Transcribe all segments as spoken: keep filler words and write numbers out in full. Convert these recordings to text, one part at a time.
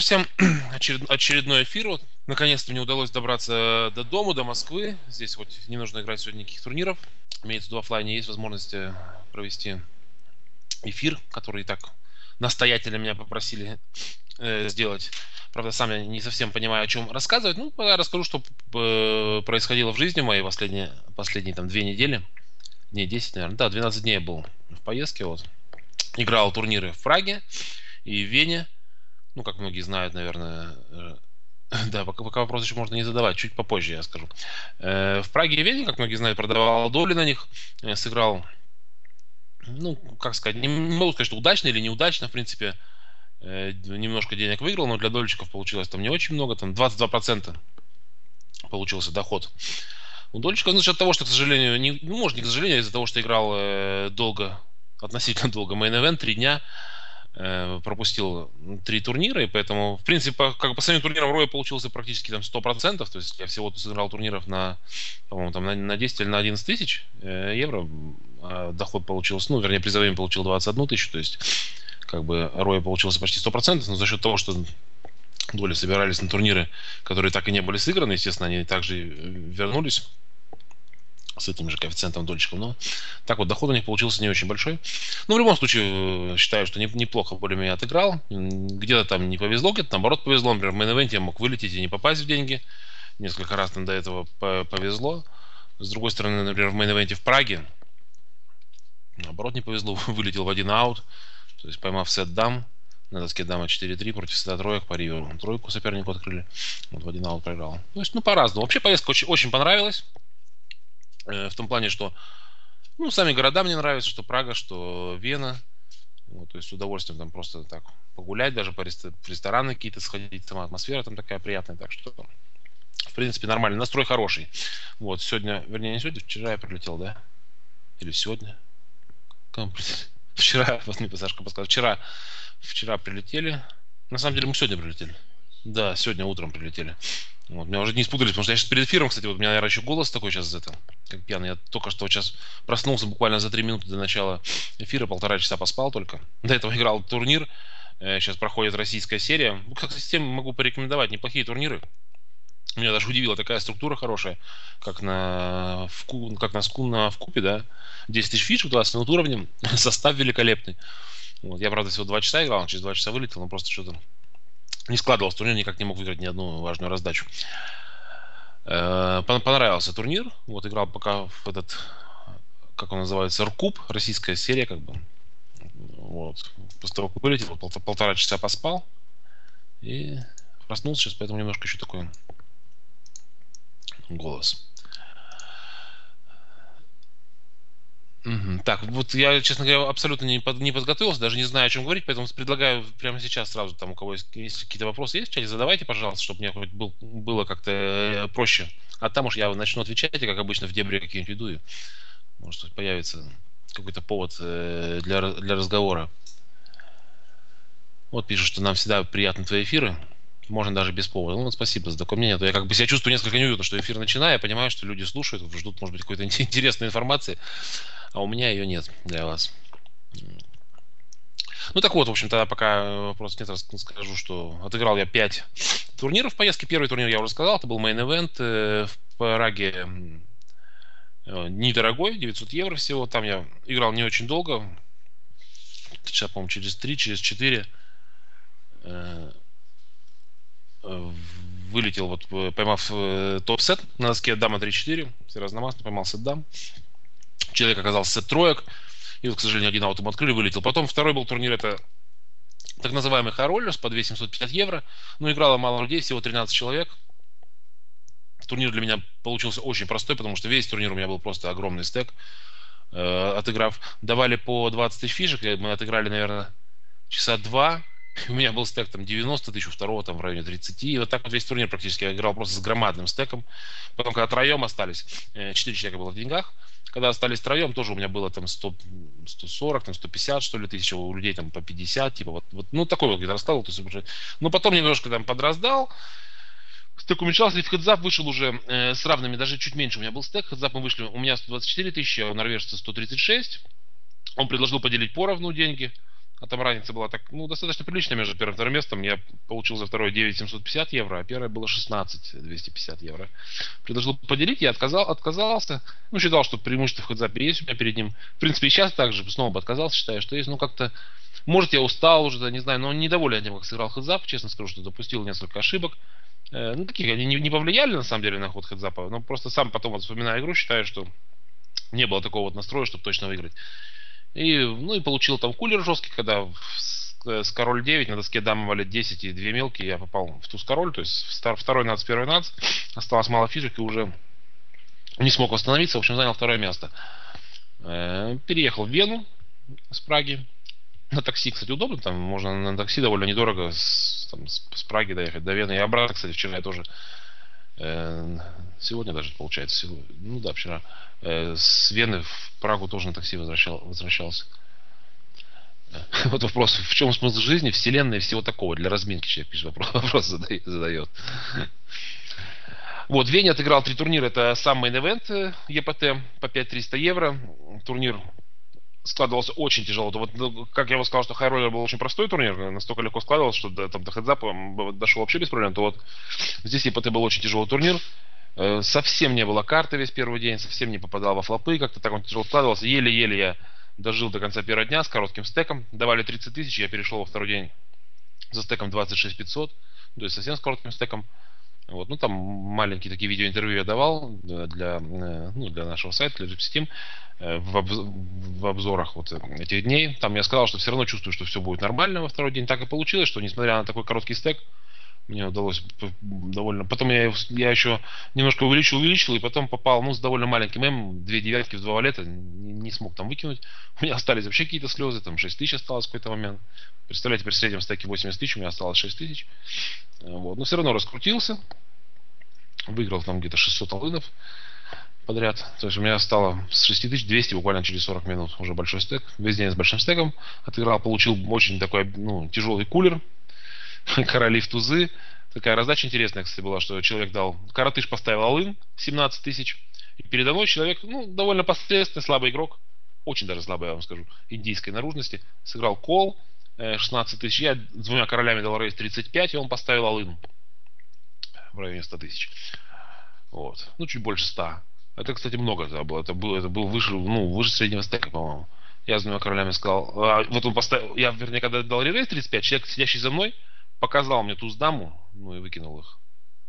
всем. Очеред... Очередной эфир. Вот. Наконец-то мне удалось добраться до дома, до Москвы. Здесь хоть не нужно играть сегодня никаких турниров. Имеется в виду, в оффлайне есть возможность провести эфир, который так настоятельно меня попросили э, сделать. Правда, сам я не совсем понимаю, о чем рассказывать. Ну, я расскажу, что э, происходило в жизни моей последние, последние там две недели. Дней десять, наверное. Да, двенадцать дней я был в поездке. Вот. Играл турниры в Праге и в Вене. Ну, как многие знают, наверное. Э, да, пока, пока вопрос еще можно не задавать. Чуть попозже я скажу. Э, в Праге и Вене, как многие знают, продавал доли на них. Э, сыграл, ну, как сказать, не, не могу сказать, что удачно или неудачно. В принципе, э, немножко денег выиграл, но для дольщиков получилось там не очень много. Там двадцать два процента получился доход. У дольщиков, ну, за счет того, что, к сожалению, не, ну, может, не к сожалению, а из-за того, что играл э, долго, относительно долго, мейн-эвент, три дня, э, пропустил три турнира, и поэтому, в принципе, по, как по самим турнирам Роя получился практически там сто процентов, то есть я всего сыграл турниров на, по-моему, там на, на десять или на одиннадцать тысяч э, евро, а доход получился, ну, вернее, призовыми получил двадцать одну тысячу, то есть, как бы, Роя получился почти сто процентов, но за счет того, что доли собирались на турниры, которые так и не были сыграны, естественно, они также вернулись с этим же коэффициентом дольщиков, но так вот доход у них получился не очень большой. Но в любом случае считаю, что неплохо более-менее отыграл. Где-то там не повезло, где-то наоборот повезло. Например, в мейн-эвенте я мог вылететь и не попасть в деньги. Несколько раз там до этого повезло. С другой стороны, например, в мейн-эвенте в Праге наоборот не повезло, вылетел в один аут. То есть поймав сет дам, на доске дама четыре три против сета троек по риверу. Тройку сопернику открыли. Вот в один аут проиграл. То есть, ну, по-разному. Вообще поездка очень, очень понравилась. В том плане, что ну, сами города мне нравятся, что Прага, что Вена. Вот, то есть с удовольствием там просто так погулять, даже по рестор- в рестораны какие-то сходить, сама атмосфера там такая приятная, так что в принципе нормальный, настрой хороший. Вот, сегодня, вернее не сегодня, вчера я прилетел, да? Или сегодня? Вчера, вот мне Сашка подсказал, вчера, вчера прилетели. На самом деле мы сегодня прилетели. Да, сегодня утром прилетели. Вот, меня уже не спутались, потому что я сейчас перед эфиром, кстати, вот у меня, наверное, еще голос такой сейчас, это, как пьяный. Я только что вот сейчас проснулся буквально за три минуты до начала эфира, полтора часа поспал только. До этого играл турнир, сейчас проходит российская серия. Ну, как систему могу порекомендовать, неплохие турниры. Меня даже удивила такая структура хорошая, как на, в, как на, на вкупе, да. десять тысяч фишек, двадцать минут уровнем, состав великолепный. Вот, я, правда, всего два часа играл, через два часа вылетел, но просто что-то не складывался турнир, никак не мог выиграть ни одну важную раздачу. Понравился турнир. Вот играл пока в этот, как он называется, РКУП, российская серия, как бы. Вот. После того, как вылетел, пол- полтора часа поспал. И проснулся сейчас, поэтому немножко еще такой голос. Мгм. Так, вот я, честно говоря, абсолютно не, под- не подготовился, даже не знаю, о чем говорить, поэтому предлагаю прямо сейчас сразу, там, у кого есть, если какие-то вопросы есть в чате, задавайте, пожалуйста, чтобы мне хоть был, было как-то э, проще. А там уж я начну отвечать, и, как обычно, в дебри какие-нибудь иду, и может появится какой-то повод э, для, ра- для разговора. Вот пишут, что нам всегда приятны твои эфиры. Можно даже без повода. Ну, вот спасибо за такое мнение. А то я как бы себя чувствую несколько неуютно, что эфир начинаю. Я понимаю, что люди слушают, ждут, может быть, какой-то интересной информации. А у меня ее нет для вас. Ну так вот, в общем, тогда пока вопросов нет, скажу, что отыграл я пять турниров в поездке. Первый турнир я уже сказал, это был мейн-эвент в Праге, недорогой, девятьсот евро всего. Там я играл не очень долго, часа, по-моему, через три, через четыре вылетел, вот поймав топ-сет на доске дама три четыре, все разномастно, поймал сет дам. Человек оказался сет троек. И вот, к сожалению, один аут ему открыли, вылетел. Потом второй был турнир, это так называемый Хароллерс по две тысячи семьсот пятьдесят евро. Ну, играло мало людей, всего тринадцать человек. Турнир для меня получился очень простой, потому что весь турнир у меня был просто огромный стек. Э, отыграв, давали по двадцать тысяч фишек, мы отыграли, наверное, часа два. У меня был стек там девяносто тысяч, у второго там в районе тридцати. И вот так вот весь турнир практически я играл просто с громадным стеком. Потом, когда троем остались, четыре человека было в деньгах. Когда остались втроем, тоже у меня было там сто, сто сорок, там сто пятьдесят, что ли, тысяч, у людей там по пятьдесят, типа вот, вот ну такой вот где-то раскладывал. То есть, уже... Но потом немножко там подраздал, стек уменьшался, и в хедзап вышел уже э, с равными, даже чуть меньше у меня был стек. Хедзап мы вышли, у меня сто двадцать четыре тысячи, а у норвежца сто тридцать шесть. Он предложил поделить поровну деньги. а там разница была так, ну, достаточно приличная между первым и вторым местом. Я получил за второе девять тысяч семьсот пятьдесят евро, а первое было шестнадцать тысяч двести пятьдесят евро. Предложил поделить, я отказал, отказался. Ну, считал, что преимущество в хедзапе есть у меня перед ним. В принципе, и сейчас также снова бы отказался, считаю, что есть. Ну, как-то, может, я устал уже, да, не знаю, но недоволен тем, как сыграл хедзап. Честно скажу, что допустил несколько ошибок. Э, ну, таких, они не, не повлияли, на самом деле, на ход хедзапа. Но просто сам потом, вот, вспоминая игру, считаю, что не было такого вот настроя, чтобы точно выиграть. И, ну, и получил там кулер жесткий, когда с, с король девять на доске дама валет десять и две мелкие, я попал в туз король, то есть в второй нац, первый нац, осталось мало фишек и уже не смог восстановиться, в общем, занял второе место. Э, переехал в Вену с Праги. На такси, кстати, удобно, там можно на такси довольно недорого с, там, с, с Праги доехать до Вены. И обратно, кстати, вчера я тоже, э, сегодня даже, получается, сегодня, ну да, вчера, э, с Вены в Прагу тоже на такси возвращал, возвращался. Вот вопрос, в чем смысл жизни, вселенной и всего такого? Для разминки человек пишет, вопрос, вопрос задает. Вот, в Вене отыграл три турнира, это сам мейн-эвент ЕПТ по пять тысяч триста евро. Турнир складывался очень тяжело. Вот, как я вам сказал, что хайроллер был очень простой турнир, настолько легко складывался, что до, там, до хедзапа дошел вообще без проблем, то вот здесь ЕПТ был очень тяжелый турнир. Совсем не было карты весь первый день, совсем не попадал во флопы, как-то так он тяжело складывался. Еле-еле я дожил до конца первого дня с коротким стеком. Давали тридцать тысяч, я перешел во второй день за стеком двадцать шесть тысяч пятьсот, то есть совсем с коротким стеком. Вот, ну, там маленькие такие видеоинтервью я давал для, ну, для нашего сайта, для Gypsy Team, в, обз- в обзорах вот этих дней. Там я сказал, что все равно чувствую, что все будет нормально во второй день. Так и получилось, что несмотря на такой короткий стек, мне удалось довольно... Потом я, я еще немножко увеличил, увеличил, и потом попал, ну, с довольно маленьким М, две девятки в два валета, не, не смог там выкинуть. У меня остались вообще какие-то слезы, там шесть тысяч осталось в какой-то момент. Представляете, при среднем стеке восемьдесят тысяч, у меня осталось шесть тысяч. Вот. Но все равно раскрутился. Выиграл там где-то шестьсот алынов подряд. То есть у меня стало с шесть тысяч двести буквально через сорок минут. Уже большой стек. Весь день с большим стеком отыграл. Получил очень такой, ну, тяжелый кулер. Короли в тузы. Такая раздача интересная, кстати, была, что человек дал... Каратыш поставил алын семнадцать тысяч. И передо мной человек, ну, довольно посредственный, слабый игрок. Очень даже слабый, я вам скажу. Индийской наружности. Сыграл кол шестнадцать тысяч. Я двумя королями дал рейс тридцать пять, и он поставил алын в районе ста тысяч. Вот. Ну, чуть больше ста. Это, кстати, много это было. Это был, это был выше, ну, выше среднего стека, по-моему. Я с двумя королями сказал. А, вот он поставил. Я, вернее, когда дал ререйс тридцать пять, человек, сидящий за мной, показал мне туз даму, ну и выкинул их.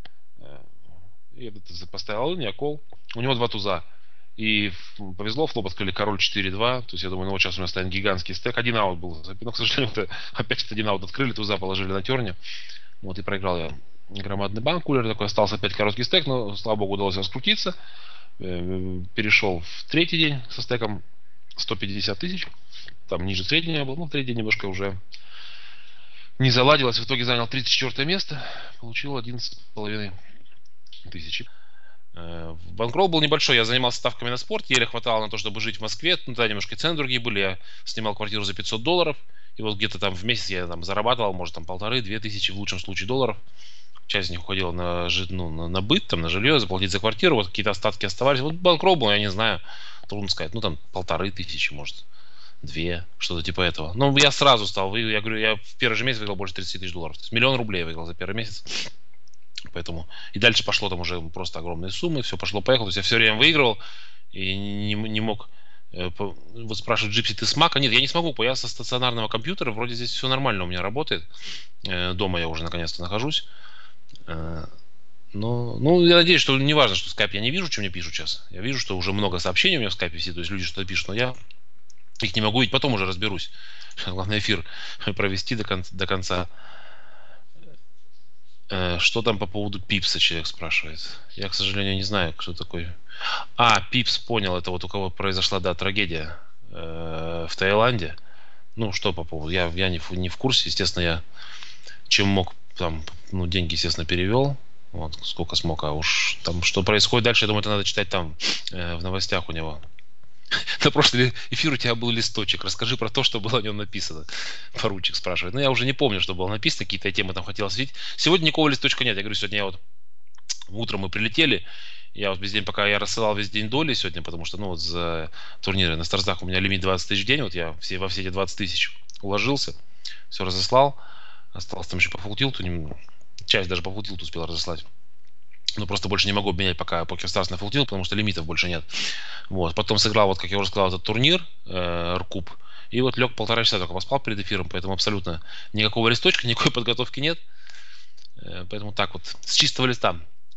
Я поставил алын, я кол. У него два туза. И повезло, флоп открыли король четыре два. То есть я думаю, ну вот сейчас у меня станет гигантский стек. Один аут был. Но, к сожалению, это, опять один аут открыли, туза положили на терне. Вот и проиграл я громадный банк. Кулер такой, остался опять короткий стек, но, слава богу, удалось раскрутиться. Перешел в третий день со стеком сто пятьдесят тысяч. Там ниже среднего был. Ну, в третий день немножко уже не заладилось. В итоге занял тридцать четвёртое место. Получил одиннадцать с половиной тысячи. Банкролл был небольшой, я занимался ставками на спорт, еле хватало на то, чтобы жить в Москве, ну тогда немножко цены другие были, я снимал квартиру за пятьсот долларов, и вот где-то там в месяц я там зарабатывал, может там полторы-две тысячи в лучшем случае долларов, часть из них уходила на, ну, на, на быт, там, на жилье, заплатить за квартиру, вот какие-то остатки оставались, вот банкролл был, я не знаю, трудно сказать, ну там полторы тысячи, может, две, что-то типа этого, но я сразу стал, я говорю, я в первый же месяц выиграл больше тридцать тысяч долларов, то есть миллион рублей я выиграл за первый месяц. Поэтому и дальше пошло там уже просто огромные суммы, все пошло-поехало. То есть я все время выигрывал и не, не мог э, по, вот спрашивать Gypsy, ты с Мака? Нет, я не смогу, я со стационарного компьютера, вроде здесь все нормально у меня работает. Э, дома я уже наконец-то нахожусь. Э, но, ну, я надеюсь, что не важно, что в скайпе я не вижу, что мне пишут сейчас. Я вижу, что уже много сообщений у меня в скайпе висит, то есть люди что-то пишут, но я их не могу видеть, потом уже разберусь. Главное эфир провести до конца. До конца. Что там по поводу Пипса, человек спрашивает. Я, к сожалению, не знаю, кто такой. А, Пипс, понял, это вот у кого произошла, да, трагедия э, в Таиланде. Ну, что по поводу, я, я не, в, не в курсе, естественно, я чем мог, там, ну, деньги, естественно, перевел, вот, сколько смог, а уж там, что происходит дальше, я думаю, это надо читать там, э, в новостях у него. На прошлый эфир у тебя был листочек. Расскажи про то, что было в нем написано. Поручик спрашивает. Ну, я уже не помню, что было написано. Какие-то темы там хотелось видеть. Сегодня никакого листочка нет. Я говорю, сегодня я вот утром мы прилетели. Я вот весь день, пока я рассылал весь день доли сегодня, потому что, ну, вот за турниры на Старсдах у меня лимит двадцать тысяч в день. Вот я все, во все эти двадцать тысяч уложился, все разослал. Осталось там еще по фултилту, часть даже по фултилту успел разослать. Но просто больше не могу обменять пока PokerStars на фултилт, потому что лимитов больше нет. Вот. Потом сыграл, вот как я уже сказал, этот турнир, э, Ркуб. И вот лег полтора часа, только поспал перед эфиром, поэтому абсолютно никакого листочка, никакой подготовки нет. Э, поэтому так вот, с чистого листа.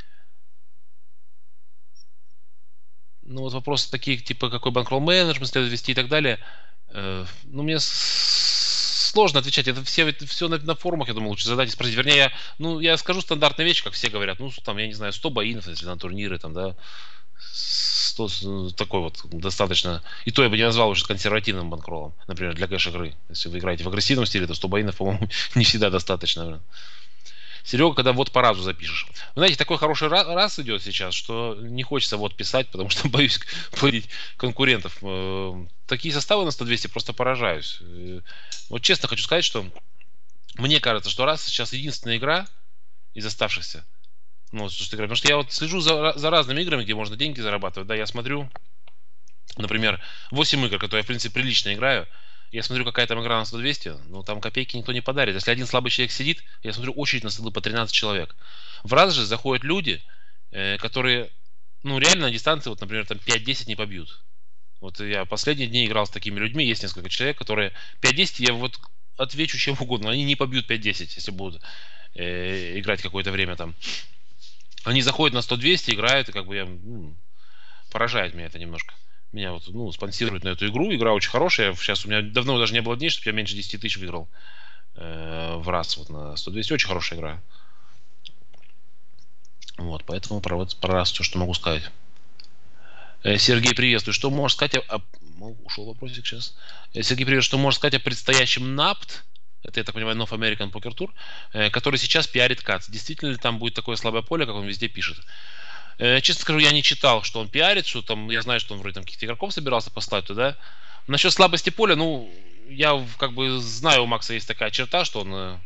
Ну вот вопросы такие, типа, какой банкролл менеджмент следует вести и так далее. Э, ну, мне сложно отвечать. Это все, это все на, на форумах, я думаю, лучше задать и спросить. Вернее, я, ну, я скажу стандартные вещи, как все говорят. Ну, там, я не знаю, сто боинов, если на турниры, там, да, сто, такой вот достаточно. И то я бы не назвал уже консервативным банкроллом, например, для кэш-игры. Если вы играете в агрессивном стиле, то сто боинов, по-моему, не всегда достаточно. Наверное. Серега, когда вот по разу запишешь. Вы знаете, такой хороший раз идет сейчас, что не хочется вот писать, потому что боюсь плодить конкурентов. Такие составы на сто двести просто поражаюсь. Вот честно хочу сказать, что мне кажется, что раз сейчас единственная игра из оставшихся, ну, что ты говоришь, потому что я вот слежу за, за разными играми, где можно деньги зарабатывать, да, я смотрю, например, восемь игр, которые я, в принципе, прилично играю. Я смотрю, какая там игра на сто двести, ну там копейки никто не подарит. Если один слабый человек сидит, я смотрю очередь на столы по тринадцать человек. В раз же заходят люди, э, которые, ну реально на дистанции, вот, например, там пять-десять не побьют. Вот я последние дни играл с такими людьми, есть несколько человек, которые пять-десять, я вот отвечу чем угодно, они не побьют пять-десять, если будут э, играть какое-то время там. Они заходят на сто двести, играют, и как бы я, ну, поражает меня это немножко. Меня вот, ну, спонсируют на эту игру. Игра очень хорошая. Сейчас у меня давно даже не было дней, чтобы я меньше десять тысяч выиграл э, в раз вот на сто двести. Очень хорошая игра. Вот, поэтому про, вот, про раз все, что могу сказать. Э, Сергей, приветствую. Что можешь сказать о... о... Ушел вопросик сейчас. Э, Сергей, привет. Что можешь сказать о предстоящем напт? Это, я так понимаю, North American Poker Tour, э, который сейчас пиарит Кац. Действительно ли там будет такое слабое поле, как он везде пишет? Честно скажу, я не читал, что он пиарит, что там, я знаю, что он вроде там каких-то игроков собирался послать туда. Насчет слабости поля, ну, я как бы знаю, у Макса есть такая черта, что он,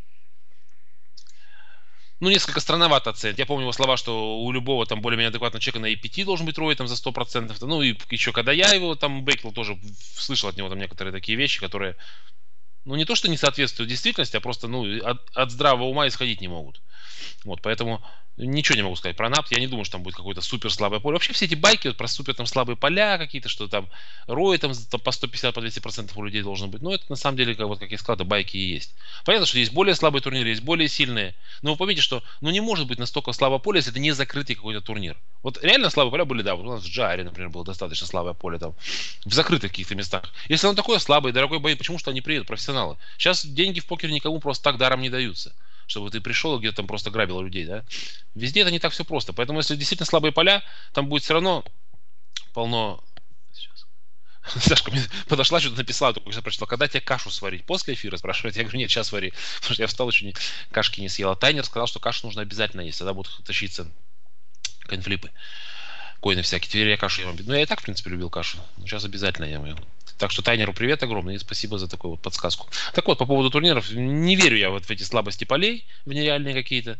ну, несколько странновато оценит. Я помню его слова, что у любого там более-менее адекватного человека на и пять должен быть рой там за сто процентов. Ну, и еще когда я его там бэкил, тоже слышал от него там некоторые такие вещи, которые, ну, не то, что не соответствуют действительности, а просто, ну, от, от здравого ума исходить не могут. Вот, поэтому ничего не могу сказать про напт. Я не думаю, что там будет какое-то супер слабое поле. Вообще все эти байки вот, про супер там слабые поля какие-то, что там рой там, там по сто пятьдесят, по двести процентов у людей должно быть. Но это на самом деле, как, вот, как я сказал, это байки и есть. Понятно, что есть более слабые турниры, есть более сильные. Но вы поймите, что ну, не может быть настолько слабое поле, если это не закрытый какой-то турнир. Вот реально слабые поля были, да, вот у нас в Джаре, например, было достаточно слабое поле там, в закрытых каких-то местах. Если оно такое слабое, дорогой бой, почему что они приедут, профессионалы? Сейчас деньги в покере никому просто так даром не даются, чтобы ты пришел и где-то там просто грабил людей, да? Везде это не так все просто. Поэтому, если действительно слабые поля, там будет все равно полно... Сейчас. Сашка мне подошла, что-то написала, только сейчас прочитала, когда тебе кашу сварить? После эфира, спрашивает. Я говорю, нет, сейчас вари. Потому что я встал, еще не, кашки не съела. Тайнер сказал, что кашу нужно обязательно есть, тогда будут тащиться конфлипы. Коины всякие. Теперь я кашу ем. Ну, я и так, в принципе, любил кашу. Но сейчас обязательно ем ее. Так что Тайнеру привет огромный и спасибо за такую вот подсказку. Так вот, по поводу турниров, не верю я вот в эти слабости полей, в нереальные какие-то.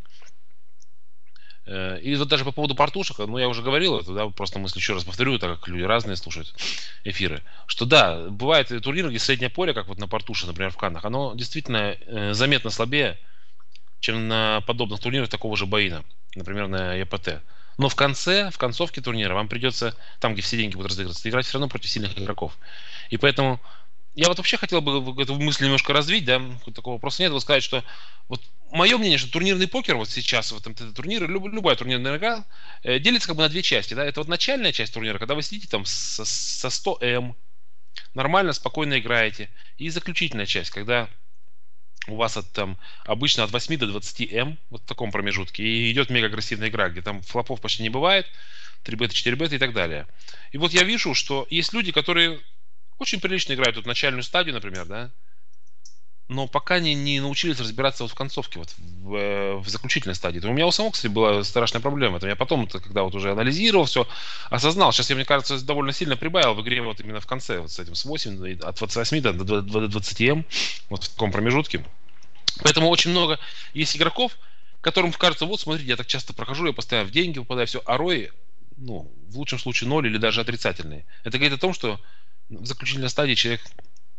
И вот даже по поводу портушек, ну я уже говорил это, да, просто мысль еще раз повторю, так как люди разные слушают эфиры, что да, бывают турниры, где среднее поле, как вот на портуше, например, в Каннах, оно действительно заметно слабее, чем на подобных турнирах такого же боина, например, на е пэ тэ. Но в конце, в концовке турнира вам придется, там, где все деньги будут разыгрываться, играть все равно против сильных игроков. И поэтому я вот вообще хотел бы эту мысль немножко развить, да, такого вопроса нет, вот сказать, что вот мое мнение, что турнирный покер вот сейчас, вот этот турнир, люб, любая турнирная игра, э, делится как бы на две части, да, это вот начальная часть турнира, когда вы сидите там со, со сто эм, нормально, спокойно играете, и заключительная часть, когда у вас от, там, обычно от восьми до двадцати эм, вот в таком промежутке, и идет мега агрессивная игра, где там флопов почти не бывает, три бета, четыре бета и так далее. И вот я вижу, что есть люди, которые очень прилично играют вот начальную стадию, например, да, но пока не, не научились разбираться вот в концовке, вот в, в заключительной стадии. Это у меня у самого, кстати, была страшная проблема. Это я потом, когда вот уже анализировал все, осознал. Сейчас я, мне кажется, довольно сильно прибавил в игре вот именно в конце, вот с этим, с восьми, от двадцати восьми до двадцати эм, вот в таком промежутке. Поэтому очень много есть игроков, которым кажется, вот смотрите, я так часто прохожу, я постоянно в деньги попадаю, все, а рои, ну, в лучшем случае ноль или даже отрицательные. Это говорит о том, что в заключительной стадии человек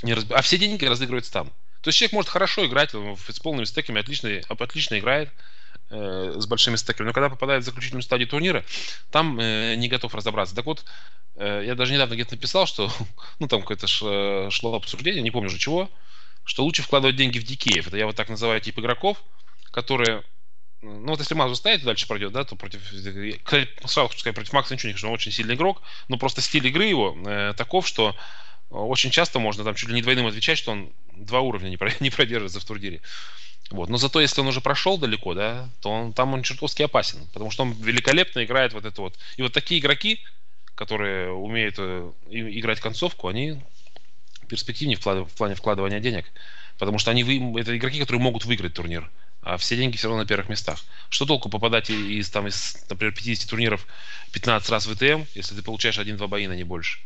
Не разби... А все деньги разыгрываются там. То есть человек может хорошо играть, с полными стеками отлично, отлично играет, э, с большими стеками, но когда попадает в заключительную стадию турнира, там э, не готов разобраться. Так вот, э, я даже недавно где-то написал, что, ну там какое-то ш, шло обсуждение, не помню уже чего, что лучше вкладывать деньги в дикеев. Это я вот так называю тип игроков, которые, ну вот если Макс стоит и дальше пройдет, да, то против, кстати, сразу хочу сказать, против Макса ничего не хочу, он очень сильный игрок, но просто стиль игры его э, таков, что очень часто можно там чуть ли не двойным отвечать, что он два уровня не, про, не продержится в турнире. Вот. Но зато если он уже прошел далеко, да, то он, там он чертовски опасен, потому что он великолепно играет вот это вот. И вот такие игроки, которые умеют э, играть концовку, они перспективнее в, вклад, в плане вкладывания денег, потому что они вы, это игроки, которые могут выиграть турнир, а все деньги все равно на первых местах. Что толку попадать из, там, из, например, пятидесяти турниров пятнадцать раз в ИТМ, если ты получаешь один-два боина, не больше.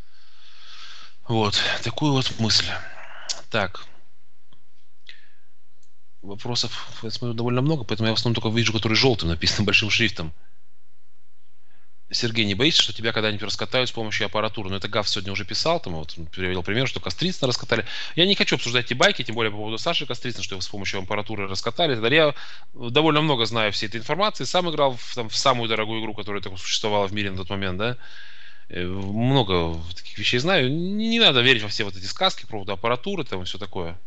Вот, такую вот мысль. Так. Вопросов, я смотрю, довольно много, поэтому я в основном только вижу, который желтым написан большим шрифтом. Сергей, не боишься, что тебя когда-нибудь раскатают с помощью аппаратуры? Ну, это Гав сегодня уже писал, там вот привел пример, что Кострицына раскатали. Я не хочу обсуждать эти байки, тем более по поводу Саши Кострицына, что его с помощью аппаратуры раскатали. Я довольно много знаю всей этой информации. Сам играл в, там, в самую дорогую игру, которая так существовала в мире на тот момент, да. Много таких вещей знаю. Не, не надо верить во все вот эти сказки про поводу аппаратуры, там и все такое.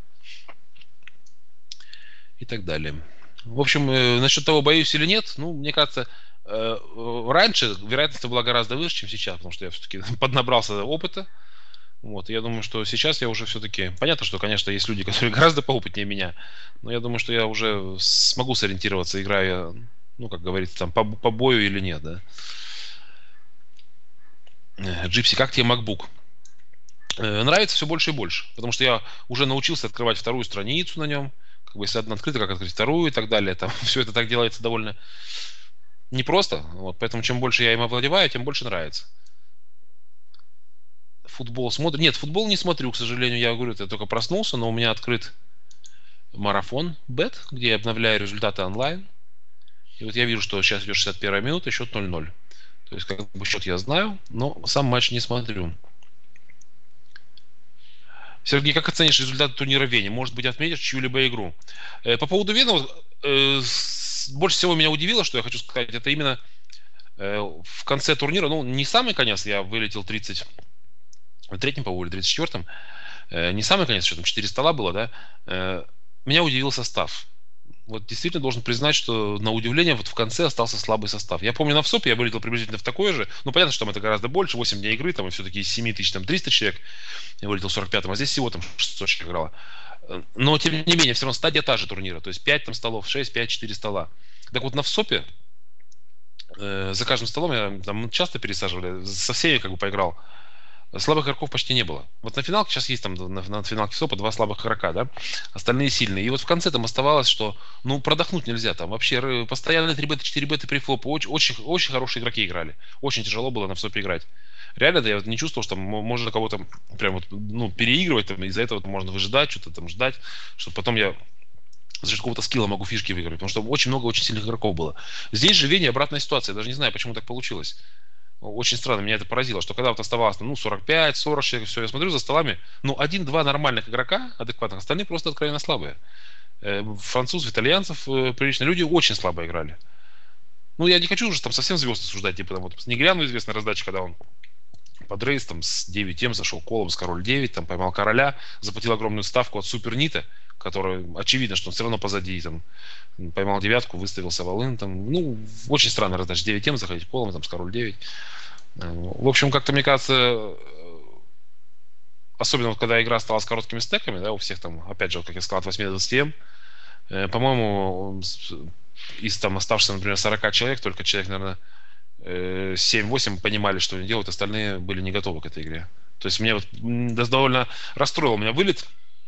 И так далее. В общем, э, насчет того, боюсь или нет, ну, мне кажется, э, раньше вероятность была гораздо выше, чем сейчас, потому что я все-таки поднабрался опыта. Вот, и я думаю, что сейчас я уже все-таки... Понятно, что, конечно, есть люди, которые гораздо поопытнее меня, но я думаю, что я уже смогу сориентироваться, играя, ну, как говорится, там, по, по бою или нет, да. Джипси, как тебе MacBook? Э, нравится все больше и больше, потому что я уже научился открывать вторую страницу на нем. Как бы, если одна открыта, как открыть вторую и так далее. Там все это так делается довольно непросто. Вот, поэтому чем больше я им овладеваю, тем больше нравится. Футбол смотрю. Нет, футбол не смотрю, к сожалению. Я говорю, я только проснулся, но у меня открыт марафон бет, где я обновляю результаты онлайн. И вот я вижу, что сейчас идет шестьдесят первая минута, счет ноль ноль. То есть, как бы счет я знаю, но сам матч не смотрю. Сергей, как оценишь результаты турнира в Вене? Может быть, отметишь чью-либо игру? Э, по поводу Вены, э, с, больше всего меня удивило, что я хочу сказать, это именно э, в конце турнира, ну, не самый конец, я вылетел тридцать третьим, по-моему, или тридцать четвёртым, э, не самый конец, что там четыре стола было, да, э, меня удивил состав. Вот действительно должен признать, что на удивление вот в конце остался слабый состав. Я помню, на ВСОПе я вылетел приблизительно в такое же. Ну, понятно, что там это гораздо больше, восемь дней игры, там и все-таки из семи тысяч там триста человек. Я вылетел в сорок пятом, а здесь всего там шестьсот человек играло. Но, тем не менее, все равно стадия та же турнира. То есть пять там столов, шесть, пять, четыре стола. Так вот, на ВСОПе э, за каждым столом я там часто пересаживали, со всеми как бы поиграл. Слабых игроков почти не было. Вот на финалке сейчас есть там на, на финалке ВСОПа два слабых игрока, да, остальные сильные. И вот в конце там оставалось, что ну продохнуть нельзя. Там вообще постоянно три бета, четыре бета при флопу. Очень, очень, очень хорошие игроки играли. Очень тяжело было на ВСОПе играть. Реально, я не чувствовал, что там можно кого-то прям вот, ну, переигрывать, там, из-за этого можно выжидать, что-то там ждать, чтобы потом я за счет какого-то скилла могу фишки выиграть. Потому что очень много очень сильных игроков было. Здесь же в Вене обратная ситуация. Я даже не знаю, почему так получилось. Очень странно, меня это поразило, что когда вот оставалось ну, сорок пять сорок человек, все, я смотрю за столами, ну, один-два нормальных игрока, адекватных, остальные просто откровенно слабые. Французов, итальянцев, приличные люди очень слабо играли. Ну, я не хочу уже там совсем звезд осуждать, типа там вот Негряну известная раздача, когда он под рейс там с девять эм зашел колом с король девять, там поймал короля, заплатил огромную ставку от Супернита, который, очевидно, что он все равно позади, там, поймал девятку, выставился волын, там, ну, очень странно раздача, девять эм заходить колом, там, с король девять. В общем, как-то, мне кажется, особенно вот, когда игра стала с короткими стеками, да, у всех там, опять же, как я сказал, от восьми до двадцати эм, по-моему, из там оставшихся, например, сорока человек, только человек, наверное, семь-восемь понимали, что они делают, остальные были не готовы к этой игре. То есть меня вот довольно расстроил меня вылет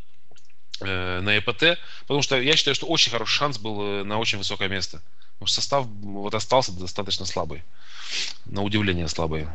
э, на ЭПТ, потому что я считаю, что очень хороший шанс был на очень высокое место. Потому что состав вот остался достаточно слабый. На удивление слабый.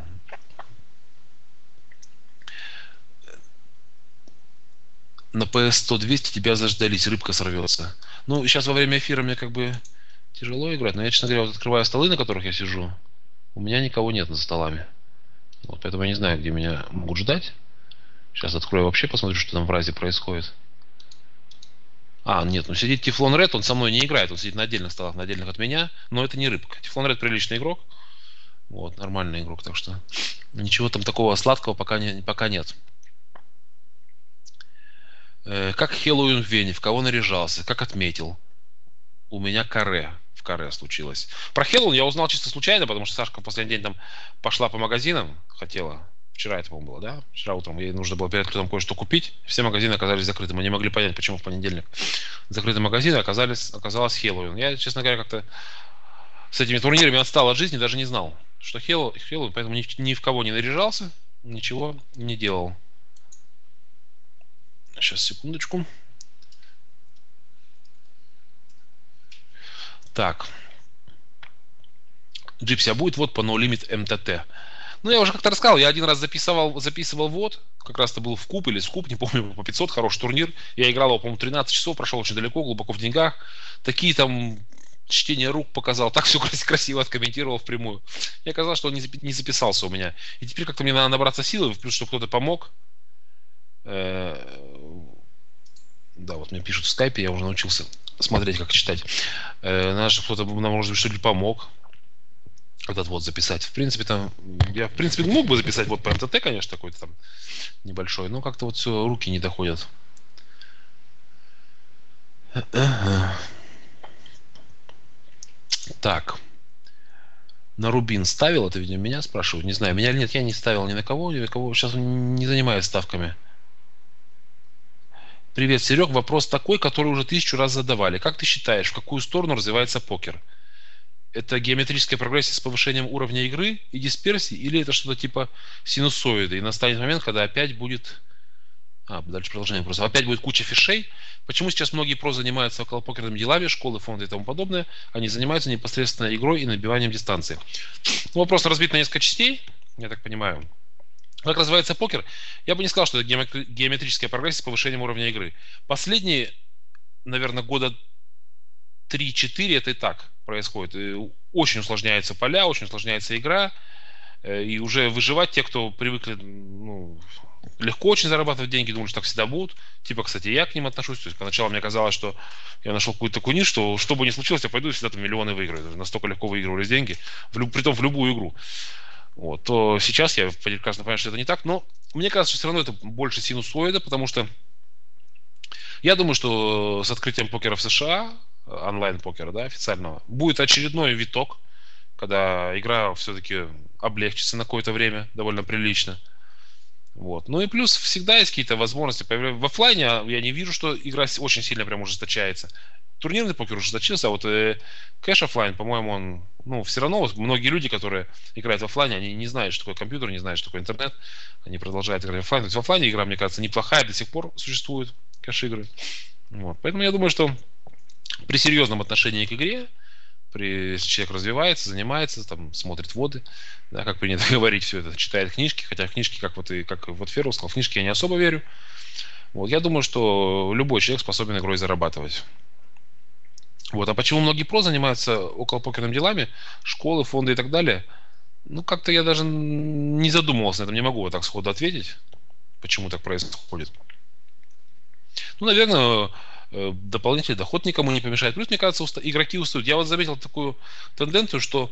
На пэ эс сто двести тебя заждались, рыбка сорвется. Ну, сейчас во время эфира мне как бы тяжело играть, но я, честно говоря, вот открываю столы, на которых я сижу, у меня никого нет за столами. Вот, поэтому я не знаю, где меня могут ждать. Сейчас открою вообще, посмотрю, что там в разе происходит. А, нет, ну сидит Тефлон Ред, он со мной не играет, он сидит на отдельных столах, на отдельных от меня, но это не рыбка. Тефлон Ред приличный игрок, вот, нормальный игрок, так что ничего там такого сладкого пока, не, пока нет. Э, как Хэллоуин в Вене, в кого наряжался, как отметил? У меня каре, в каре случилось. Про Хэллоуин я узнал чисто случайно, потому что Сашка в последний день там пошла по магазинам, хотела. Вчера это, по-моему, было, да? Вчера утром ей нужно было перед открытым кое-что купить. Все магазины оказались закрыты. Мы не могли понять, почему в понедельник закрыты магазины, оказались, оказалось Хэллоуин. Я, честно говоря, как-то с этими турнирами отстал от жизни, даже не знал, что Хэллоуин, поэтому ни, ни в кого не наряжался, ничего не делал. Сейчас, секундочку. Так. Джипси, а будет вот по No Limit эм тэ тэ? Ну, я уже как-то рассказал, я один раз записывал, записывал вот, как раз это был в Куб или Скуп, не помню, по пятьсот, хороший турнир. Я играл его, по-моему, тринадцать часов, прошел очень далеко, глубоко в деньгах. Такие там чтение рук показал, так все красиво откомментировал впрямую. И оказалось, что он не записался у меня. И теперь как-то мне надо набраться силы, плюс, чтобы кто-то помог. Да, вот мне пишут в скайпе, я уже научился смотреть, как читать. Надо, чтобы кто-то нам, может быть, что-то помог. Этот вот записать. В принципе, там, я, в принципе, мог бы записать вот по эм тэ тэ, конечно, какой-то там небольшой, но как-то вот все, руки не доходят. Так. На Рубин ставил, это, видимо, меня спрашивают, не знаю, меня или нет, я не ставил ни на кого, ни на кого, сейчас не занимаюсь ставками. Привет, Серег, вопрос такой, который уже тысячу раз задавали. Как ты считаешь, в какую сторону развивается покер? Это геометрическая прогрессия с повышением уровня игры и дисперсии, или это что-то типа синусоида, и настанет момент, когда опять будет... А, дальше продолжение вопроса. Опять будет куча фишей. Почему сейчас многие про занимаются околопокерными делами, школы, фонды и тому подобное? Они занимаются непосредственно игрой и набиванием дистанции. Ну, вопрос разбит на несколько частей, я так понимаю. Как развивается покер? Я бы не сказал, что это геометрическая прогрессия с повышением уровня игры. Последние, наверное, года три-четыре это и так происходит. И очень усложняются поля, очень усложняется игра. И уже выживать те, кто привыкли, ну, легко очень зарабатывать деньги, думали, что так всегда будут. Типа, кстати, я к ним отношусь. То есть, поначалу мне казалось, что я нашел какую-то такую нишу, что что бы ни случилось, я пойду и всегда там миллионы выиграю. Настолько легко выигрывались деньги, в люб... притом в любую игру. Вот. То сейчас я прекрасно понимаю, что это не так. Но мне кажется, что все равно это больше синусоида, потому что я думаю, что с открытием покера в США, онлайн-покера, да, официального, будет очередной виток, когда игра все-таки облегчится на какое-то время, довольно прилично. Вот. Ну и плюс всегда есть какие-то возможности. В офлайне я не вижу, что игра очень сильно прям ужесточается. Турнирный покер ужесточился, а вот э, кэш офлайн, по-моему, он, ну, все равно вот многие люди, которые играют в офлайне, они не знают, что такое компьютер, не знают, что такое интернет, они продолжают играть в офлайн. То есть в офлайне игра, мне кажется, неплохая, до сих пор существует кэш-игры. Вот. Поэтому я думаю, что при серьезном отношении к игре, при, если человек развивается, занимается, там, смотрит воды, да, как принято говорить, все это, читает книжки, хотя в книжки, как вот, и, как вот Феррус сказал, в книжки я не особо верю. Вот, я думаю, что любой человек способен игрой зарабатывать. Вот, а почему многие про занимаются околопокерными делами, школы, фонды и так далее, ну, как-то я даже не задумывался на этом, не могу вот так сходу ответить, почему так происходит. Ну, наверное, дополнительный доход никому не помешает. Плюс, мне кажется, уста- игроки устают. Я вот заметил такую тенденцию, что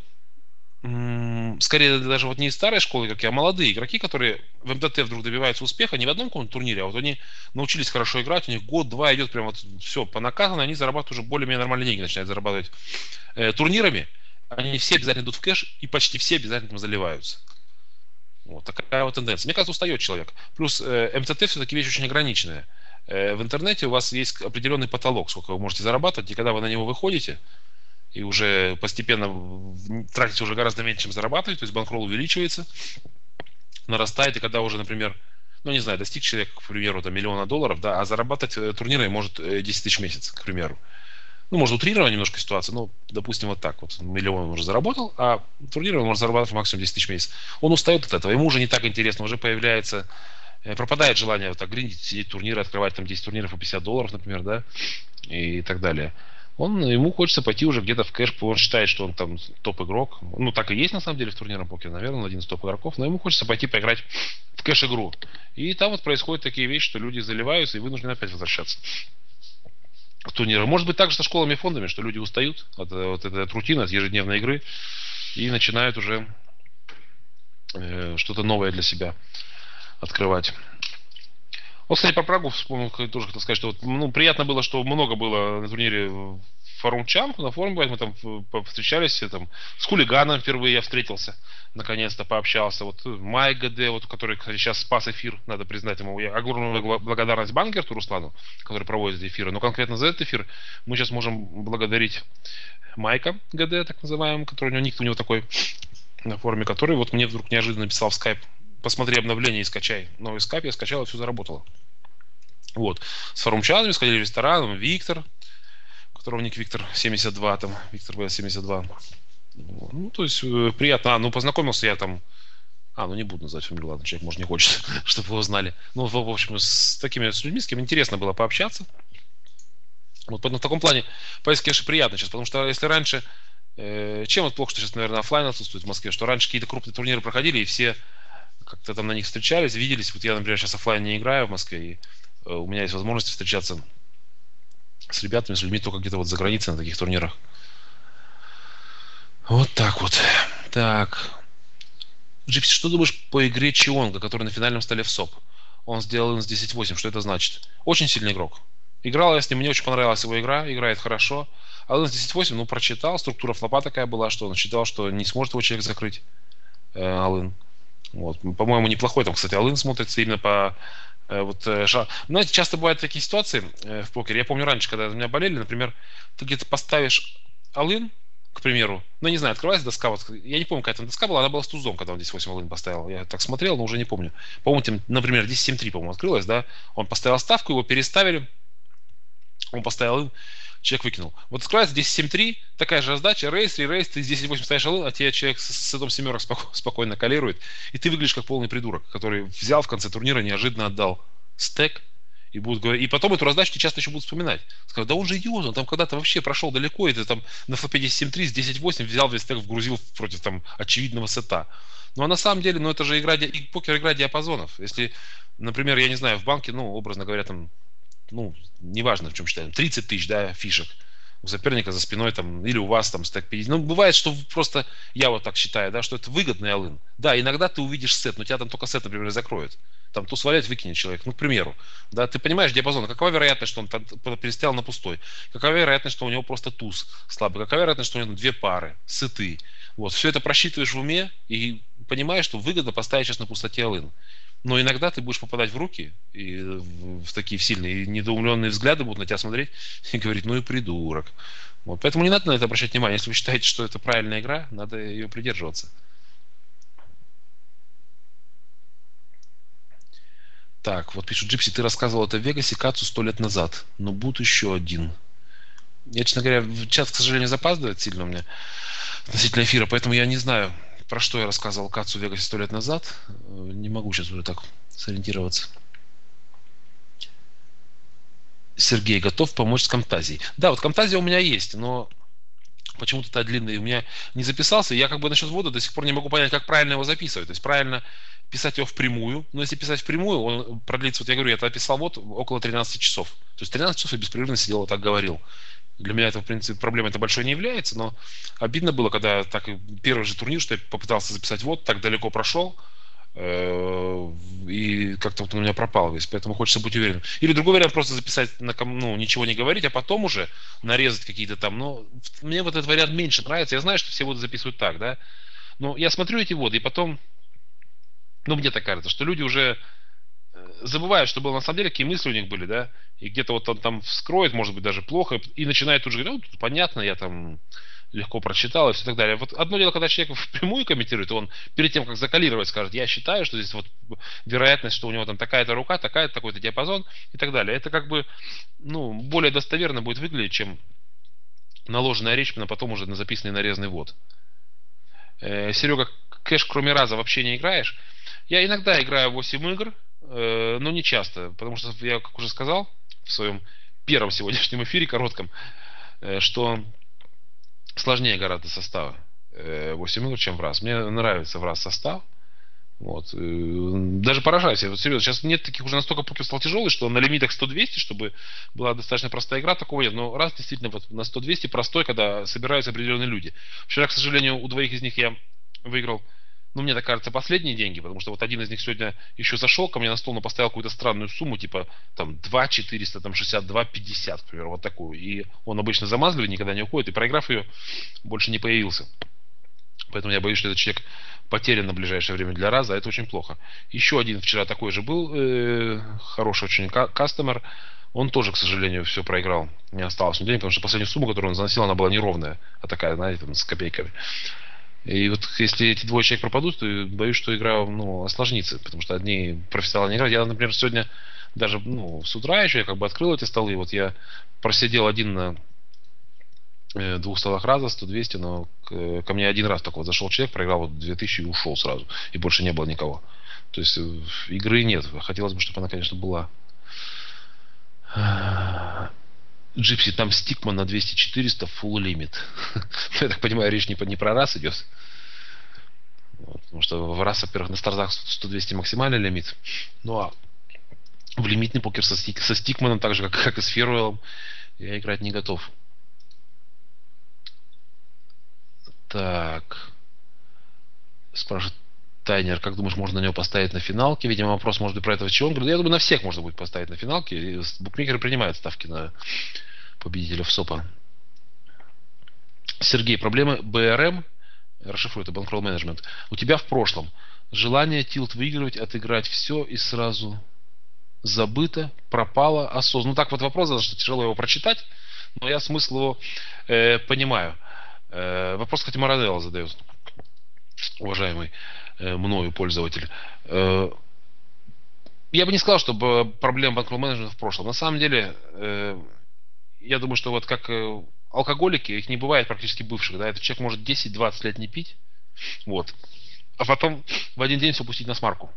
м- скорее даже вот не из старой школы игроки, а молодые игроки, которые в эм тэ тэ вдруг добиваются успеха не в одном каком-то турнире, а вот они научились хорошо играть, у них год-два идет прям вот все по накатанной, они зарабатывают уже более-менее нормальные деньги, начинают зарабатывать э, турнирами. Они все обязательно идут в кэш, и почти все обязательно там заливаются. Вот такая вот тенденция. Мне кажется, устает человек. Плюс э, эм тэ тэ все-таки вещь очень ограниченная. В интернете у вас есть определенный потолок, сколько вы можете зарабатывать, и когда вы на него выходите, и уже постепенно тратите уже гораздо меньше, чем зарабатываете, то есть банкролл увеличивается, нарастает, и когда уже, например, ну не знаю, достиг человек, к примеру, там, миллиона долларов, да, а зарабатывать турниры может десять тысяч в месяц, к примеру. Ну, можно утрировать немножко ситуацию, но, допустим, вот так вот, миллион он уже заработал, а турниры он может зарабатывать максимум десять тысяч в месяц. Он устает от этого, ему уже не так интересно, уже появляется... пропадает желание вот так гриндить, сидеть турниры, открывать там десять турниров по пятьдесят долларов, например, да, и так далее. Он, ему хочется пойти уже где-то в кэш, он считает, что он там топ-игрок. Ну, так и есть на самом деле в турнирном покере, наверное, он один из топ-игроков, но ему хочется пойти поиграть в кэш-игру. И там вот происходят такие вещи, что люди заливаются и вынуждены опять возвращаться к турниру. Может быть, также со школами и фондами, что люди устают от, от этой от рутины, от ежедневной игры и начинают уже э, что-то новое для себя открывать. Вот, кстати, про Прагу вспомнил, тоже хотел сказать, что вот, ну, приятно было, что много было на турнире форум Чамп, на форуме мы там встречались, там, с хулиганом впервые я встретился, наконец-то пообщался. Вот Майк ГД, вот, который, кстати, сейчас спас эфир, надо признать ему я огромную благодарность Бангерту Руслану, который проводит эфиры. Но конкретно за этот эфир мы сейчас можем благодарить Майка ГД, так называемого, который у него ник у него такой на форуме, который вот мне вдруг неожиданно написал в скайп: посмотри обновление и скачай новый скайп. Я скачал, и все заработало. Вот. С форумчанами сходили в ресторан. Виктор, у которого ник Виктор семьдесят два, там, Виктор Б семьдесят два. Ну, то есть, приятно. А, ну, познакомился я там... А, ну, не буду называть фамилию, ладно, человек, может, не хочет, чтобы его знали. Ну, в, в общем, с такими с людьми, с кем интересно было пообщаться. Вот, в таком плане поездки, конечно, приятно сейчас, потому что если раньше... Э, чем вот плохо, что сейчас, наверное, офлайн отсутствует в Москве, что раньше какие-то крупные турниры проходили, и все как-то там на них встречались, виделись. Вот я, например, сейчас офлайн не играю в Москве, и э, у меня есть возможность встречаться с ребятами, с людьми только где-то вот за границей на таких турнирах. Вот так вот. Так. Джипси, что думаешь по игре Чионга, который на финальном столе в СОП? Он сделал инс десять восемь. Что это значит? Очень сильный игрок. Играл я с ним, мне очень понравилась его игра. Играет хорошо. А инс десять восемь, ну, прочитал. Структура флопа такая была, что он считал, что не сможет его человек закрыть. Э, Алын. Вот. По-моему, неплохой там, кстати, Алын смотрится именно по... Э, вот, э, ша... Знаете, часто бывают такие ситуации э, в покере. Я помню раньше, когда у меня болели, например, ты где-то поставишь Алын, к примеру, ну, не знаю, открывается доска, вот, я не помню, какая там доска была, она была с тузом, когда он десять восемь Алын поставил. Я так смотрел, но уже не помню. По-моему, например, десять семь три, по-моему, открылась, да? Он поставил ставку, его переставили, он поставил Алын, человек выкинул. Вот открывается десять семь три, такая же раздача, рейс, рейс, ты с десять восемь ставишь Алын, а тебе человек с, с этим семерок споко- спокойно коллирует, и ты выглядишь как полный придурок, который взял в конце турнира, неожиданно отдал стек, и будут говорить, и потом эту раздачу тебе часто еще будут вспоминать. Скажут, да он же идиот, он там когда-то вообще прошел далеко, и ты там на флопе десять семь три с десять восемь взял весь стек, вгрузил против там очевидного сета. Ну а на самом деле, ну это же игра, и покер игра диапазонов. Если, например, я не знаю, в банке, ну, образно говоря, там, ну, неважно в чем считаем, тридцать тысяч, да, фишек. У соперника за спиной там, или у вас там стек пятьдесят. Ну, бывает, что просто, я вот так считаю, да, что это выгодный Алын. Да, иногда ты увидишь сет, но тебя там только сет, например, закроет. Там туз валять выкинет человек, ну, к примеру. Да, ты понимаешь диапазон, какова вероятность, что он перестоял на пустой? Какова вероятность, что у него просто туз слабый? Какова вероятность, что у него две пары, сеты? Вот, все это просчитываешь в уме и понимаешь, что выгодно поставить сейчас на пустоте Алын. Но иногда ты будешь попадать в руки и в такие сильные, и недоумленные взгляды будут на тебя смотреть и говорить, ну и придурок. Вот, поэтому не надо на это обращать внимание. Если вы считаете, что это правильная игра, надо ее придерживаться. Так, вот пишут, Джипси, ты рассказывал это в Вегасе Кацу сто лет назад, но будет еще один. Я, честно говоря, чат, к сожалению, запаздывает сильно у меня относительно эфира, поэтому я не знаю, про что я рассказывал Кацу в Вегасе сто лет назад. Не могу сейчас уже так сориентироваться. Сергей, готов помочь с Камтазией. Да, вот Камтазия у меня есть, но почему-то та длинная у меня не записался. Я как бы насчет ввода до сих пор не могу понять, как правильно его записывать. То есть правильно писать его впрямую. Но если писать впрямую, он продлится, вот я говорю, я это описал вот около тринадцати часов. То есть тринадцать часов я беспрерывно сидел и так говорил. Для меня это, в принципе, проблема это большой не является, но обидно было, когда так первый же турнир, что я попытался записать вот, так далеко прошел, и как-то вот он у меня пропал весь, поэтому хочется быть уверенным. Или другой вариант, просто записать, на, ну, ничего не говорить, а потом уже нарезать какие-то там, ну, мне вот этот вариант меньше нравится, я знаю, что все воды записывают так, да, но я смотрю эти воды, и потом, ну, мне так кажется, что люди уже забывают, что было на самом деле, какие мысли у них были, да, и где-то вот он там вскроет, может быть, даже плохо, и начинает тут же говорить, ну, понятно, я там легко прочитал и все так далее. Вот одно дело, когда человек впрямую комментирует, он перед тем, как закалировать, скажет, я считаю, что здесь вот вероятность, что у него там такая-то рука, такая-то, такой-то диапазон и так далее. Это как бы, ну, более достоверно будет выглядеть, чем наложенная речь, но потом уже на записанный нарезанный ввод. Э, Серега, кэш кроме раза вообще не играешь? Я иногда играю восемь игр, э, но не часто, потому что я, как уже сказал в своем первом сегодняшнем эфире коротком, э, что сложнее гораздо составы э, восемь игр, чем в раз. Мне нравится в раз состав. Вот. э, Даже поражаюсь. Я вот серьезно, сейчас нет таких уже, настолько покер стал тяжелый, что на лимитах сто-двести, чтобы была достаточно простая игра, такого нет. Но раз действительно вот на сто-двести простой, когда собираются определенные люди. Вчера, к сожалению, у двоих из них я выиграл, ну, мне так кажется, последние деньги, потому что вот один из них сегодня еще зашел ко мне на стол, но поставил какую-то странную сумму, типа там два четыреста шестьдесят два пятьдесят, к примеру, вот такую. И он обычно замазливает, никогда не уходит, и проиграв ее, больше не появился. Поэтому я боюсь, что этот человек потерян на ближайшее время для раза, а это очень плохо. Еще один вчера такой же был, э, хороший очень кастомер. Он тоже, к сожалению, все проиграл. Не осталось денег, потому что последнюю сумму, которую он заносил, она была неровная, а такая, знаете, там, с копейками. И вот если эти двое человек пропадут, то боюсь, что игра, ну, осложнится, потому что одни профессионалы не играют. Я, например, сегодня даже, ну, с утра еще я как бы открыл эти столы, вот я просидел один на э, двух столах раза, сто-двести, но к, ко мне один раз только вот зашел человек, проиграл вот две тысячи и ушел сразу, и больше не было никого. То есть э, игры нет. Хотелось бы, чтобы она, конечно, была. Джипси, там стикман на двести-четыреста full limit. Я так понимаю, речь не, не про раз идет. Вот, потому что в раз, во-первых, на стартах сто-двести максимальный лимит. Ну а в лимитный покер со, стик, со стикманом, так же как, как и с ферруэлом, я играть не готов. Так. Спрашивает Тайнер, как думаешь, можно на него поставить на финалке? Видимо, вопрос может быть про этого чего. Он говорит, я думаю, на всех можно будет поставить на финалке. Букмекеры принимают ставки на победителя в СОПа. Сергей, проблемы БРМ, расшифрую, это банкролл менеджмент, у тебя в прошлом. Желание тилт выигрывать, отыграть все и сразу забыто, пропало, осознанно. Ну так вот вопрос, что тяжело его прочитать, но я смысл его э, понимаю. Э, вопрос, кстати, Мараделла задает, уважаемый э, мною пользователь. Э, я бы не сказал, что проблема банкролл менеджмента в прошлом. На самом деле, э, я думаю, что вот как э, алкоголики, их не бывает практически бывших, да, этот человек может десять-двадцать лет не пить, вот, а потом в один день все пустить на смарку.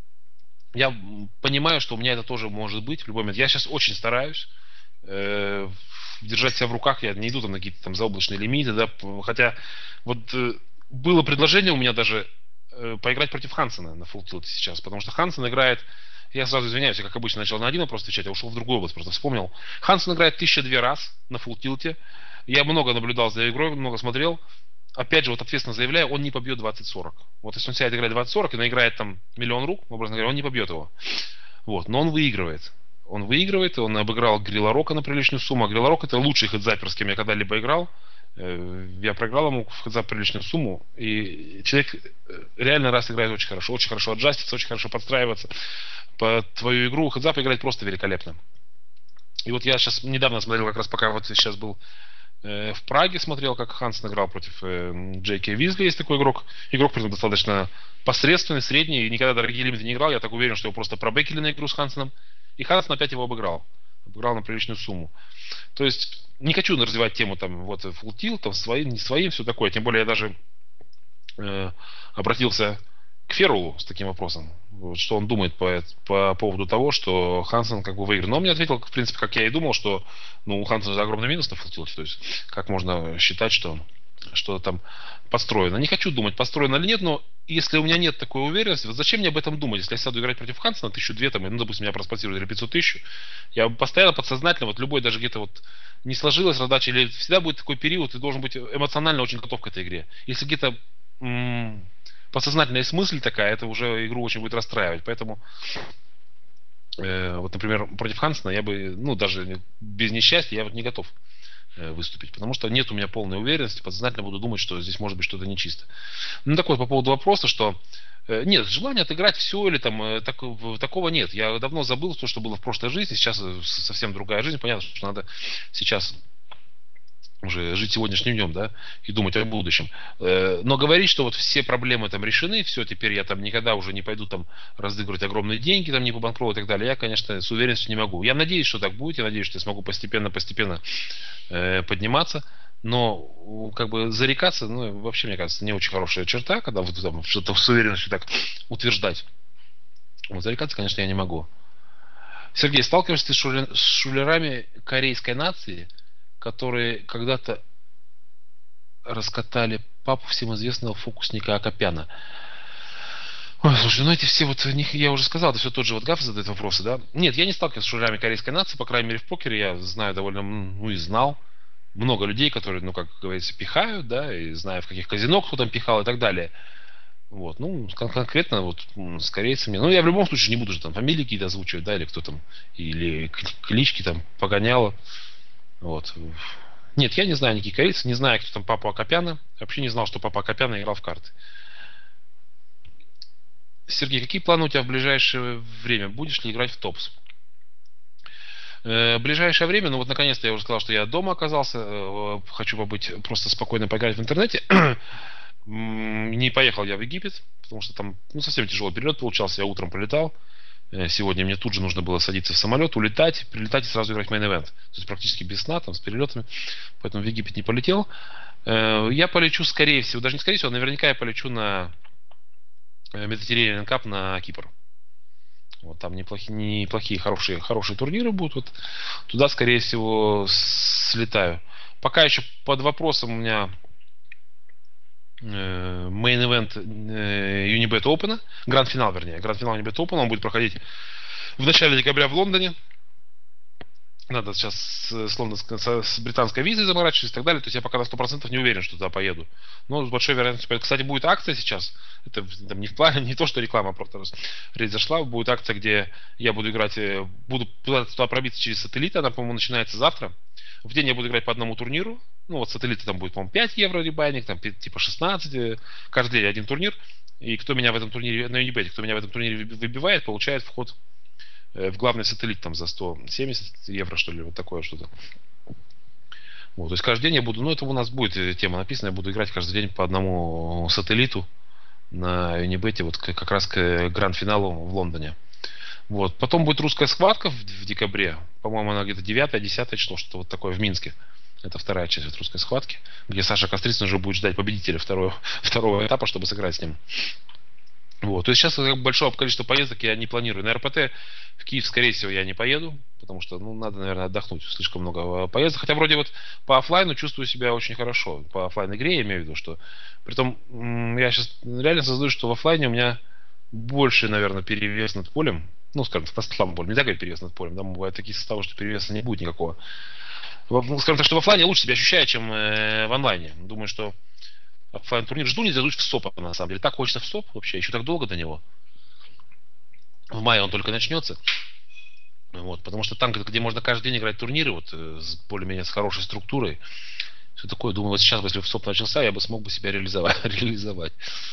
Я понимаю, что у меня это тоже может быть в любой момент. Я сейчас очень стараюсь э, держать себя в руках, я не иду там на какие-то там заоблачные лимиты, да, хотя вот э, было предложение у меня даже э, поиграть против Хансена на Full Tilt сейчас, потому что Хансен играет, я сразу извиняюсь, я как обычно начал на один вопрос отвечать, а ушел в другой область, просто вспомнил. Хансен играет тысяча два раз на Full Tilt, я много наблюдал за игрой, много смотрел. Опять же, вот ответственно заявляю, он не побьет двадцать-сорок. Вот если он сядет играть двадцать-сорок и наиграет там миллион рук, образно говоря, он не побьет его. Вот, но он выигрывает. Он выигрывает, он обыграл Грилла Рока на приличную сумму. А Грилла Рок это лучший хедзапер, с кем я когда-либо играл. Я проиграл ему в хедзап приличную сумму. И человек реально раз играет очень хорошо. Очень хорошо аджастится, очень хорошо подстраиваться. Под твою игру хедзап играть просто великолепно. И вот я сейчас недавно смотрел, как раз пока вот сейчас был в Праге, смотрел, как Хансен играл против Джей Кей Визли, есть такой игрок. Игрок, при этом, достаточно посредственный, средний, и никогда дорогие лимиты не играл. Я так уверен, что его просто пробекили на игру с Хансеном. И Хансен опять его обыграл. Обыграл на приличную сумму. То есть, не хочу развивать тему там, вот, full tilt, там, своим, не своим, все такое. Тем более, я даже э, обратился к Феррулу с таким вопросом. Вот, что он думает по, по поводу того, что Хансен как бы выиграл. Но он мне ответил, в принципе, как я и думал, что ну, у Хансена же огромный минус на full tilt. То есть, как можно считать, что что-то там построено. Не хочу думать, построено или нет, но если у меня нет такой уверенности, вот зачем мне об этом думать? Если я сяду играть против Хансена тысячу две, там, ну, допустим, меня проспонсируют или пятьсот тысяч, я постоянно подсознательно, вот любой даже где-то вот не сложилась раздача, или всегда будет такой период, ты должен быть эмоционально очень готов к этой игре. Если где-то м- подсознательная мысль такая, это уже игру очень будет расстраивать. Поэтому э, вот, например, против Хансена я бы, ну, даже без несчастья, я вот не готов выступить, потому что нет у меня полной уверенности, подсознательно буду думать, что здесь может быть что-то нечисто. Ну, так вот, по поводу вопроса, что э, нет, желания отыграть все или там э, так, такого нет. Я давно забыл то, что было в прошлой жизни, сейчас совсем другая жизнь, понятно, что надо сейчас уже жить сегодняшним днем, да, и думать о будущем. Но говорить, что вот все проблемы там решены, все, теперь я там никогда уже не пойду там разыгрывать огромные деньги, там не по банкроту и так далее, я, конечно, с уверенностью не могу. Я надеюсь, что так будет, я надеюсь, что я смогу постепенно-постепенно э, подниматься, но как бы зарекаться, ну, вообще, мне кажется, не очень хорошая черта, когда вот там что-то с уверенностью так утверждать. Вот зарекаться, конечно, я не могу. Сергей, сталкиваешься с шулерами корейской нации? которые когда-то раскатали папу всем известного фокусника Акопяна. Ой, слушай, ну эти все вот, них я уже сказал, это все тот же вот Гаф задает вопросы, да? Нет, я не сталкивался с шурами корейской нации, по крайней мере в покере я знаю довольно, ну и знал много людей, которые, ну как говорится, пихают, да, и знаю в каких казино кто там пихал и так далее. Вот, ну, кон- конкретно вот м, с корейцами, ну я в любом случае не буду же там фамилии какие-то озвучивать, да, или кто там, или кли- клички там погоняло, вот. Нет, я не знаю никаких корейцев, не знаю, кто там папа Акопяна, вообще не знал, что папа Акопяна играл в карты. Сергей, какие планы у тебя в ближайшее время? Будешь ли играть в топс? Э, В ближайшее время, ну вот наконец-то я уже сказал, что я дома оказался, э, хочу побыть, просто спокойно поиграть в интернете. М, Не поехал я в Египет, потому что там ну, совсем тяжелый перелет получался, я утром полетал. Э, Сегодня мне тут же нужно было садиться в самолет, улетать, прилетать и сразу играть в мейн-эвент. То есть практически без сна, там, с перелетами. Поэтому в Египет не полетел. Э, Я полечу, скорее всего, даже не скорее всего, а наверняка я полечу на Mediterranean Cup на Кипр. Вот там неплохие, неплохие хорошие, хорошие турниры будут. Вот туда, скорее всего, слетаю. Пока еще под вопросом у меня мейн-эвент Unibet Open, гранд-финал, вернее, гранд-финал Unibet Open, он будет проходить в начале декабря в Лондоне. Надо сейчас с, с, лондонской, с, с британской визой заморачиваться и так далее. То есть я пока на сто процентов не уверен, что туда поеду. Но с большой вероятностью поеду. Кстати, будет акция сейчас. Это там, не в плане, не то, что реклама просто речь зашла. Будет акция, где я буду играть, э, буду туда, туда пробиться через сателлит. Она, по-моему, начинается завтра. В день я буду играть по одному турниру. Ну, вот сателлиты там будет, по-моему, пять евро ребайник, там типа шестнадцать. э, Каждый день один турнир. И кто меня в этом турнире, на Unibet, кто меня в этом турнире выбивает, получает вход в главный сателлит там за сто семьдесят евро, что ли, вот такое что-то. Вот, то есть каждый день я буду, ну это у нас будет тема написана, я буду играть каждый день по одному сателлиту на Unibet, вот как раз к гранд-финалу в Лондоне. Вот. Потом будет русская схватка в, в декабре, по-моему, она где-то девятое-десятое число, что-то вот такое в Минске. Это вторая часть от русской схватки, где Саша Кострицын уже будет ждать победителя второго, второго этапа, чтобы сыграть с ним. Вот. То есть сейчас большое количество поездок я не планирую. На РПТ в Киев, скорее всего, я не поеду, потому что, ну, надо, наверное, отдохнуть. Слишком много поездок. Хотя вроде вот по офлайну чувствую себя очень хорошо. По офлайн игре я имею в виду, что... Притом, я сейчас реально создаю, что в офлайне у меня больше, наверное, перевес над полем. Ну, скажем так, на слабом поле. Нельзя говорить перевес над полем. Там бывают такие составы, что перевеса не будет никакого. Скажем так, что в офлайне я лучше себя ощущаю, чем в онлайне. Думаю, что оффлайн турнир жду, не дадут в СОП, на самом деле. Так хочется в СОП вообще, еще так долго до него. В мае он только начнется. Вот, потому что там, где можно каждый день играть турниры, вот, с более-менее с хорошей структурой, все такое, думаю, вот сейчас, если в СОП начался, я бы смог бы себя реализовать. реализовать.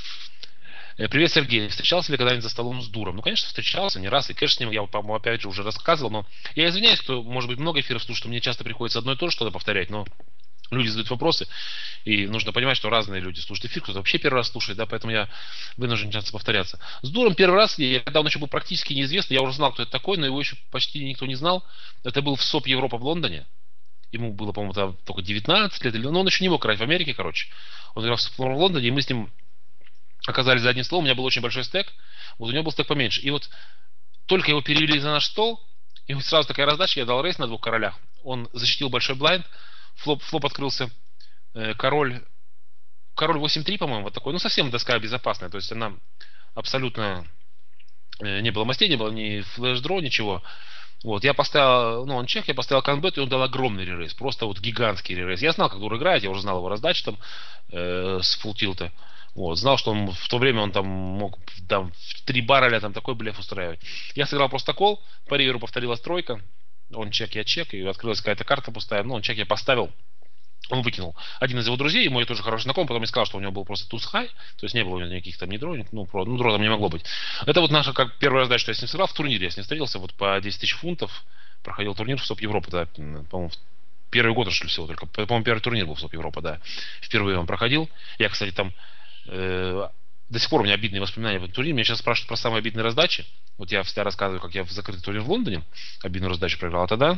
Привет, Сергей. Встречался ли когда-нибудь за столом с Дуром? Ну, конечно, встречался не раз. И, конечно, с ним я, по-моему, опять же уже рассказывал. Но я извиняюсь, кто, может быть, много эфиров слушает, что мне часто приходится одно и то же что-то повторять, но люди задают вопросы, и нужно понимать, что разные люди слушают эфир, кто-то вообще первый раз слушает, да, поэтому я вынужден часто повторяться. С Дуром первый раз, я, когда он еще был практически неизвестный, я уже знал, кто это такой, но его еще почти никто не знал. Это был в СОП Европа в Лондоне. Ему было, по-моему, там только девятнадцать лет, но он еще не мог играть в Америке, короче. Он играл в СОП в Лондоне, и мы с ним оказались за одним столом, у меня был очень большой стек, вот у него был стек поменьше. И вот только его перевели за наш стол, и вот сразу такая раздача, я дал рейс на двух королях. Он защитил большой блайнд, флоп, флоп открылся, э, король, король восемь три, по-моему, вот такой, ну совсем доска безопасная, то есть она абсолютно э, не было мастей, не было ни флеш-дро, ничего. Вот, я поставил, ну он чех, я поставил канбет, и он дал огромный ререйс, просто вот гигантский ререйс. Я знал, как Дур играет, я уже знал его раздачу там э, с фултилта. Вот, знал, что он в то время он там мог там, в три барреля там такой блеф устраивать. Я сыграл просто кол, по риверу повторилась тройка. Он чек, я чек, и открылась какая-то карта пустая. Ну, он чек я поставил. Он выкинул. Один из его друзей, мой тоже хороший знакомый, потом мне сказал, что у него был просто туз хай, то есть не было у него никаких там ни дро, ну, про, ну, дро там не могло быть. Это вот наша как первая раздача, что я с ним сыграл в турнире, я с ним встретился, вот по десять тысяч фунтов, проходил турнир в СОП Европа, да, по-моему, первый год, что ли, всего только, по-моему, первый турнир был в СОП Европа, да, впервые он проходил. Я, кстати, там э, до сих пор у меня обидные воспоминания об этом турнире, меня сейчас спрашивают про самые обидные раздачи. Вот я всегда рассказываю, как я в закрытый турнир в Лондоне обидную раздачу проиграл, а тогда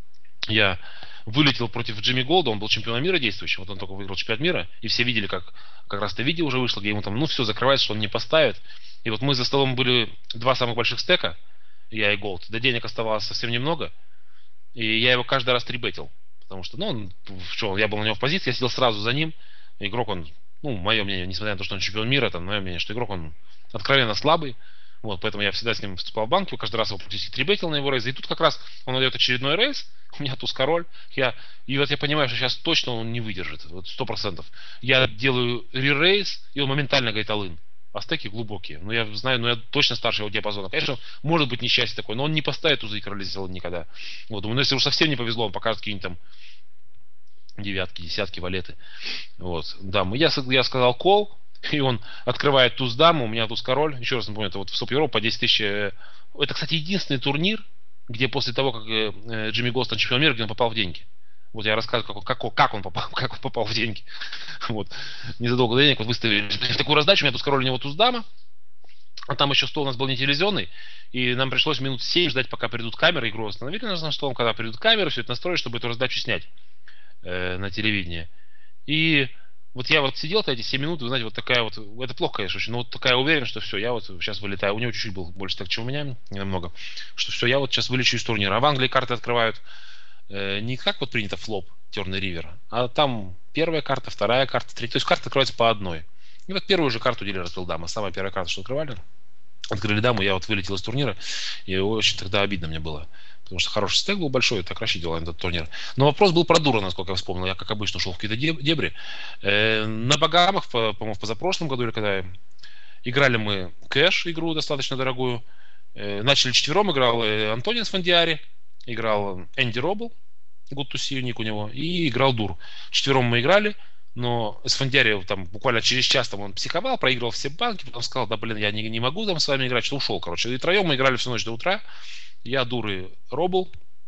я вылетел против Джимми Голда, он был чемпионом мира действующим, вот он только выиграл чемпионат мира, и все видели, как как раз-то видео уже вышло, где ему там, ну, все закрывается, что он не поставит. И вот мы за столом были два самых больших стека, я и Голд, до денег оставалось совсем немного, и я его каждый раз трибетил, Потому что, ну, он, что, я был на него в позиции, я сидел сразу за ним. Игрок, он, ну, мое мнение, несмотря на то, что он чемпион мира, там, мое мнение, что игрок, он откровенно слабый. Вот, поэтому я всегда с ним вступал в банки, каждый раз его практически трибетил на его рейс. И тут как раз он дает очередной рейс, у меня туз король. Я, и вот я понимаю, что сейчас точно он не выдержит, вот сто процентов. Я делаю ререйс, и он моментально говорит all-in. А стеки глубокие. Ну, я знаю, ну, я точно старше его диапазона. Конечно, может быть несчастье такое, но он не поставит тузы и короли никогда. Вот, думаю, ну, если уж совсем не повезло, он покажет какие-нибудь там девятки, десятки, валеты. Вот, дамы. Я, я сказал кол, и он открывает туз даму, у меня туз король. Еще раз напомню, это вот в Суп Европа по десять тысяч. Это, кстати, единственный турнир, где после того, как Джимми Гостон чемпион мира, где он попал в деньги. Вот я рассказываю, как, как, как он попал, как он попал в деньги. Вот. Незадолго до денег вот выставили такую раздачу, у меня туз король, у него туз дама. А там еще стол у нас был не телевизионный, и нам пришлось минут семь ждать, пока придут камеры. Игру остановили на столом, когда придут камеры, все это настроить, чтобы эту раздачу снять э, на телевидении. И вот я вот сидел-то эти семь минут, вы знаете, вот такая вот, это плохо, конечно, очень, но вот такая уверенность, что все, я вот сейчас вылетаю. У него чуть-чуть был больше так, чем у меня, не намного. Что все, я вот сейчас вылечу из турнира. А в Англии карты открывают э, не как вот принято флоп, Терный Ривер, а там первая карта, вторая карта, третья. То есть карты открываются по одной. И вот первую же карту дилер открыл дама. Самая первая карта, что открывали. Открыли даму, я вот вылетел из турнира. И очень тогда обидно мне было. Потому что хороший стек был большой, так рассчитывал на этот турнир. Но вопрос был про дура, насколько я вспомнил. Я, как обычно, ушел в какие-то дебри. Э, на Багамах, по-моему, в позапрошлом году, или когда играли мы кэш, игру достаточно дорогую. Э, начали четвером, играл Антонио Сфандиари, играл Энди Робл, Good to see, ник у него, и играл дур. Четвером мы играли. Но Сфандиари там буквально через час там он психовал, проигрывал все банки, потом сказал, да блин, я не, не могу там с вами играть, что ушел, короче. И троем мы играли всю ночь до утра. Я дуры Робл.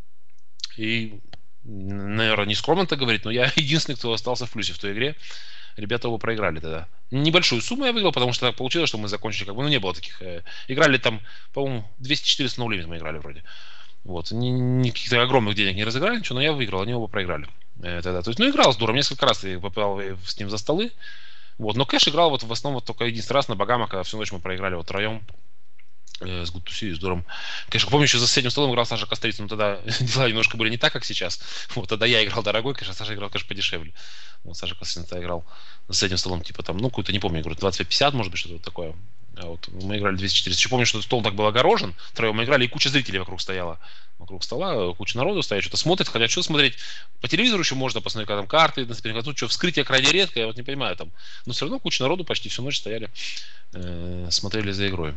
И, наверное, не скромно так говорить, но я единственный, кто остался в плюсе в той игре. Ребята оба проиграли тогда. Небольшую сумму я выиграл, потому что так получилось, что мы закончили, как бы, ну не было таких. Э, играли там, по-моему, двести-четыреста no limit мы играли вроде. Вот. Никаких огромных денег не разыграли, ничего, но я выиграл, они оба проиграли. Тогда. То есть, ну, играл с дуром. Несколько раз я попал с ним за столы. Вот. Но кэш играл вот в основном вот только единственный раз на Багамах, когда всю ночь мы проиграли вот втроем э, с Good to see и с дуром. Конечно, помню, еще за соседним столом играл Саша Кострицын, но тогда дела немножко были не так, как сейчас. Вот, тогда я играл дорогой кэш, а Саша играл кэш подешевле. Вот, Саша Кострицын тогда играл за соседним столом, типа там, ну, какую-то, не помню, игру, двадцать пять пятьдесят, может быть, что-то вот такое. А вот мы играли двести четыреста. Еще помню, что стол так был огорожен. Втроем мы играли, и куча зрителей вокруг стояла. Вокруг стола, куча народу стоит, что-то смотрит. Хотя что смотреть? По телевизору еще можно посмотреть, когда там карты, например, тут что, вскрытие крайне редко, я вот не понимаю там. Но все равно куча народу почти всю ночь стояли, э, смотрели за игрой.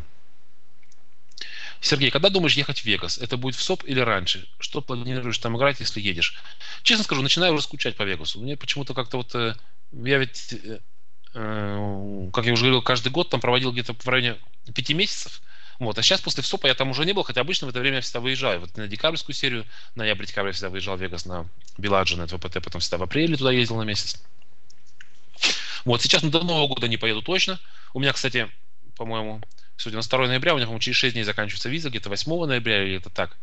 Сергей, когда думаешь ехать в Вегас? Это будет в СОП или раньше? Что планируешь там играть, если едешь? Честно скажу, начинаю уже скучать по Вегасу. Мне почему-то как-то вот... Э, я ведь... Э, как я уже говорил, каждый год там проводил где-то в районе пяти месяцев. Вот. А сейчас после ВСОПа я там уже не был, хотя обычно в это время я всегда выезжаю. Вот на декабрьскую серию, ноябрь-декабрь я всегда выезжал в Вегас на Беладжи, на это ВПТ, потом всегда в апреле туда ездил на месяц. Вот, сейчас ну, до Нового года не поеду точно. У меня, кстати, по-моему, сегодня второго ноября, у меня, по-моему, через шесть дней заканчивается виза, где-то восьмого ноября или это так.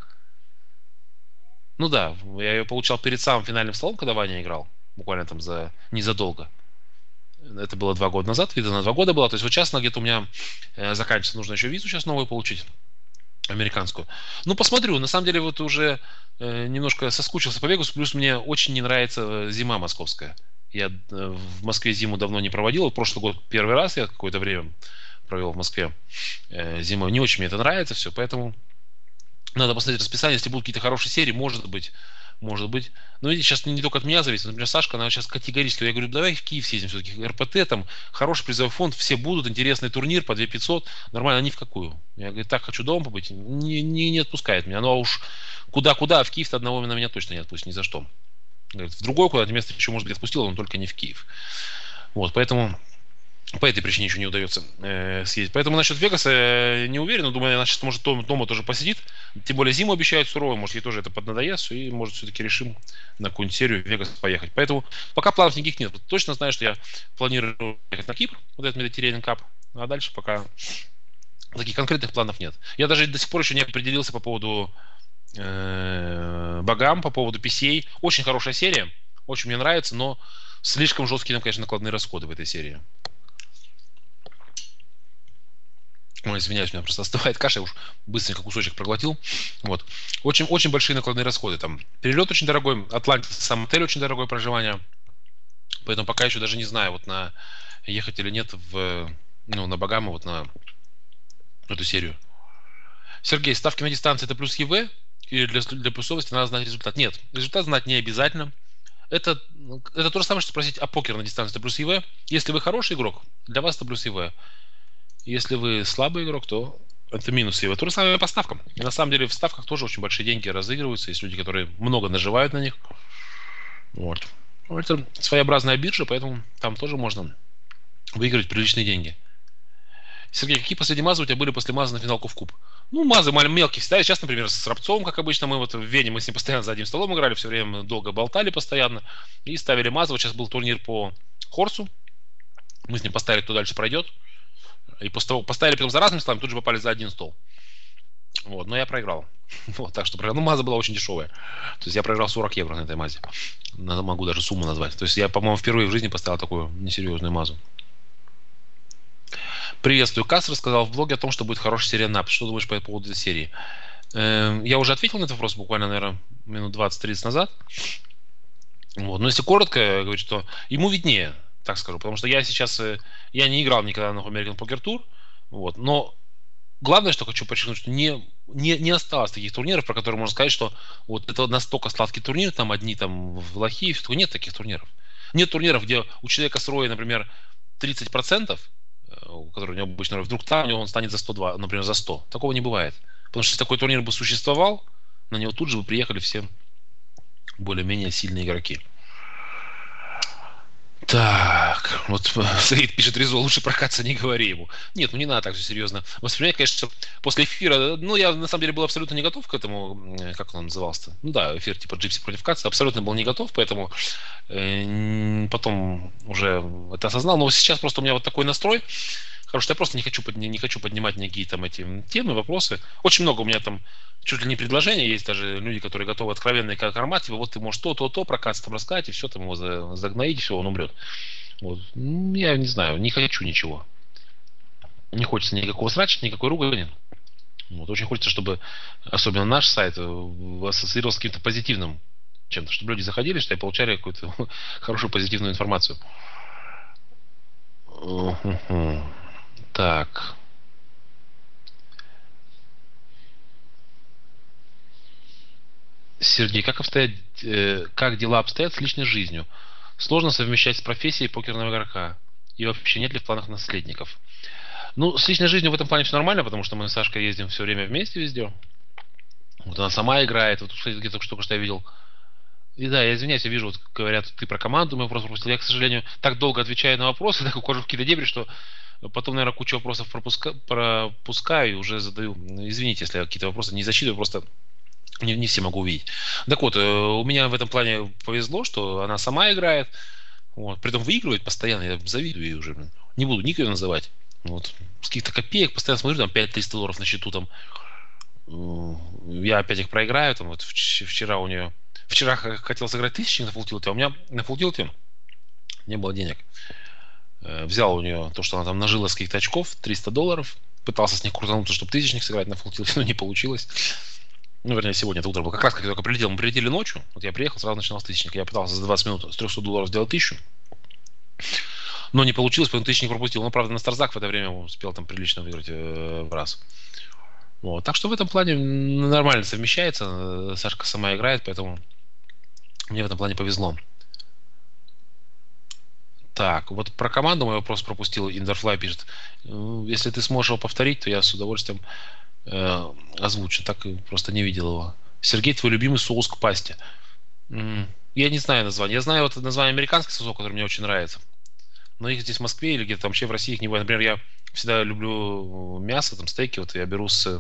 Ну да, я ее получал перед самым финальным столом, когда Ваня играл, буквально там за незадолго. Это было два года назад, видно, на два года было. То есть вот сейчас где-то у меня э, заканчивается, нужно еще визу сейчас новую получить, американскую. Ну, посмотрю, на самом деле вот уже э, немножко соскучился по Вегасу, плюс мне очень не нравится зима московская. Я э, в Москве зиму давно не проводил, вот прошлый год первый раз я какое-то время провел в Москве э, зимой. Не очень мне это нравится все, поэтому надо посмотреть расписание, если будут какие-то хорошие серии, может быть, Может быть. Но видите, сейчас не только от меня зависит. Например, Сашка, она сейчас категорически, я говорю, давай в Киев съездим все-таки. РПТ, там хороший призовой фонд, все будут, интересный турнир по две тысячи пятьсот. Нормально, ни в какую. Я говорю, так хочу дома побыть. Не, не, не отпускает меня. Ну а уж куда-куда, а в Киев-то одного на меня точно не отпустит, ни за что. Говорит, в другое куда-то место еще, может быть, отпустил, но только не в Киев. Вот, поэтому... По этой причине еще не удается э, съездить. Поэтому насчет Вегаса э, не уверен. Но думаю, она сейчас, может, дома тоже посидит. Тем более зиму обещают суровую. Может, ей тоже это поднадоест. И, может, все-таки решим на какую-нибудь серию в Вегас поехать. Поэтому пока планов никаких нет. Точно знаю, что я планирую ехать на Кипр. Вот этот Mediterranean Cup. А дальше пока таких конкретных планов нет. Я даже до сих пор еще не определился по поводу э, Багам, по поводу пи си эй. Очень хорошая серия. Очень мне нравится. Но слишком жесткие, конечно, накладные расходы в этой серии. Ой, извиняюсь, у меня просто остывает каша, я уж быстренько кусочек проглотил. Вот. Очень, очень большие накладные расходы. Там перелет очень дорогой, Атлантис, сам отель очень дорогое проживание. Поэтому пока еще даже не знаю, вот на ехать или нет в, ну, на Багамы, вот на эту серию. Сергей, ставки на дистанции это плюс ЕВ? Или для, для плюсовости надо знать результат? Нет, результат знать не обязательно. Это, это то же самое, что спросить, а покер на дистанции это плюс ЕВ? Если вы хороший игрок, для вас это плюс ЕВ. Если вы слабый игрок, то это минус ЕВ. То же самое по ставкам. И на самом деле в ставках тоже очень большие деньги разыгрываются. Есть люди, которые много наживают на них. Вот. Это своеобразная биржа, поэтому там тоже можно выиграть приличные деньги. Сергей, какие последние мазы у тебя были после маза на финалку в куб? Ну, мазы мелкие всегда. Сейчас, например, с Рабцовым, как обычно, мы вот в Вене, мы с ним постоянно за одним столом играли, все время долго болтали постоянно и ставили мазы. Вот сейчас был турнир по Хорсу. Мы с ним поставили, кто дальше пройдет. И после того, поставили потом за разными столами, тут же попали за один стол. Вот, но я проиграл. Вот, так что проиграл. Ну, маза была очень дешевая. То есть я проиграл сорок евро на этой мазе. Могу даже сумму назвать. То есть я, по-моему, впервые в жизни поставил такую несерьезную мазу. Приветствую. Касс рассказал в блоге о том, что будет хорошая серия НАП. Что думаешь по поводу этой серии? Я уже ответил на этот вопрос буквально, наверное, минут двадцать-тридцать назад. Вот. Но если коротко говорить, что ему виднее, так скажу. Потому что я сейчас, я не играл никогда на American Poker Tour. Вот. Но главное, что хочу подчеркнуть, что не, не, не осталось таких турниров, про которые можно сказать, что вот это настолько сладкий турнир, там одни там в лохи, и все. Нет таких турниров. Нет турниров, где у человека с роя, например, тридцать процентов, который у него обычно вдруг там, он станет за сто два, например, за сто. Такого не бывает. Потому что если такой турнир бы существовал, на него тут же бы приехали все более-менее сильные игроки. Так, вот Саид пишет, Резо, лучше прокатиться не говори ему. Нет, ну не надо так все серьезно воспринимать, конечно, после эфира, ну я на самом деле был абсолютно не готов к этому, как он назывался-то? Ну да, эфир типа Джипси против Катца, абсолютно был не готов, поэтому э, потом уже это осознал, но сейчас просто у меня вот такой настрой, потому что я просто не хочу, подни- не хочу поднимать никакие там эти темы, вопросы. Очень много у меня там чуть ли не предложения есть, даже люди, которые готовы откровенно как армат, типа, вот ты можешь то, то, то про Катца там рассказать, и все, там его загноить, и все, он умрет. Вот. Я не знаю, не хочу ничего. Не хочется никакого срача, никакой ругани. Вот. Очень хочется, чтобы, особенно наш сайт, ассоциировался с каким-то позитивным чем-то, чтобы люди заходили, что и получали какую-то хорошую позитивную информацию. Так. Сергей, как обстоят, э, как дела обстоят с личной жизнью? Сложно совмещать с профессией покерного игрока? И вообще нет ли в планах наследников? Ну, с личной жизнью в этом плане все нормально, потому что мы с Сашкой ездим все время вместе везде. Вот она сама играет. Вот, кстати, где-то только что я видел. И да, я извиняюсь, я вижу, вот говорят, ты про команду мой вопрос пропустил. Я, к сожалению, так долго отвечаю на вопросы, так ухожу в какие-то дебри, что потом, наверное, кучу вопросов пропуска... пропускаю и уже задаю. Извините, если я какие-то вопросы не засчитываю, просто не, не все могу увидеть. Так вот, у меня в этом плане повезло, что она сама играет. Вот. При этом выигрывает постоянно, я завидую ей уже. Не буду ник ее называть. Вот. С каких-то копеек, постоянно смотрю, там пять триста долларов на счету. Там. Я опять их проиграю. Там, вот вчера у нее... Вчера хотел сыграть тысячи на фултилте, а у меня на фултилте не было денег. Взял у нее то, что она там нажила с каких-то очков, триста долларов. Пытался с них крутануться, чтобы тысячник сыграть на фултилте, но не получилось. Ну, вернее, сегодня это утро было. Как раз, как я только прилетел, мы прилетели ночью. Вот я приехал, сразу начинал с тысячника. Я пытался за двадцать минут с трехсот долларов сделать тысячу. Но не получилось, поэтому тысячник пропустил. Но, правда, на Старзак в это время успел там прилично выиграть э, в раз. Вот. Так что в этом плане нормально совмещается. Сашка сама играет, поэтому мне в этом плане повезло. Так, вот про команду мой вопрос пропустил. Индерфлай пишет. Если ты сможешь его повторить, то я с удовольствием э, озвучу. Так и просто не видел его. Сергей, твой любимый соус к пасте? М-м, я не знаю название. Я знаю вот название американский соус, который мне очень нравится. Но их здесь в Москве или где-то там вообще в России их не бывает. Например, я всегда люблю мясо, там стейки. Вот я беру с...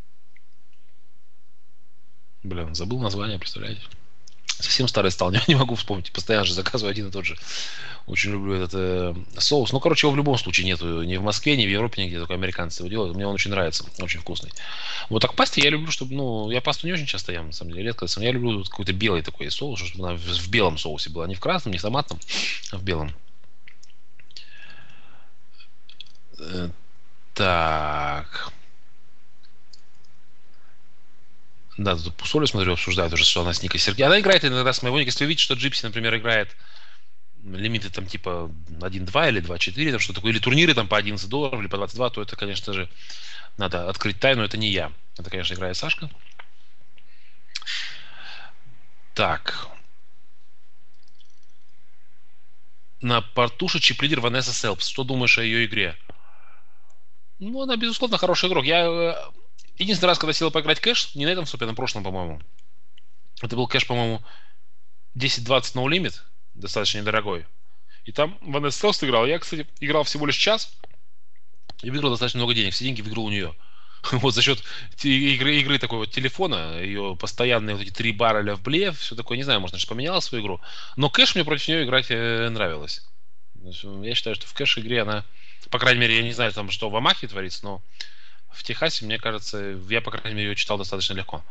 Блин, забыл название, представляете? Совсем старый стал, не, не могу вспомнить. Постоянно же заказываю один и тот же. Очень люблю этот э, соус. Ну, короче, его в любом случае нету ни в Москве, ни в Европе, нигде. Только американцы его делают. Мне он очень нравится. Очень вкусный. Вот так пасте я люблю, чтобы... Ну, я пасту не очень часто ем, на самом деле. Редко. Я люблю какой-то белый такой соус, чтобы она в, в белом соусе была. Не в красном, не в томатном, а в белом. Э, Так. Да, тут Пусолю, смотрю, обсуждают уже, что она с Никой Сергеевной. Она играет иногда с моего Ника. Если вы видите, что Джипси, например, играет лимиты там типа один два или два четыре, там что такое, или турниры там по одиннадцать долларов или по двадцать два, то это, конечно же, надо открыть тайну, это не я. Это, конечно, играет Сашка. Так. На портуше чип-лидер Ванесса Селпс. Что думаешь о ее игре? Ну, она, безусловно, хороший игрок. Я единственный раз, когда сел поиграть кэш, не на этом супе, а на прошлом, по-моему. Это был кэш, по-моему, десять двадцать no limit, достаточно недорогой. И там Ванесса Селпс играл. Я, кстати, играл всего лишь час и выиграл достаточно много денег. Все деньги выиграл у нее. Вот за счет игры, игры такой вот телефона, ее постоянные вот эти три барреля в блеф, все такое, не знаю, может, она поменяла свою игру. Но кэш мне против нее играть э, нравилось. Я считаю, что в кэш игре она, по крайней мере, я не знаю, там, что в Амахе творится, но в Техасе, мне кажется, я, по крайней мере, ее читал достаточно легко.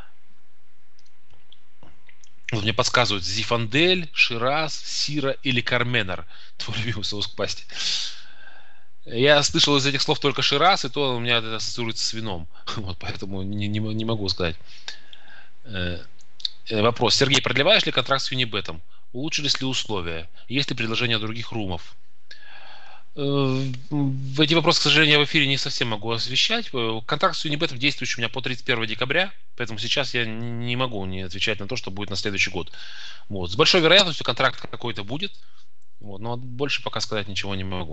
Вот мне подсказывают Зифандель, Шираз, Сира или Карменер. Твой любимый соус к пасте. Я слышал из этих слов только Шираз, и то у меня это ассоциируется с вином. Вот поэтому не, не, не могу сказать. Э, вопрос. Сергей, продлеваешь ли контракт с Юнибетом? Улучшились ли условия? Есть ли предложения других румов? Э, эти вопросы, к сожалению, я в эфире не совсем могу освещать. Контракт с Юнибетом действующий у меня по тридцать первого декабря, поэтому сейчас я не могу не отвечать на то, что будет на следующий год. Вот. С большой вероятностью контракт какой-то будет, вот, но больше пока сказать ничего не могу.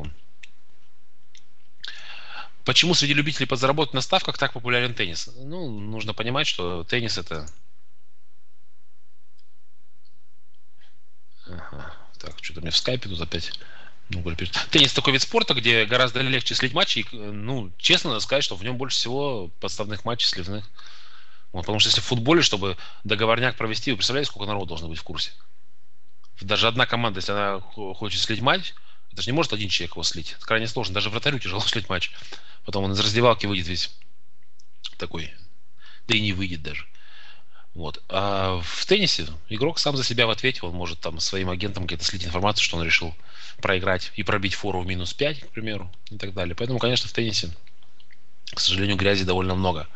Почему среди любителей подзаработать на ставках так популярен теннис? Ну, нужно понимать, что теннис это... Ага. Так, что-то мне в скайпе тут опять... Ну, теннис такой вид спорта, где гораздо легче слить матчи. И, ну, честно надо сказать, что в нем больше всего подставных матчей сливных. Вот, потому что если в футболе, чтобы договорняк провести, вы представляете, сколько народу должно быть в курсе? Даже одна команда, если она хочет слить матч, это же не может один человек его слить. Это крайне сложно. Даже вратарю тяжело слить матч. Потом он из раздевалки выйдет весь такой. Да и не выйдет даже. Вот. А в теннисе игрок сам за себя в ответе. Он может там своим агентам где-то слить информацию, что он решил проиграть и пробить фору в минус пять, к примеру, и так далее. Поэтому, конечно, в теннисе, к сожалению, грязи довольно много.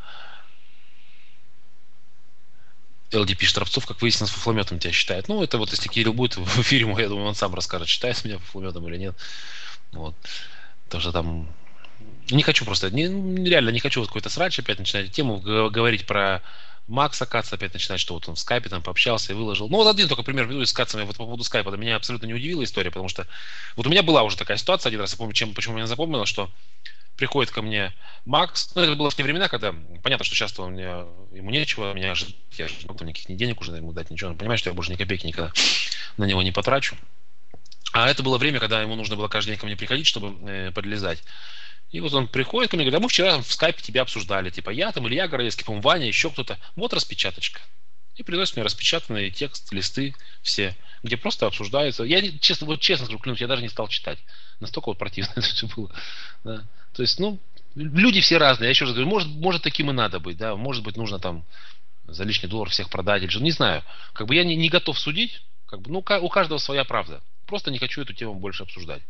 эл ди пи Штрафцов, как выяснилось, фуфлометом тебя считает. Ну, это вот если Кирилл будет в эфире, я думаю, он сам расскажет, считает меня фуфлометом или нет. Вот. Потому что там... Не хочу просто... Не, реально не хочу вот какой-то срач опять начинать тему, говорить про Макса Каца, опять начинать, что вот он в скайпе там пообщался и выложил. Ну, вот один только пример приведу с Кацами вот по поводу скайпа. Да, меня абсолютно не удивила история, потому что... Вот у меня была уже такая ситуация один раз, я помню, чем, почему меня запомнила, что приходит ко мне Макс, ну, это было в те времена, когда, понятно, что часто он мне, ему нечего, меня ожидать, я же могу никаких ни денег уже ему дать, ничего, он понимает, что я больше ни копейки никогда на него не потрачу. А это было время, когда ему нужно было каждый день ко мне приходить, чтобы э, подлезать. И вот он приходит ко мне и говорит, а мы вчера в скайпе тебя обсуждали, типа я там, Илья Городецкий, по-моему, Ваня, еще кто-то, вот распечаточка. И приносит мне распечатанные текст, листы все, где просто обсуждаются. Я, честно, вот честно скажу, клянусь, я даже не стал читать. Настолько вот противно это все было. Да. То есть, ну, люди все разные. Я еще раз говорю, может, может таким и надо быть, да, может быть, нужно там за лишний доллар всех продать, или же, не знаю. Как бы я не, не готов судить, как бы, ну, у каждого своя правда. Просто не хочу эту тему больше обсуждать.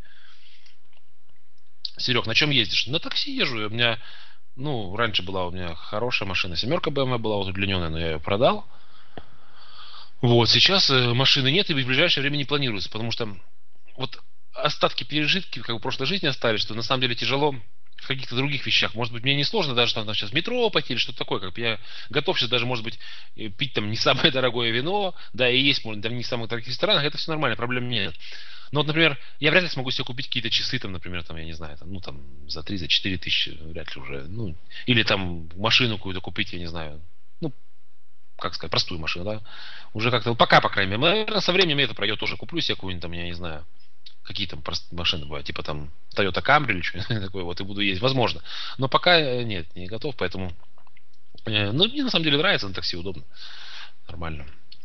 Серег, на чем ездишь? На такси езжу. У меня, ну, раньше была у меня хорошая машина. Семерка бэ эм вэ была вот удлиненная, но я ее продал. Вот, сейчас машины нет и в ближайшее время не планируется, потому что вот остатки пережитки, как в прошлой жизни остались, что на самом деле тяжело в каких-то других вещах. Может быть, мне не сложно даже там, там сейчас в метро пойти или что-то такое. Как бы я готов сейчас даже, может быть, пить там не самое дорогое вино, да, и есть, может, там не в самых дорогих ресторанах, это все нормально, проблем нет. Но вот, например, я вряд ли смогу себе купить какие-то часы, там, например, там, я не знаю, там, ну, там, за три, за четыре тысячи, вряд ли уже, ну, или там машину какую-то купить, я не знаю, ну, как сказать, простую машину, да, уже как-то, пока, по крайней мере, наверное, со временем это пройдет, тоже куплю себе какую-нибудь там, я не знаю, какие там машины бывают, типа там Toyota Camry или что-нибудь такое, вот, и буду ездить, возможно, но пока нет, не готов, поэтому, э, ну, мне на самом деле нравится на такси, удобно, нормально.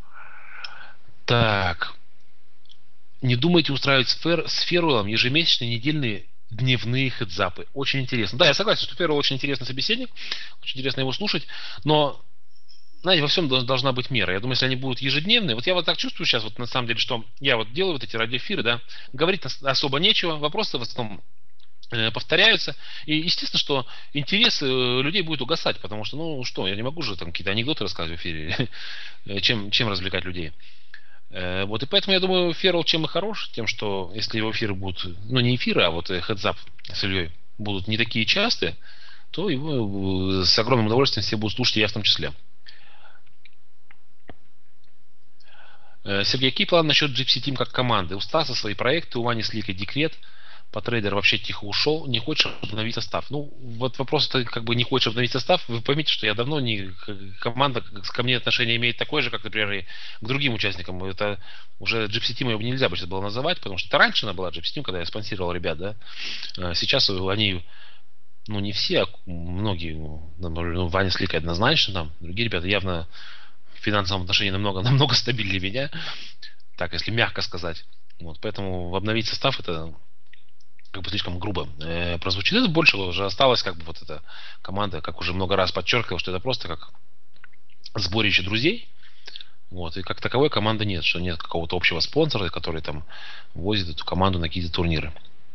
Так... Не думайте устраивать сфер, с Феррелом ежемесячные, недельные, дневные хедзапы. Очень интересно. Да, я согласен, что Феррел очень интересный собеседник. Очень интересно его слушать. Но, знаете, во всем должна быть мера. Я думаю, если они будут ежедневные. Вот я вот так чувствую сейчас, вот на самом деле, что я вот делаю вот эти радиоэфиры, да, говорить особо нечего. Вопросы в основном э, повторяются. И естественно, что интерес э, людей будет угасать, потому что, ну что, я не могу же там какие-то анекдоты рассказывать в эфире, э, чем, чем развлекать людей. Э, Вот, и поэтому я думаю, Феррелл чем и хорош, тем, что если его эфиры будут, ну не эфиры, а вот хедзап с Ильей будут не такие частые, то его э, с огромным удовольствием все будут слушать, и я в том числе. Э, Сергей, какие планы насчет Gypsy Team как команды? У Стаса свои проекты, у Вани с Ликой декрет, по трейдер вообще тихо ушел, не хочешь обновить состав. Ну, вот вопрос, это как бы не хочешь обновить состав, вы поймите, что я давно не... Команда ко мне отношение имеет такое же, как, например, и к другим участникам. Это уже Gypsy Team его нельзя бы сейчас было называть, потому что это раньше она была Gypsy Team, когда я спонсировал ребят, да. А сейчас они, ну, не все, а многие, ну, Ваня с Ликой однозначно, там, другие ребята явно в финансовом отношении намного, намного стабильнее меня, так, если мягко сказать. Вот, поэтому обновить состав это как бы слишком грубо э, прозвучит. Это больше уже осталось как бы вот эта команда, как уже много раз подчеркивал, что это просто как сборище друзей. Вот, и как таковой команды нет, что нет какого-то общего спонсора, который там возит эту команду на какие-то турниры.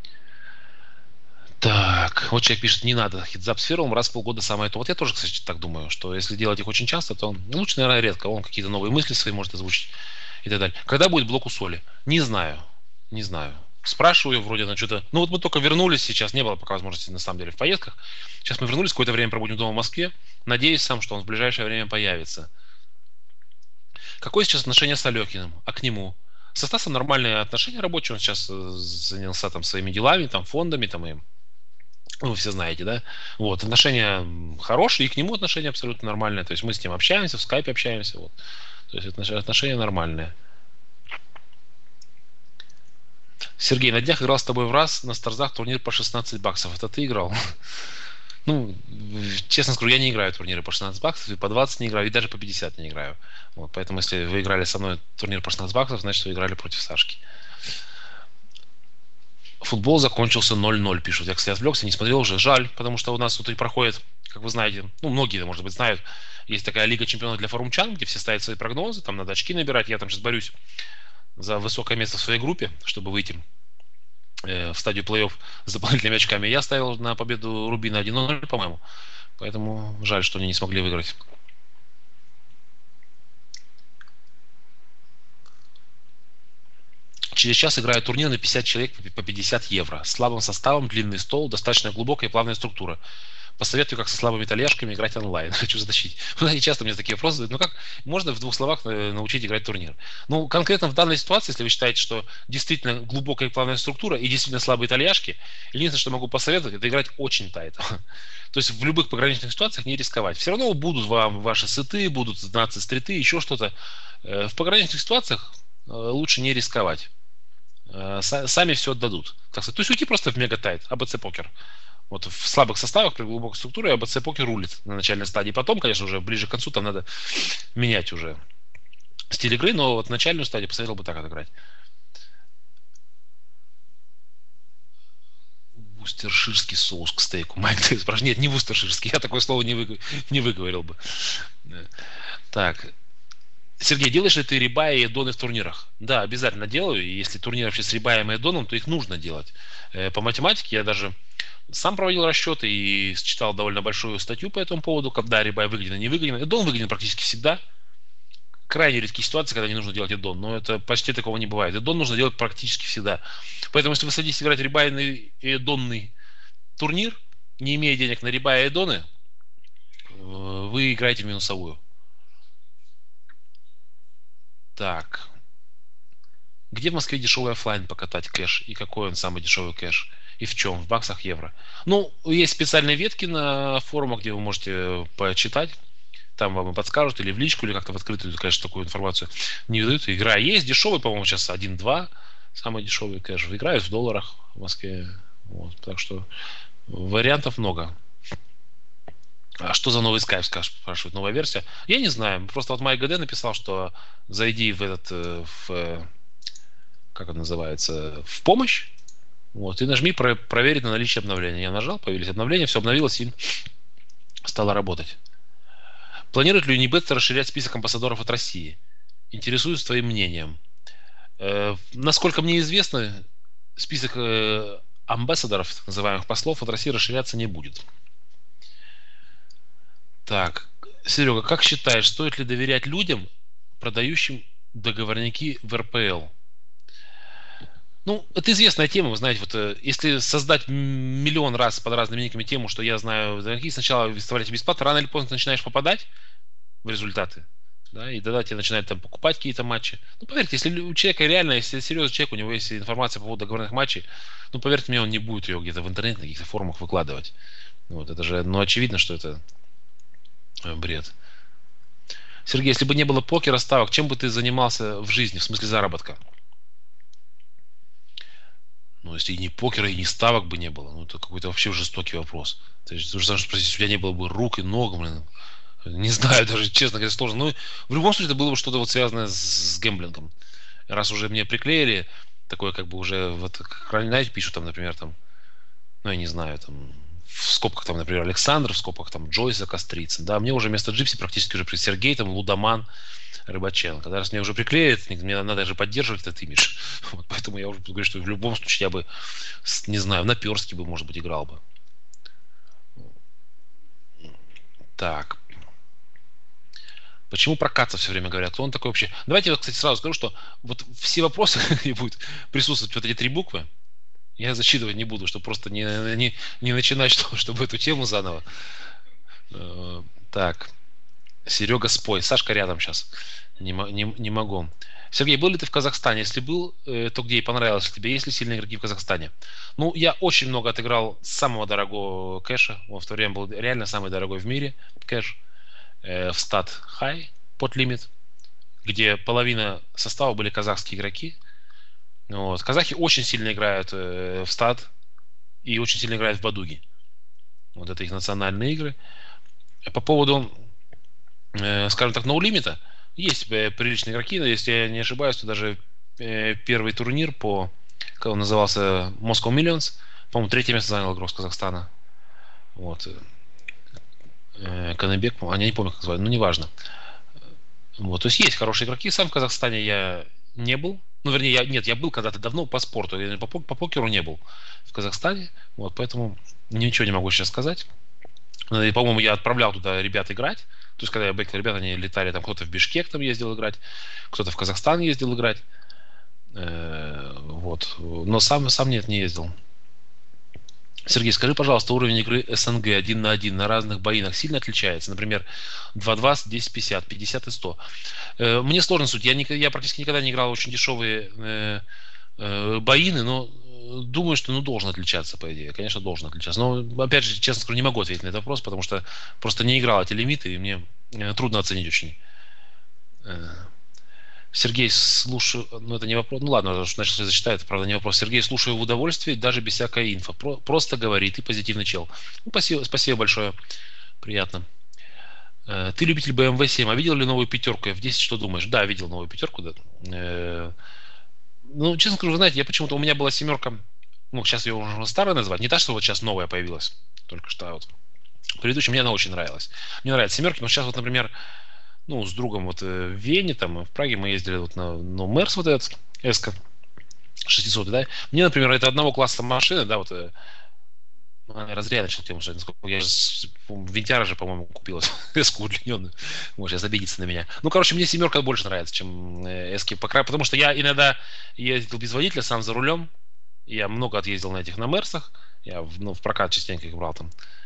Так, вот человек пишет, не надо хитзап с Ферреллом раз в полгода самое то. Вот я тоже, кстати, так думаю, что если делать их очень часто, то лучше, наверное, редко. Он какие-то новые мысли свои может озвучить и так далее. Когда будет блок у Соли? Не знаю. Не знаю. Спрашиваю, вроде на что-то... Ну вот мы только вернулись сейчас, не было пока возможности на самом деле в поездках. Сейчас мы вернулись, какое-то время пробудем дома в Москве. Надеюсь сам, что он в ближайшее время появится. Какое сейчас отношение с Алекиным? А к нему? Со Стасом нормальные отношения рабочие. Он сейчас занялся там своими делами, там фондами, там и... Ну, вы все знаете, да? Вот, отношения хорошие, и к нему отношения абсолютно нормальные. То есть мы с ним общаемся, в скайпе общаемся. Вот. То есть отношения нормальные. Сергей, на днях играл с тобой в раз на Старзах турнир по шестнадцать баксов. Это ты играл? Ну, честно скажу, я не играю в турниры по шестнадцать баксов, и по двадцать не играю, и даже по пятьдесят не играю. Вот, поэтому, если вы играли со мной турнир по шестнадцать баксов, значит, вы играли против Сашки. Футбол закончился ноль ноль, пишут. Я, кстати, отвлекся, не смотрел уже. Жаль, потому что у нас тут и проходит, как вы знаете, ну, многие, может быть, знают, есть такая Лига чемпионов для форумчан, где все ставят свои прогнозы, там надо очки набирать. Я там сейчас борюсь за высокое место в своей группе, чтобы выйти э, в стадию плей-офф с дополнительными очками. Я ставил на победу Рубина один ноль, по-моему. Поэтому жаль, что они не смогли выиграть. Через час играю турнир на пятьдесят человек по пятьдесят евро. С слабым составом, длинный стол, достаточно глубокая и плавная структура. Посоветую, как со слабыми итальяшками играть онлайн. Хочу затащить. Они часто мне такие вопросы задают. Ну как можно в двух словах научить играть турнир? Ну, конкретно в данной ситуации, если вы считаете, что действительно глубокая и плавная структура и действительно слабые итальяшки, единственное, что могу посоветовать, это играть очень тайт. То есть в любых пограничных ситуациях не рисковать. Все равно будут вам ваши сеты, будут знаться стриты, еще что-то. В пограничных ситуациях лучше не рисковать. Сами все отдадут. Так сказать. То есть уйти просто в мега-тайт, АБЦ покер. Вот в слабых составах, при глубокой структуре АБЦ покер рулит на начальной стадии. Потом, конечно, уже ближе к концу там надо менять уже стиль игры, но вот начальную стадию посоветовал бы так отыграть. Вустерширский соус к стейку. Майк Дэвис спрашивает. Нет, не вустерширский. Я такое слово не, вы... не выговорил бы. Так. Сергей, делаешь ли ты рибай и эддоны в турнирах? Да, обязательно делаю. И если турнир вообще с рибаем и эддоном, то их нужно делать. По математике я даже сам проводил расчеты и читал довольно большую статью по этому поводу, когда рибай выгоден и не выгоден. Эддон выгоден практически всегда. Крайне редкие ситуации, когда не нужно делать эддон, но это почти такого не бывает. Эддон нужно делать практически всегда. Поэтому, если вы садитесь играть рибайный и эддонный турнир, не имея денег на рибай и эддоны, вы играете в минусовую. Так. Где в Москве дешевый офлайн покатать кэш? И какой он самый дешевый кэш? И в чем? В баксах, евро? Ну, есть специальные ветки на форумах, где вы можете почитать. Там вам и подскажут, или в личку, или как-то в открытую, конечно, такую информацию не выдают. Игра есть. Дешевый, по-моему, сейчас один-два. Самый дешевый кэш. Играют в долларах в Москве. Вот. Так что вариантов много. А что за новый скайп, спрашивает, новая версия? Я не знаю. Просто вот MyGD написал, что зайди в этот, в, как это называется, в помощь. Вот, и нажми про, проверить на наличие обновления. Я нажал, появились обновления, все обновилось и стало работать. Планирует ли Unibet расширять список амбассадоров от России? Интересуюсь твоим мнением. Э, насколько мне известно, список э, амбассадоров, так называемых послов, от России расширяться не будет. Так, Серега, как считаешь, стоит ли доверять людям, продающим договорники в эр пэ эл? Ну, это известная тема, вы знаете, вот э, если создать м- миллион раз под разными никами тему, что я знаю, договорники, сначала выставляйте бесплатно, рано или поздно начинаешь попадать в результаты, да, и тогда тебе начинают там покупать какие-то матчи. Ну, поверьте, если у человека реально, если серьезный человек, у него есть информация по поводу договорных матчей, ну, поверьте мне, он не будет ее где-то в интернете, на каких-то форумах выкладывать. Вот, это же, ну, очевидно, что это э, бред. Сергей, если бы не было покера, ставок, чем бы ты занимался в жизни, в смысле заработка? Ну, если и не покера, и не ставок бы не было, ну, это какой-то вообще жестокий вопрос. То есть, нужно спросить, у тебя не было бы рук и ног, блин. Не знаю, даже, честно говоря, сложно. Ну, в любом случае, это было бы что-то вот связанное с, с гэмблингом. Раз уже мне приклеили, такое как бы уже, вот, как, знаете, пишут там, например, там, ну, я не знаю, там, в скобках там, например, Александр, в скобках там Джойса Кострицын, да, мне уже вместо Джипси практически уже при Сергей, там, Лудоман, Рыбаченко. Да, раз мне уже приклеят, мне надо даже поддерживать этот имидж. Вот, поэтому я уже говорю, что в любом случае я бы, не знаю, в наперстке бы, может быть, играл бы. Так. Почему про Каца все время говорят? Кто он такой вообще? Давайте я, кстати, сразу скажу, что вот все вопросы, где будут присутствовать вот эти три буквы, я зачитывать не буду, чтобы просто не, не, не начинать, что, чтобы эту тему заново. Э, Так. Серега, спой. Сашка рядом сейчас. Не, не, не могу. Сергей, был ли ты в Казахстане? Если был, э, то где и понравилось ли тебе? Есть ли сильные игроки в Казахстане? Ну, я очень много отыграл самого дорогого кэша. Он в то время был реально самый дорогой в мире кэш. Э, в стат High под лимит, где половина состава были казахские игроки. Вот. Казахи очень сильно играют э, в стат и очень сильно играют в бадуги. Вот это их национальные игры. По поводу, э, скажем так, ноулимита, есть э, приличные игроки, но если я не ошибаюсь, то даже э, первый турнир по, как он назывался, Moscow Millions, по-моему, третье место занял игрок с Казахстана. Вот. Э, Канебек, а я не помню, как звали, но неважно. Вот, то есть есть хорошие игроки. Сам в Казахстане я не был. Ну, вернее, я, нет, я был когда-то давно по спорту. Я по, по покеру не был в Казахстане. Вот, поэтому ничего не могу сейчас сказать. И, по-моему, я отправлял туда ребят играть. То есть, когда я бэкер, ребята, они летали, там кто-то в Бишкек там ездил играть, кто-то в Казахстан ездил играть. Э, вот. Но сам, сам нет, не ездил. Сергей, скажи, пожалуйста, уровень игры эс эн гэ один на один на разных боинах сильно отличается? Например, два два, десять пятьдесят, пятьдесят и сто. Э, Мне сложно судить. Я, не, я практически никогда не играл очень дешевые э, э, боины, но думаю, что ну, должен отличаться, по идее. Конечно, должен отличаться. Но, опять же, честно скажу, не могу ответить на этот вопрос, потому что просто не играл эти лимиты, и мне э, трудно оценить очень. Э, Сергей, слушаю, ну это не вопрос, ну ладно, значит, я зачитаю, это правда не вопрос. Сергей, слушаю в удовольствие, даже без всякой инфо. Про, просто говори, ты позитивный чел. Ну, спасибо, спасибо большое, приятно. Э, ты любитель бэ эм вэ семь, а видел ли новую пятерку эф десять, что думаешь? Да, видел новую пятерку, да. Э, ну, честно скажу, вы знаете, я почему-то, у меня была семерка, ну, сейчас ее уже старая назвать, не та, что вот сейчас новая появилась, только что, а вот. Предыдущая мне она очень нравилась. Мне нравятся семерки, но сейчас вот, например, ну, с другом вот э, в Вене, там, в Праге мы ездили вот на, ну, Мерс вот этот, эска шестьсот, да. Мне, например, это одного класса машины, да, вот, э, разряд начал тему, что я же, Винтяра же, по-моему, купил эску удлиненную. Может, сейчас обидится на меня. Ну, короче, мне семерка больше нравится, чем э, эски по краю, потому что я иногда ездил без водителя, сам за рулем. Я много отъездил на этих, на Мерсах. Я ну, в прокат частенько их брал там.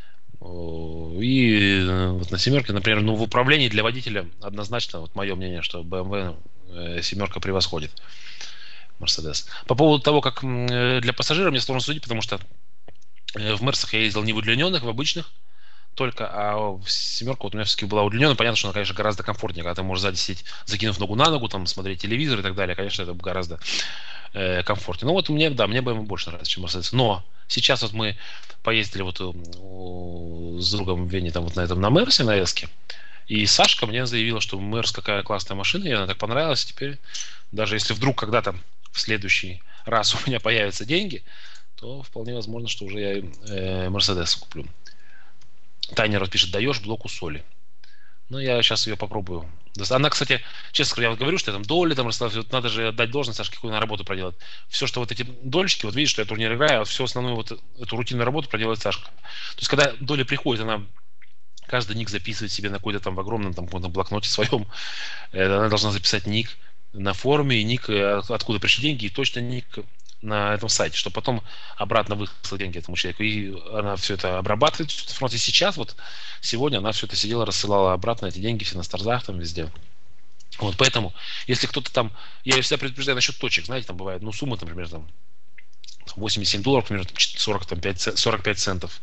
И вот на семерке, например, ну в управлении для водителя однозначно, вот мое мнение, что бэ эм вэ семерка превосходит Mercedes. По поводу того, как для пассажира, мне сложно судить, потому что в Мерсах я ездил не в удлиненных, в обычных только, а семерка вот у меня все-таки была удлиненная. Понятно, что она, конечно, гораздо комфортнее, когда ты можешь сзади сидеть, закинув ногу на ногу, там смотреть телевизор и так далее. Конечно, это гораздо э, комфортнее. Ну вот мне, да, мне бэ эм вэ больше нравится, чем Mercedes. Но сейчас вот мы поездили вот у, с другом в Вене там вот на этом, на Мерсе, на Эске. И Сашка мне заявила, что Мерс какая классная машина, ей она так понравилась. Теперь, даже если вдруг когда-то в следующий раз у меня появятся деньги, то вполне возможно, что уже я э, Mercedes куплю. Тайнер пишет, даешь блоку соли. Ну, я сейчас ее попробую. Она, кстати, честно скажу, я вот говорю, что я там доли там расставил, вот надо же отдать должность, Сашке, какую на работу проделать. Все, что вот эти дольщики, вот видишь, что я турнир играю, а всю основную вот эту рутинную работу проделает Сашка. То есть, когда доля приходит, она каждый ник записывает себе на какой-то там в огромном там каком-то блокноте своем. Она должна записать ник на форуме, и ник, откуда пришли деньги, и точно ник на этом сайте, чтобы потом обратно выслать деньги этому человеку. И она все это обрабатывает. И сейчас, вот сегодня она все это сидела, рассылала обратно эти деньги все на старзах, там везде. Вот поэтому, если кто-то там, я всегда предупреждаю насчет точек, знаете, там бывает, ну, сумма, например, там восемьдесят семь долларов, примерно сорок пять, сорок пять центов.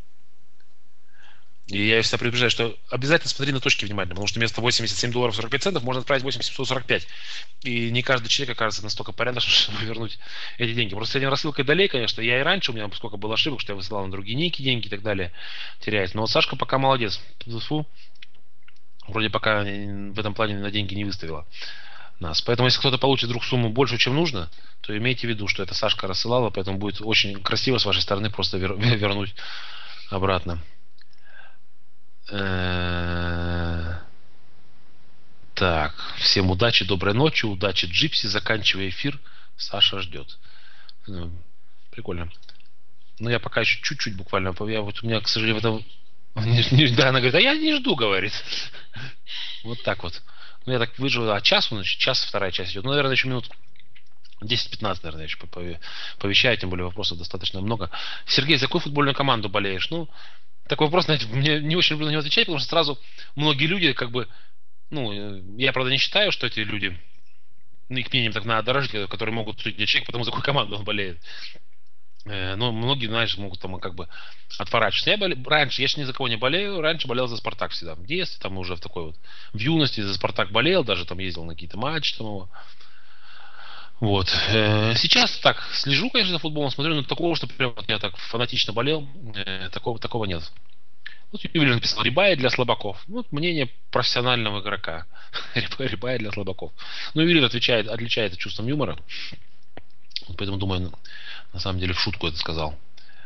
И я всегда предупреждаю, что обязательно смотри на точки внимательно, потому что вместо восемьдесят семь долларов сорок пять центов можно отправить восемь тысяч семьсот сорок пять. И не каждый человек окажется настолько порядочным, чтобы вернуть эти деньги. Просто с этим рассылкой долей, конечно, я и раньше, у меня сколько было ошибок, что я высылал на другие ники деньги и так далее, теряется. Но вот Сашка пока молодец. Фу. Вроде пока в этом плане на деньги не выставила нас. Поэтому, если кто-то получит вдруг сумму больше, чем нужно, то имейте в виду, что это Сашка рассылала, поэтому будет очень красиво с вашей стороны просто вер- вернуть обратно. Так, всем удачи, доброй ночи, удачи, Джипси, заканчивай эфир, Саша ждет. Прикольно. Ну, я пока еще чуть-чуть буквально, я вот у меня, к сожалению, в этом... Да, она говорит, а я не жду, говорит. Вот так вот. Ну, я так выжил, а час, значит, час, вторая часть идет. Ну, наверное, еще минут десять-пятнадцать, наверное, еще повещаю, тем более вопросов достаточно много. Сергей, за какую футбольную команду болеешь? Ну, такой вопрос, знаете, мне не очень люблю на него отвечать, потому что сразу многие люди, как бы, ну, я, правда, не считаю, что эти люди, ну, их мнением так надо дорожить, которые могут судить человек, потому за какую команду он болеет. Но многие, знаешь, могут там как бы отворачиваться. Я боле... Раньше, я же ни за кого не болею, раньше болел за Спартак всегда. В детстве, там уже в такой вот, в юности за Спартак болел, даже там ездил на какие-то матчи там его. Вот. Сейчас так, слежу, конечно, за футболом, смотрю, но такого, что прям вот я так фанатично болел, такого, такого нет. Вот Юлия написал, Рибай для слабаков. Вот мнение профессионального игрока. Рибай для слабаков. Ну, Юлия отвечает, отличается чувством юмора. Поэтому, думаю, на самом деле в шутку это сказал.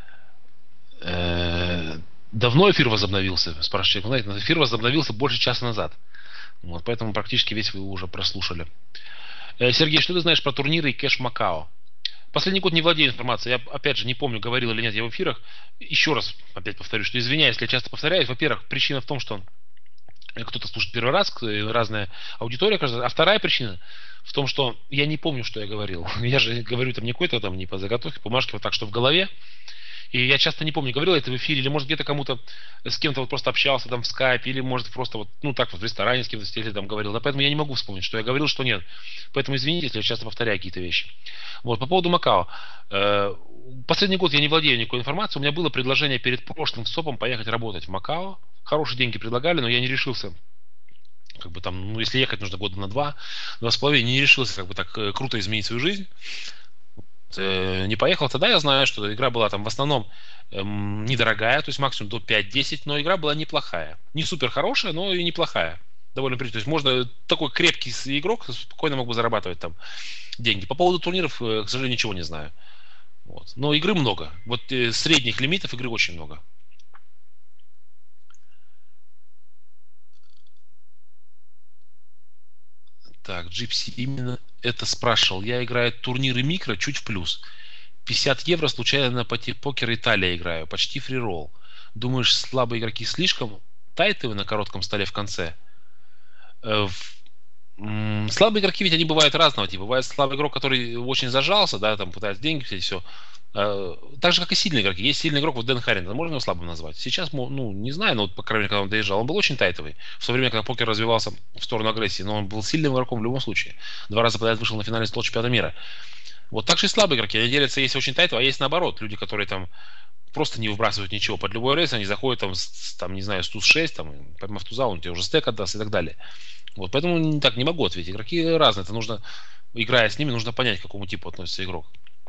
Давно эфир возобновился? Спрашивает человек. Знаете, эфир возобновился больше часа назад. Вот, поэтому практически весь вы уже прослушали. Сергей, что ты знаешь про турниры и кэш Макао? Последний год не владею информацией. Я, опять же, не помню, говорил или нет я в эфирах. Еще раз опять повторю, что извиняюсь, если я часто повторяюсь. Во-первых, причина в том, что кто-то слушает первый раз, разная аудитория, а вторая причина в том, что я не помню, что я говорил. Я же говорю там не какой-то там, не по заготовке, бумажке, вот так, что в голове. И я часто не помню, говорил это в эфире, или может где-то кому-то, с кем-то вот просто общался там в скайпе, или может просто вот, ну так вот в ресторане с кем-то сидели там говорил. Да, поэтому я не могу вспомнить, что я говорил, что нет. Поэтому извините, если я часто повторяю какие-то вещи. Вот, по поводу Макао. Последний год я не владею никакой информацией. У меня было предложение перед прошлым СОПом поехать работать в Макао. Хорошие деньги предлагали, но я не решился. Как бы там, ну, если ехать, нужно года на два, два с половиной, не решился как бы так круто изменить свою жизнь. Не поехал, тогда я знаю, что игра была там в основном эм, недорогая, то есть максимум до пять-десять, но игра была неплохая. Не супер хорошая, но и неплохая. Довольно прилично. То есть можно, такой крепкий игрок спокойно мог бы зарабатывать там деньги. По поводу турниров, к сожалению, ничего не знаю. Вот. Но игры много. Вот э, средних лимитов игры очень много. Так, Джипси именно это спрашивал. Я играю турниры микро чуть в плюс. пятьдесят евро случайно на покер Италия играю. Почти фриролл. Думаешь, слабые игроки слишком тайтовые на коротком столе в конце? Слабые игроки ведь они бывают разного типа. Бывает слабый игрок, который очень зажался, да, там пытается деньги взять, все. Так же, как и сильные игроки. Есть сильный игрок, вот Дэн Харрингтон, можно его слабым назвать? Сейчас, ну, не знаю, но вот, по крайней мере, когда он доезжал, он был очень тайтовый. В то время, когда покер развивался в сторону агрессии, но он был сильным игроком в любом случае. Два раза подряд вышел на финальный стол чемпионата мира. Вот так же и слабые игроки. Они делятся, есть очень тайтовые, а есть наоборот. Люди, которые там просто не выбрасывают ничего. Под любой рейс они заходят там, с, там не знаю, с туз шесть, там, помимо туза он тебе уже стек отдаст и так далее. Вот, поэтому так не могу ответить. Игроки разные. Это нужно, играя с ними, нужно понять, к какому типу относится игрок.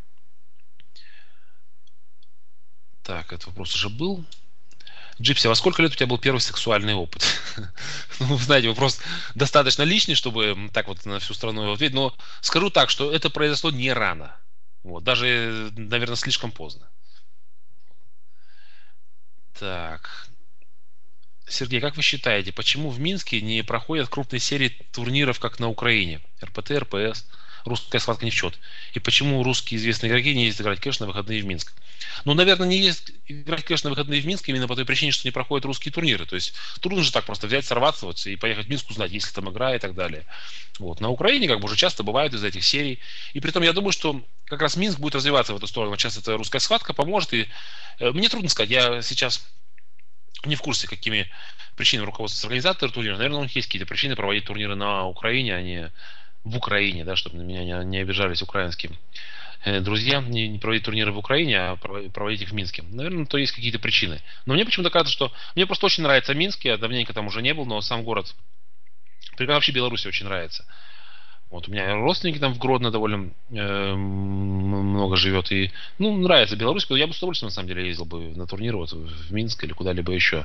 Так, этот вопрос уже был. Джипси, а во сколько лет у тебя был первый сексуальный опыт? Ну, знаете, вопрос достаточно личный, чтобы так вот на всю страну его ответить. Но скажу так, что это произошло не рано. Вот, даже, наверное, слишком поздно. Так. Сергей, как вы считаете, почему в Минске не проходят крупные серии турниров, как на Украине? РПТ, РПС, русская схватка не в счет. И почему русские известные игроки не ездят играть кэш на выходные в Минск? Ну, наверное, не ездят играть кэш на выходные в Минск именно по той причине, что не проходят русские турниры. То есть трудно же так просто взять, сорваться вот, и поехать в Минск, узнать, есть ли там игра и так далее. Вот. На Украине как бы уже часто бывают из этих серий. И при том я думаю, что как раз Минск будет развиваться в эту сторону. Сейчас эта русская схватка поможет. И э, мне трудно сказать, я сейчас не в курсе, какими причинами руководствуются организаторы турнира. Наверное, у них есть какие-то причины проводить турниры на Украине, а не в Украине, да, чтобы на меня не, не обижались украинские э, друзья, не, не проводить турниры в Украине, а проводить их в Минске. Наверное, то есть какие-то причины. Но мне почему-то кажется, что мне просто очень нравится Минск, я давненько там уже не был, но сам город, вообще Беларусь очень нравится. Вот у меня родственники там в Гродно довольно э, много живет. И, ну, нравится Беларусь. Я бы с удовольствием, на самом деле, ездил бы на турниры вот, в Минск или куда-либо еще.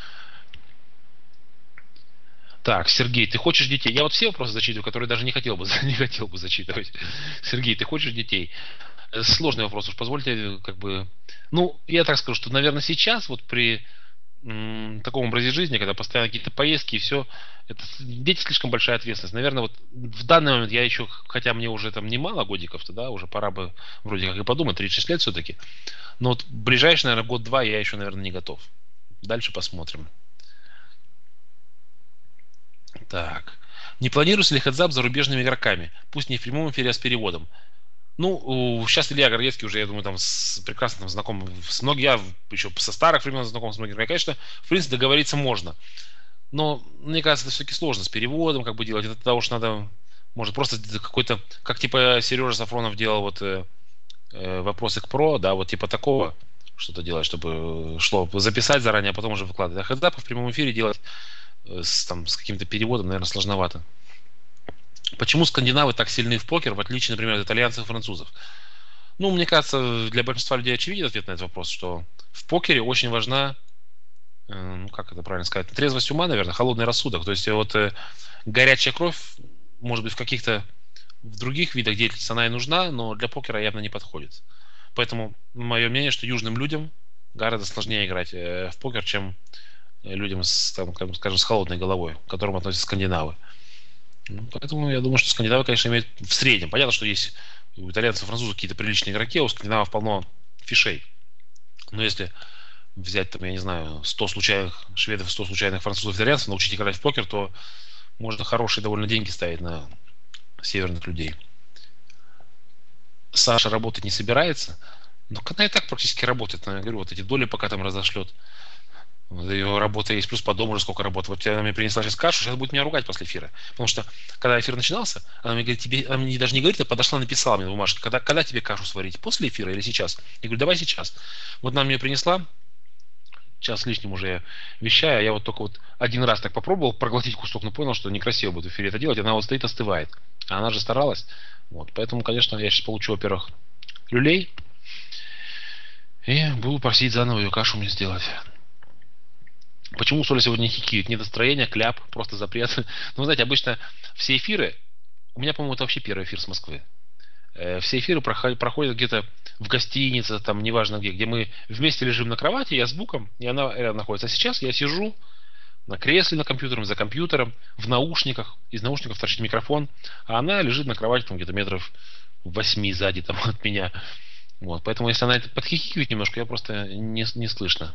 Так, Сергей, ты хочешь детей? Я вот все вопросы зачитываю, которые даже не хотел бы, не хотел бы зачитывать. Сергей, ты хочешь детей? Сложный вопрос, уж позвольте, как бы... Ну, я так скажу, что, наверное, сейчас, вот при м, таком образе жизни, когда постоянно какие-то поездки и все, это, дети слишком большая ответственность. Наверное, вот в данный момент я еще, хотя мне уже там немало годиков-то, да, уже пора бы вроде как и подумать, тридцать шесть лет все-таки. Но вот ближайший, наверное, год-два я еще, наверное, не готов. Дальше посмотрим. Так. Не планируется ли хедзап зарубежными игроками? Пусть не в прямом эфире, а с переводом. Ну, сейчас Илья Городецкий уже, я думаю, там с, прекрасно там, знаком с многими, я еще со старых времен знаком с многими. Конечно, в принципе, договориться можно. Но, мне кажется, это все-таки сложно с переводом, как бы делать. Это того, что надо, может, просто какой-то, как типа Сережа Сафронов делал вот э, э, вопросы к про, да, вот типа такого что-то делать, чтобы шло записать заранее, а потом уже выкладывать. А хедзапы в прямом эфире делать с, там, с каким-то переводом, наверное, сложновато. Почему скандинавы так сильны в покер, в отличие, например, от итальянцев и французов? Ну, мне кажется, для большинства людей очевиден ответ на этот вопрос, что в покере очень важна, э, ну, как это правильно сказать, трезвость ума, наверное, холодный рассудок. То есть вот э, горячая кровь, может быть, в каких-то в других видах деятельности она и нужна, но для покера явно не подходит. Поэтому мое мнение, что южным людям гораздо сложнее играть э, в покер, чем людям с, там, скажем, с холодной головой, к которым относятся скандинавы. Ну, поэтому я думаю, что скандинавы, конечно, имеют в среднем. Понятно, что есть у итальянцев и французов какие-то приличные игроки, а у скандинавов полно фишей. Но если взять, там, я не знаю, сто случайных шведов, сто случайных французов, итальянцев, научить играть в покер, то можно хорошие довольно деньги ставить на северных людей. Саша работать не собирается, но она и так практически работает. Я говорю, вот эти доли пока там разошлет. Ее работа есть, плюс по дому уже сколько работы. Вот она мне принесла сейчас кашу, сейчас будет меня ругать после эфира. Потому что, когда эфир начинался, она мне говорит, тебе, она мне даже не говорит, а подошла, написала мне на бумажке, когда, когда тебе кашу сварить, после эфира или сейчас? Я говорю, давай сейчас. Вот она мне принесла, час с лишним уже я вещаю, а я вот только вот один раз так попробовал проглотить кусок, но понял, что некрасиво будет в эфире это делать, она вот стоит, остывает. А она же старалась. Вот, поэтому, конечно, я сейчас получу, во-первых, люлей, и буду просить заново ее кашу мне сделать. Почему Соля сегодня хикиет? Нет настроения, кляп, просто запрет. Ну, вы знаете, обычно все эфиры, у меня, по-моему, это вообще первый эфир с Москвы. Все эфиры проходят где-то в гостинице, там, неважно где, где мы вместе лежим на кровати, я с Буком, и она рядом находится. А сейчас я сижу на кресле на компьютере, за компьютером, в наушниках, из наушников торчит микрофон, а она лежит на кровати там где-то метров восьми сзади там, от меня. Вот, поэтому если она это подхихикивает немножко, я просто не, не слышно.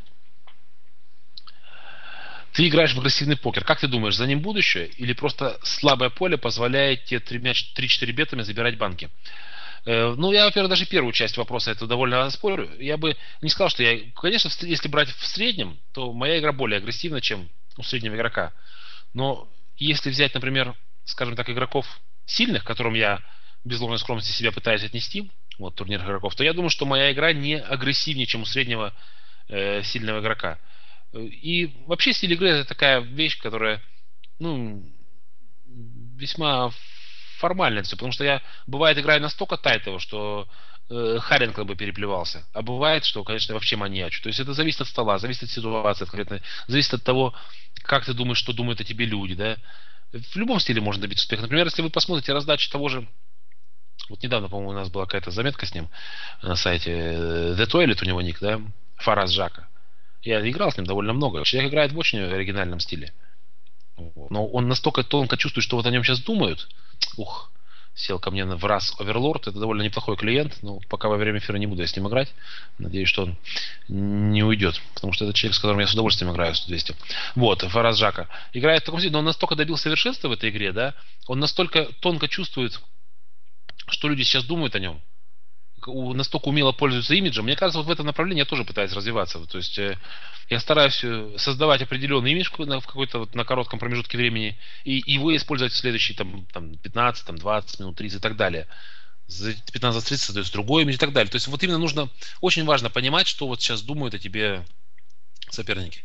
Ты играешь в агрессивный покер. Как ты думаешь, за ним будущее? Или просто слабое поле позволяет тебе три-четыре бетами забирать банки? Э, ну, я, во-первых, даже первую часть вопроса это довольно спорю. Я бы не сказал, что я... Конечно, если брать в среднем, то моя игра более агрессивна, чем у среднего игрока. Но если взять, например, скажем так, игроков сильных, к которым я без ложной скромности себя пытаюсь отнести, вот турнирных игроков, то я думаю, что моя игра не агрессивнее, чем у среднего э, сильного игрока. И вообще стиль игры это такая вещь, которая, ну, весьма формальная все, потому что я, бывает, играю настолько тайтово, что э, Харин как бы переплевался, а бывает, что, конечно, вообще маньячу. То есть это зависит от стола, зависит от ситуации конкретно, зависит от того, как ты думаешь, что думают о тебе люди, да. В любом стиле можно добиться успеха. Например, если вы посмотрите раздачу того же, вот недавно, по-моему, у нас была какая-то заметка с ним на сайте The Toilet, у него ник, да, Фараз Жака. Я играл с ним довольно много. Человек играет в очень оригинальном стиле. Но он настолько тонко чувствует, что вот о нем сейчас думают. Ух, сел ко мне в раз Оверлорд. Это довольно неплохой клиент. Но пока во время эфира не буду я с ним играть. Надеюсь, что он не уйдет. Потому что это человек, с которым я с удовольствием играю в сто двести. Вот, Фараз Жака. Играет в таком стиле, но он настолько добился совершенства в этой игре, да. Он настолько тонко чувствует, что люди сейчас думают о нем. Настолько умело пользуются имиджем. Мне кажется, вот в этом направлении я тоже пытаюсь развиваться. То есть э, я стараюсь создавать определенный имидж в какой-то вот на коротком промежутке времени и его использовать в следующие там, там, пятнадцать, там, двадцать минут, тридцать и так далее. За пятнадцать тридцать создается другой имидж и так далее. То есть вот именно нужно, очень важно понимать, что вот сейчас думают о тебе соперники.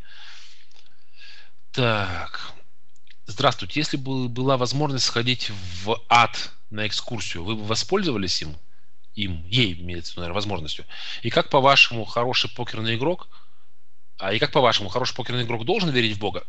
Так. Здравствуйте. Если бы была возможность сходить в ад на экскурсию, вы бы воспользовались им? Им, ей имеется, наверное, возможностью. И как, по-вашему, хороший покерный игрок, а и как, по-вашему, хороший покерный игрок должен верить в Бога?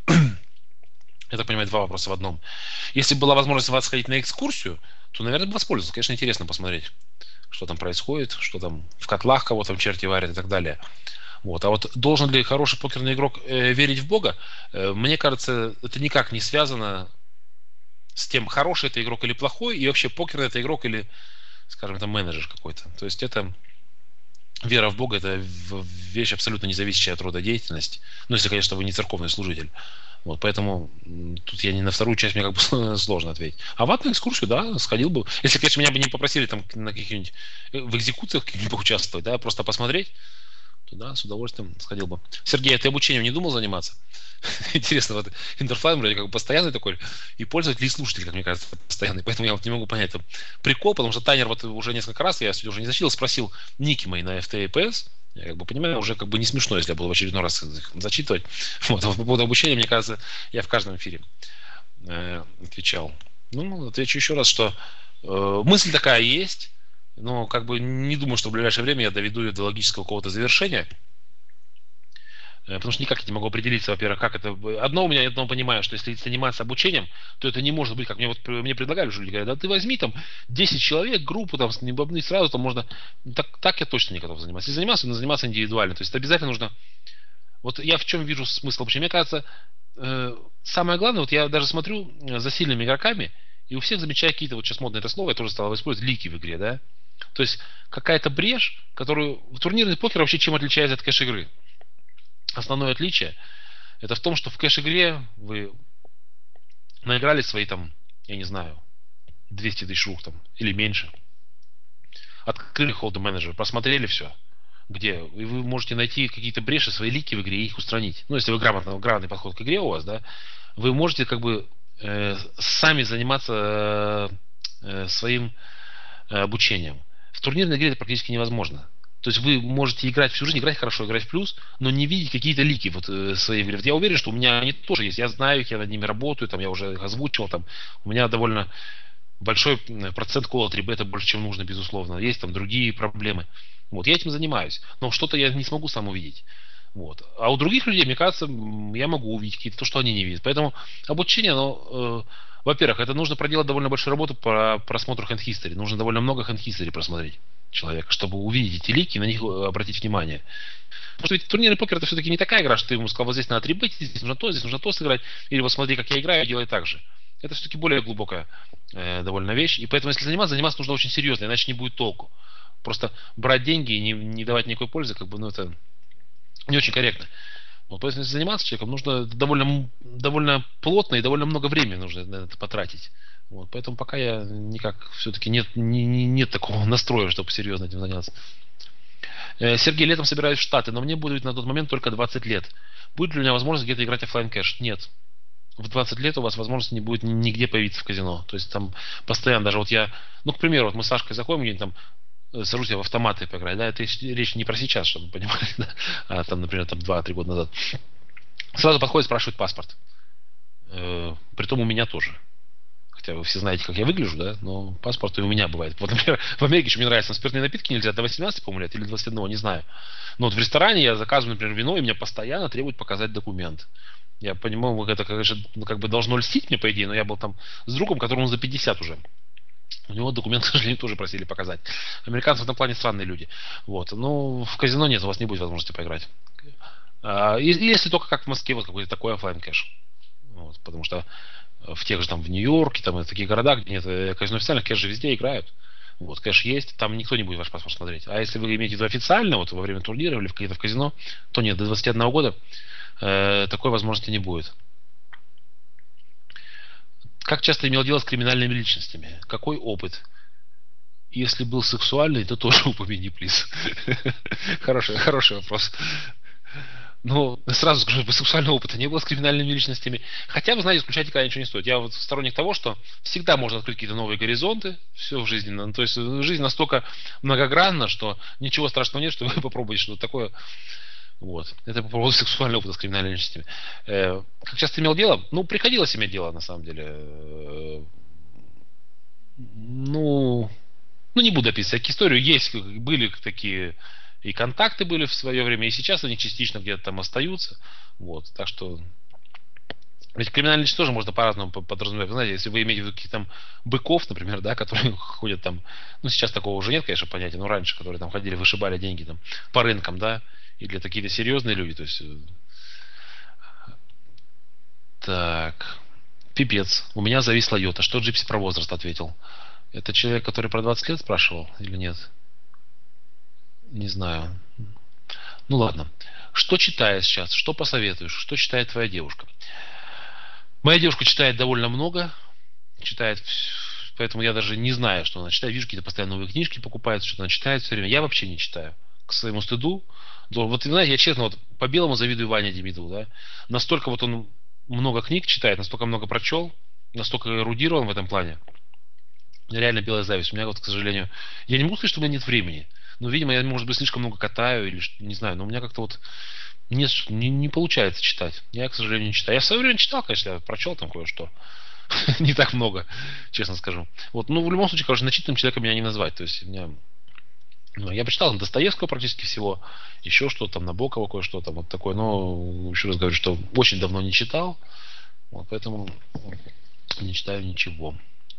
Я так понимаю, два вопроса в одном. Если была возможность у вас сходить на экскурсию, то, наверное, бы воспользовался. Конечно, интересно посмотреть, что там происходит, что там в котлах кого там черти варят и так далее. Вот. А вот должен ли хороший покерный игрок э, верить в Бога? Э, мне кажется, это никак не связано с тем, хороший это игрок или плохой, и вообще покерный это игрок или, скажем, это менеджер какой-то. То есть это вера в Бога, это вещь абсолютно не зависящая от рода деятельности. Ну, если, конечно, вы не церковный служитель. Вот, поэтому тут я не на вторую часть, мне как бы сложно ответить. А в одну экскурсию, да, сходил бы. Если, конечно, меня бы не попросили там на каких-нибудь в экзекуциях каких-нибудь участвовать, да, просто посмотреть, то да, с удовольствием сходил бы. Сергей, а ты обучением не думал заниматься? Интересно, вот Интерфлайн вроде как бы постоянный такой, и пользователь, и слушатель, как мне кажется, постоянный. Поэтому я вот не могу понять, это прикол, потому что Танер вот уже несколько раз, я сегодня уже не зачитал, спросил ники мои на эф ти и пи эс. Я как бы понимаю, уже как бы не смешно, если я буду в очередной раз зачитывать. Вот, а по поводу обучения, мне кажется, я в каждом эфире э, отвечал. Ну, отвечу еще раз, что э, мысль такая есть, но как бы не думаю, что в ближайшее время я доведу ее до логического какого-то завершения. Потому что никак я не могу определиться, во-первых, как это... Одно у меня, одно понимаю, что если заниматься обучением, то это не может быть, как мне вот мне предлагали, что люди говорят, да ты возьми там десять человек, группу там, и сразу там можно... Так, так я точно не готов заниматься. Если заниматься, то заниматься индивидуально. То есть обязательно нужно... Вот я в чем вижу смысл обучения. Мне кажется, э, самое главное, вот я даже смотрю за сильными игроками, и у всех замечаю какие-то, вот сейчас модное это слово, я тоже стал использовать, лики в игре, да? То есть какая-то брешь, которую... Турнирный покер вообще чем отличается от кэш-игры? Основное отличие это в том, что в кэш-игре вы наиграли свои там, я не знаю, двести тысяч рук там, или меньше. Открыли холд менеджер, просмотрели все. Где? И вы можете найти какие-то бреши, свои лики в игре и их устранить. Ну, если вы грамотно, грамотный подход к игре у вас, да, вы можете как бы э, сами заниматься э, своим э, обучением. В турнирной игре это практически невозможно. То есть вы можете играть всю жизнь, играть хорошо, играть в плюс, но не видеть какие-то лики вот в своей игре. Я уверен, что у меня они тоже есть. Я знаю их, я над ними работаю, там, я уже их озвучивал. Там, у меня довольно большой процент кола три бета, больше, чем нужно, безусловно. Есть там другие проблемы. Вот, я этим занимаюсь. Но что-то я не смогу сам увидеть. Вот. А у других людей, мне кажется, я могу увидеть какие-то то, что они не видят. Поэтому обучение, оно, э, во-первых, это нужно проделать довольно большую работу по просмотру hand history. Нужно довольно много hand history просмотреть человека, чтобы увидеть эти лики и на них обратить внимание. Потому что ведь турнирный покер это все-таки не такая игра, что ты ему сказал, вот здесь надо три бетить, здесь нужно то, здесь нужно то сыграть, или вот смотри, как я играю, делай так же. Это все-таки более глубокая э, довольно вещь, и поэтому если заниматься, заниматься нужно очень серьезно, иначе не будет толку. Просто брать деньги и не, не давать никакой пользы, как бы, ну это не очень корректно. Вот, поэтому если заниматься человеком, нужно довольно, довольно плотно и довольно много времени нужно на это потратить. Вот, поэтому пока я никак все-таки нет, не, нет такого настроя, чтобы серьезно этим заняться. Сергей, летом собираюсь в Штаты, но мне будет на тот момент только двадцать лет. Будет ли у меня возможность где-то играть офлайн кэш? Нет. В двадцать лет у вас возможности не будет нигде появиться в казино. То есть там постоянно, даже вот я, ну, к примеру, вот мы с Сашкой заходим где-нибудь там, сажусь я в автоматы поиграть, да, это речь не про сейчас, чтобы вы понимали, да? А там, например, там два-три года назад. Сразу подходит, спрашивает паспорт. Э, притом у меня тоже. Хотя вы все знаете, как я выгляжу, да, но паспорт и у меня бывает. Вот, например, в Америке еще мне нравится, там спиртные напитки нельзя до восемнадцати, по-моему, лет, или двадцати одного, не знаю. Но вот в ресторане я заказываю, например, вино, и меня постоянно требуют показать документ. Я понимаю, это, конечно, ну, как бы должно льстить мне, по идее, но я был там с другом, которому за пятьдесят уже. У него документ, к сожалению, тоже просили показать. Американцы в этом плане странные люди. Вот. Но в казино нет, у вас не будет возможности поиграть. А, если только как в Москве, вот какой-то такой оффлайн кэш. Вот, потому что в тех же там в Нью-Йорке, там в таких городах, где нет казино официальных, кэш же везде играют. Вот, кэш есть, там никто не будет ваш паспорт смотреть. А если вы имеете в виду официально, вот во время турнира или где-то в казино, то нет, до двадцати одного года э, такой возможности не будет. Как часто имел дело с криминальными личностями? Какой опыт? Если был сексуальный, то тоже упомяни, плиз. Хороший, хороший вопрос. Ну, сразу скажу, сексуального опыта не было с криминальными личностями. Хотя, вы знаете, исключать никогда ничего не стоит. Я вот сторонник того, что всегда можно открыть какие-то новые горизонты, все в жизни. Ну, то есть жизнь настолько многогранна, что ничего страшного нет, что вы попробуете что-то такое. Вот. Это по поводу сексуального опыта с криминальными личностями. Э, как часто имел дело? Ну, приходилось иметь дело, на самом деле. Э, ну, ну, не буду описывать историю. Есть, были такие... И контакты были в свое время, и сейчас они частично где-то там остаются. Вот, так что... Ведь криминальные личности тоже можно по-разному подразумевать. Вы знаете, если вы имеете в виду каких-то там быков, например, да, которые ходят там... Ну, сейчас такого уже нет, конечно, понятия, но раньше, которые там ходили, вышибали деньги там по рынкам, да, или такие-то серьезные люди, то есть... Так... Пипец. У меня зависла йота. Что Джипси про возраст ответил? Это человек, который про двадцать лет спрашивал или нет? Не знаю. Ну ладно. Что читаешь сейчас? Что посоветуешь? Что читает твоя девушка? Моя девушка читает довольно много. Читает, поэтому я даже не знаю, что она читает. Вижу, какие-то постоянно новые книжки покупает, что-то она читает все время. Я вообще не читаю. К своему стыду. Вот, знаете, я честно, вот по белому завидую Ване Демидову, да. Настолько вот он много книг читает, настолько много прочел, настолько эрудирован в этом плане. Реально белая зависть. У меня вот, к сожалению, я не могу сказать, что у меня нет времени. Ну, видимо, я, может быть, слишком много катаю, или не знаю, но у меня как-то вот не, не, не получается читать. Я, к сожалению, не читаю. Я в свое время читал, конечно, я прочел там кое-что. Не так много, честно скажу. Вот, ну, в любом случае, конечно, начитанным человеком меня не назвать. То есть, меня... ну, я почитал там Достоевского практически всего, еще что-то там, Набокова кое-что там, вот такое. Но, еще раз говорю, что очень давно не читал. Вот, поэтому не читаю ничего.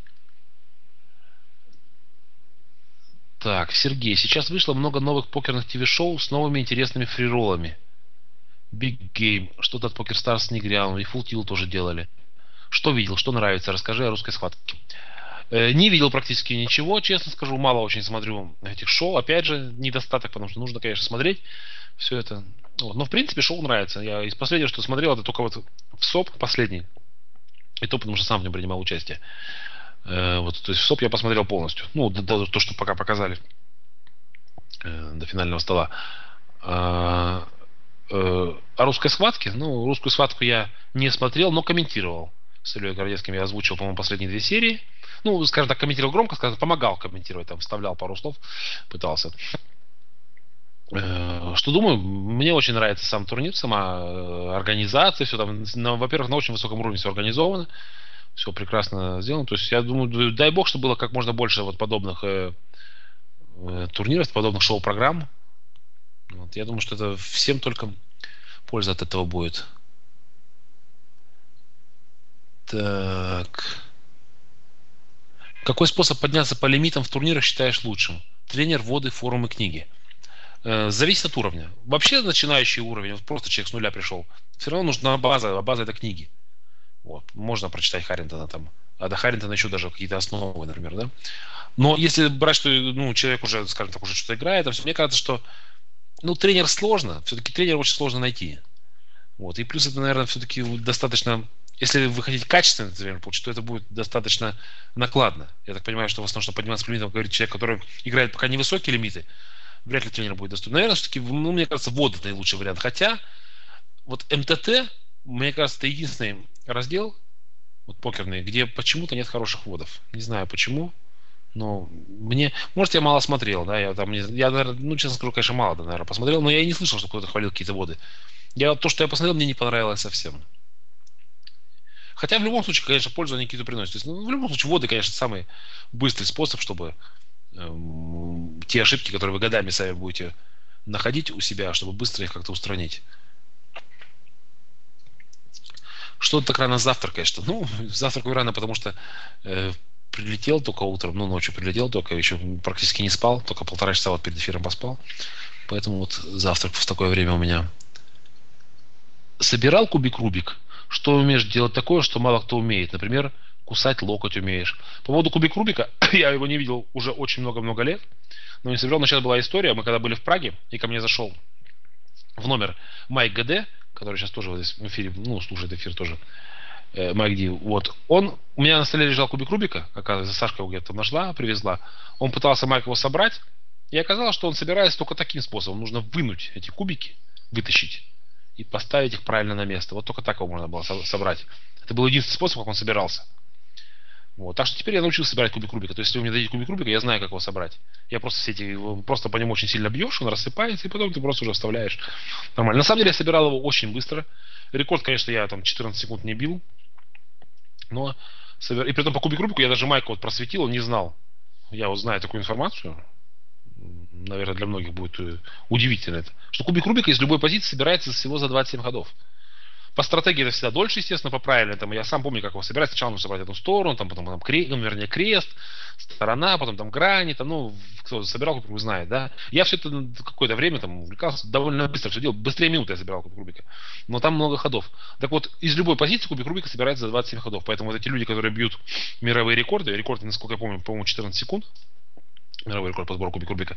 Так, Сергей, сейчас вышло много новых покерных ТВ-шоу с новыми интересными фрироллами. Big Game, что-то от PokerStars не грянул, и Full Tilt тоже делали. Что видел, что нравится, расскажи о русской схватке. Э, не видел практически ничего, честно скажу, мало очень смотрю этих шоу. Опять же, недостаток, потому что нужно, конечно, смотреть все это. Вот. Но, в принципе, шоу нравится. Я из последнего, что смотрел, это только вот в СОП последний. И то, потому что сам в нем принимал участие. Вот, то есть в СОП я посмотрел полностью. Ну, до, до, то, что пока показали э, до финального стола. А, э, о русской схватке? Ну, русскую схватку я не смотрел, но комментировал. С Ильей Городецким я озвучил, по-моему, последние две серии. Ну, скажем так, комментировал громко, скажем, помогал комментировать, там, вставлял пару слов, пытался. Э, что думаю, мне очень нравится сам турнир, сама организация, все там, на, во-первых, на очень высоком уровне все организовано. Все прекрасно сделано. То есть я думаю, дай бог, чтобы было как можно больше вот подобных э, э, турниров, подобных шоу-программ. Вот, я думаю, что это всем только польза от этого будет. Так. Какой способ подняться по лимитам в турнирах считаешь лучшим? Тренер, воды, форумы, книги. Э, зависит от уровня. Вообще начинающий уровень, вот просто человек с нуля пришел, все равно нужна база, а база это книги. Вот. Можно прочитать Харрингтона там. А до Харрингтона еще даже какие-то основы, например, да. Но если брать, что ну, человек уже, скажем так, уже что-то играет, все, мне кажется, что ну, тренер сложно. Все-таки тренера очень сложно найти. Вот. И плюс это, наверное, все-таки достаточно... Если вы хотите качественный тренер получить, то это будет достаточно накладно. Я так понимаю, что в основном, чтобы подниматься по лимитам, говорит человек, который играет пока невысокие лимиты, вряд ли тренер будет доступен. Наверное, все-таки, ну, мне кажется, воды это наилучший вариант. Хотя, вот МТТ, мне кажется, это единственный раздел вот покерный, где почему-то нет хороших вводов. Не знаю почему, но мне... Может, я мало смотрел, да, я там... Я, наверное, ну, честно скажу, конечно, мало, да, наверное, посмотрел, но я и не слышал, что кто-то хвалил какие-то вводы. Я, то, что я посмотрел, мне не понравилось совсем. Хотя, в любом случае, конечно, пользу они какие-то приносят. То есть, ну, в любом случае, вводы, конечно, самый быстрый способ, чтобы эм, те ошибки, которые вы годами сами будете находить у себя, чтобы быстро их как-то устранить. Что ты так рано завтракаешь? Что? Ну, завтракаю рано, потому что э, прилетел только утром, ну, ночью прилетел только, еще практически не спал, только полтора часа вот перед эфиром поспал. Поэтому вот завтрак в такое время у меня. собирал кубик Рубик, что умеешь делать такое, что мало кто умеет. Например, кусать локоть умеешь. По поводу кубик Рубика, я его не видел уже очень много-много лет, но не собирал. Но сейчас была история, мы когда были в Праге, и ко мне зашел в номер Майк ГД, который сейчас тоже в эфире, ну, слушает эфир тоже, э, Майк Ди, вот, он, у меня на столе лежал кубик Рубика, оказывается, Сашка его где-то нашла, привезла, он пытался Майк его собрать, и оказалось, что он собирается только таким способом, нужно вынуть эти кубики, вытащить, и поставить их правильно на место, вот только так его можно было собрать. Это был единственный способ, как он собирался. Вот. Так что теперь я научился собирать кубик Рубика. То есть, если вы мне дадите кубик Рубика, я знаю, как его собрать. Я просто все эти, просто по нему очень сильно бьешь, он рассыпается, и потом ты просто уже вставляешь нормально. На самом деле, я собирал его очень быстро. Рекорд, конечно, я там четырнадцать секунд не бил. Но собир... И при этом по кубик Рубику я даже Майка вот просветил, он не знал. Я вот знаю такую информацию. Наверное, для многих будет удивительно это. Что кубик Рубика из любой позиции собирается всего за двадцать семь ходов. По стратегии это всегда дольше, естественно, по правильной. Там, я сам помню, как его собирать. Сначала нужно собрать одну сторону, там, потом там, крест, ну, вернее, крест, сторона, потом там грани, там, ну, кто собирал кубик Рубика, знает, да. Я все это какое-то время там увлекался, довольно быстро все делал. Быстрее минуты я собирал кубик Рубика. Но там много ходов. Так вот, из любой позиции кубик Рубика собирается за двадцать семь ходов. Поэтому вот эти люди, которые бьют мировые рекорды, рекорды, насколько я помню, по-моему, четырнадцать секунд, мировой рекорд по сбору кубик Рубика,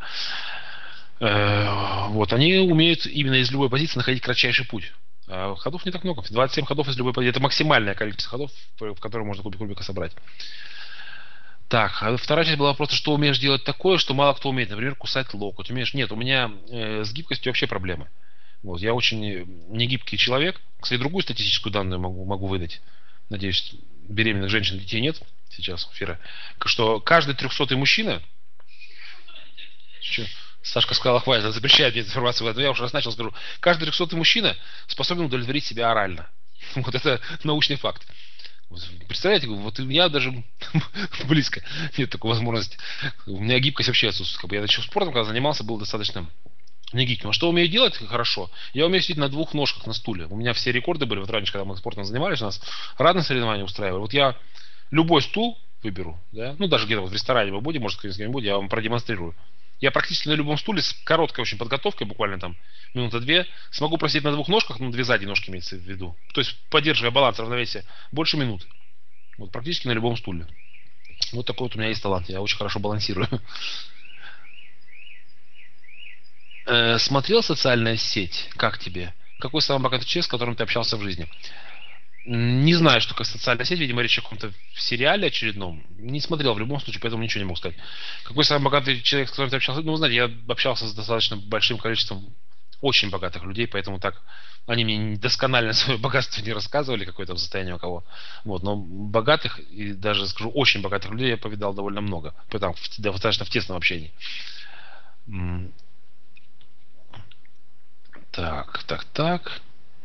э, вот, они умеют именно из любой позиции находить кратчайший путь. А ходов не так много. двадцать семь ходов из любой позиции. Это максимальное количество ходов, в котором можно кубик Рубика собрать. Так, а вторая часть была просто, что умеешь делать такое, что мало кто умеет. Например, кусать локоть. Умеешь? Нет, у меня э, с гибкостью вообще проблемы. Вот, я очень негибкий человек. Кстати, другую статистическую данную могу, могу выдать. Надеюсь, беременных женщин, детей нет сейчас эфира. Что каждый трехсотый мужчина... Сашка сказала, хватит, запрещает мне информацию. Но я уже раз начал, скажу. Каждый трехсотый мужчина способен удовлетворить себя орально. Вот это научный факт. Представляете, вот у меня даже близко нет такой возможности. У меня гибкость вообще отсутствует. Я еще спортом, когда занимался, был достаточно не гибким. А что умею делать хорошо? Я умею сидеть на двух ножках на стуле. У меня все рекорды были, вот раньше, когда мы спортом занимались, у нас разные соревнования устраивали. Вот я любой стул выберу, да, ну даже где-то вот в ресторане мы будем, может, с кем-нибудь, я вам продемонстрирую. Я практически на любом стуле с короткой очень подготовкой, буквально там минута две, смогу просидеть на двух ножках, ну две задние ножки имеется в виду. То есть поддерживая баланс, равновесие, больше минуты. Вот практически на любом стуле. Вот такой вот у меня есть талант, я очень хорошо балансирую. Э, смотрел социальная сеть? Как тебе? Какой самый богатый человек, с которым ты общался в жизни? Не знаю, что как социальная сеть, видимо, речь о каком-то сериале очередном. Не смотрел в любом случае, поэтому ничего не могу сказать. Какой самый богатый человек, с которым ты общался? Ну, знаете, я общался с достаточно большим количеством очень богатых людей, поэтому так они мне досконально свое богатство не рассказывали, какое там состояние у кого. Вот, но богатых и даже, скажу, очень богатых людей я повидал довольно много. Потому в, достаточно в тесном общении. Так, так, так.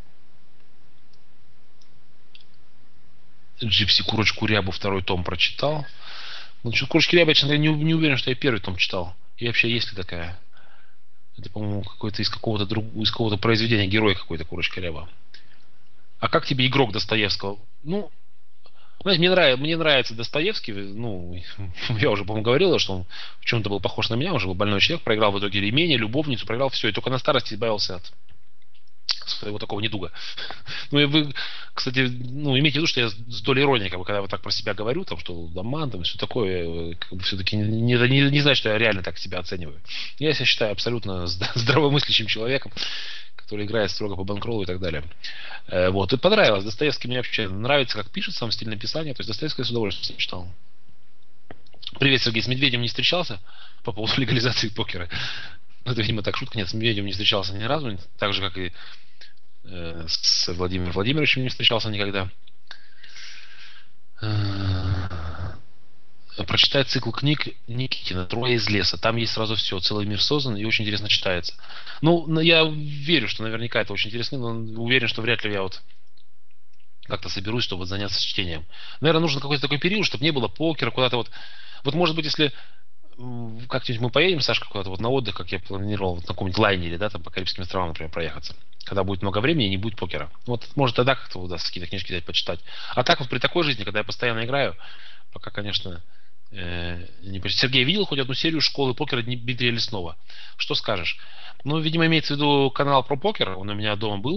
Джипси Курочку Рябу второй том прочитал. Ну, что, Курочки Рябы, я, честно говоря, не, не уверен, что я первый том читал. И вообще, есть ли такая? Это, по-моему, какой-то из какого-то друг... из какого-то произведения, герой какой-то Курочка Ряба. А как тебе игрок Достоевского? Ну, знаете, мне нравится, мне нравится Достоевский. Ну, я уже, по-моему, говорил, что он в чем-то был похож на меня. Он же был больной человек, проиграл в итоге имение, любовницу, проиграл все. И только на старости избавился от своего такого недуга. Ну и вы, кстати, ну, имейте в виду, что я с долей иронии, как бы, когда я вот так про себя говорю, там, что доман, там, все такое, как бы, все-таки не, не, не знаю, что я реально так себя оцениваю. Я себя считаю абсолютно здравомыслящим человеком, который играет строго по банкроллу и так далее. Вот, и понравилось. Достоевский мне вообще нравится, как пишет, сам стиль написания, то есть Достоевский я с удовольствием читал. Привет, Сергей, с Медведем не встречался по поводу легализации покера? Это, видимо, так шутка. Нет, с Медведем не встречался ни разу, так же, как и э, с Владимиром Владимировичем не встречался никогда. Прочитать цикл книг Никитина «Трое из леса». Там есть сразу все, целый мир создан и очень интересно читается. Ну, я верю, что наверняка это очень интересно, но уверен, что вряд ли я вот как-то соберусь, чтобы заняться чтением. Наверное, нужен какой-то такой период, чтобы не было покера, куда-то вот... Вот, может быть, если как-нибудь мы поедем, Сашка, куда-то вот на отдых, как я планировал, вот на каком-нибудь лайнере, да, там по Карибским островам, например, проехаться, когда будет много времени и не будет покера. Вот, может, тогда как-то удастся какие-то книжки взять, почитать. А так вот при такой жизни, когда я постоянно играю, пока, конечно, э, не почти. Сергей, видел хоть одну серию школы покера Дмитрия Леснова? Что скажешь? Ну, видимо, имеется в виду канал про покер, он у меня дома был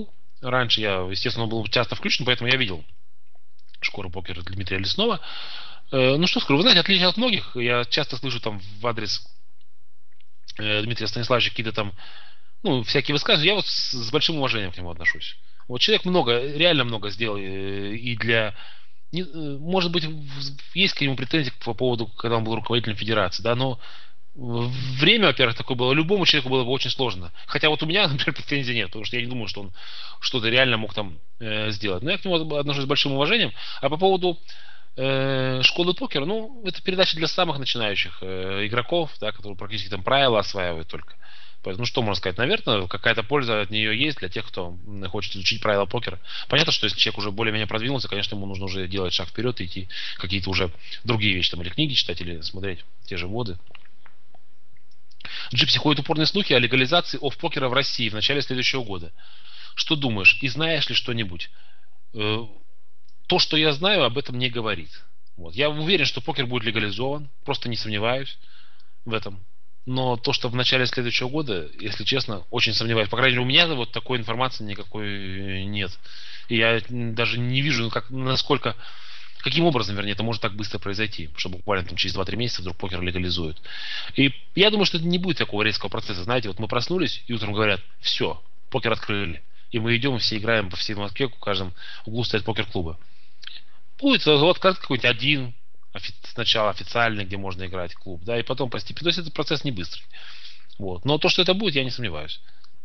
раньше я, естественно, был часто включен, поэтому я видел школу покера Дмитрия Леснова. Э, ну что скажу, вы знаете, отличие от многих, я часто слышу там в адрес э, Дмитрия Станиславовича какие-то там, ну, всякие высказывания, я вот с, с большим уважением к нему отношусь. Вот человек много, реально много сделал э, и для... Не, э, может быть, есть к нему претензии по поводу, когда он был руководителем федерации, да, но время, во-первых, такое было, любому человеку было бы очень сложно. Хотя вот у меня, например, претензий нет, потому что я не думаю, что он что-то реально мог там э, сделать. Но я к нему отношусь с большим уважением. А по поводу э, школы покера, ну, это передача для самых начинающих э, игроков, да, которые практически там правила осваивают только. Поэтому, ну, что можно сказать, наверное, какая-то польза от нее есть для тех, кто хочет изучить правила покера. Понятно, что если человек уже более-менее продвинулся, конечно, ему нужно уже делать шаг вперед и идти какие-то уже другие вещи, там, или книги читать, или смотреть те же воды. Джипси, ходят упорные слухи о легализации офф-покера в России в начале следующего года. Что думаешь и знаешь ли что-нибудь? Э, То, что я знаю, об этом не говорит. Вот. Я уверен, что покер будет легализован, просто не сомневаюсь в этом. Но то, что в начале следующего года, если честно, очень сомневаюсь. По крайней мере, у меня вот такой информации никакой нет. И я даже не вижу, как, насколько... Каким образом, вернее, это может так быстро произойти, что буквально там, через два-три месяца вдруг покер легализуют. И я думаю, что это не будет такого резкого процесса. Знаете, вот мы проснулись, и утром говорят, все, покер открыли. И мы идем, все играем по всей Москве, в каждом углу стоят покер-клубы. Будет вот какой-нибудь один, сначала официальный, где можно играть клуб, да, и потом постепенно. То есть это процесс не быстрый. Вот. Но то, что это будет, я не сомневаюсь.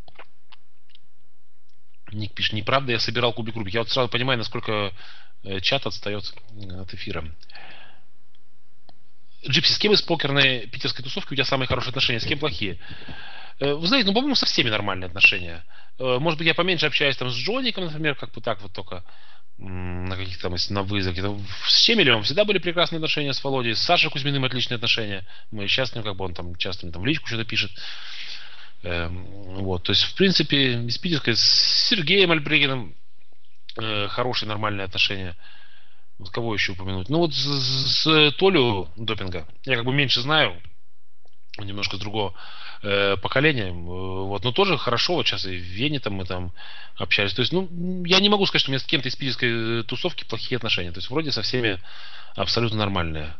Ник пишет, неправда, я собирал кубик Рубик. Я вот сразу понимаю, насколько чат отстает от эфира. Джипси, с кем из покерной питерской тусовки у тебя самые хорошие отношения, с кем плохие? Вы знаете, ну, по-моему, со всеми нормальные отношения. Может быть, я поменьше общаюсь там с Джоником, например, как бы так вот только на каких-то там, если на вызове. С Щемелевым всегда были прекрасные отношения, с Володей, с Сашей Кузьминым отличные отношения. Мы сейчас с ним, как бы он там часто мне там в личку что-то пишет. Вот, то есть, в принципе, из питерской с Сергеем Альбрегиным хорошие, нормальные отношения. Вот кого еще упомянуть? Ну вот с, с Толю Допинга я как бы меньше знаю, немножко с другого э, поколения, вот, но тоже хорошо, вот сейчас и в Вене там мы там общались, то есть, ну, я не могу сказать, что у меня с кем-то из питерской тусовки плохие отношения, то есть, вроде со всеми абсолютно нормальные.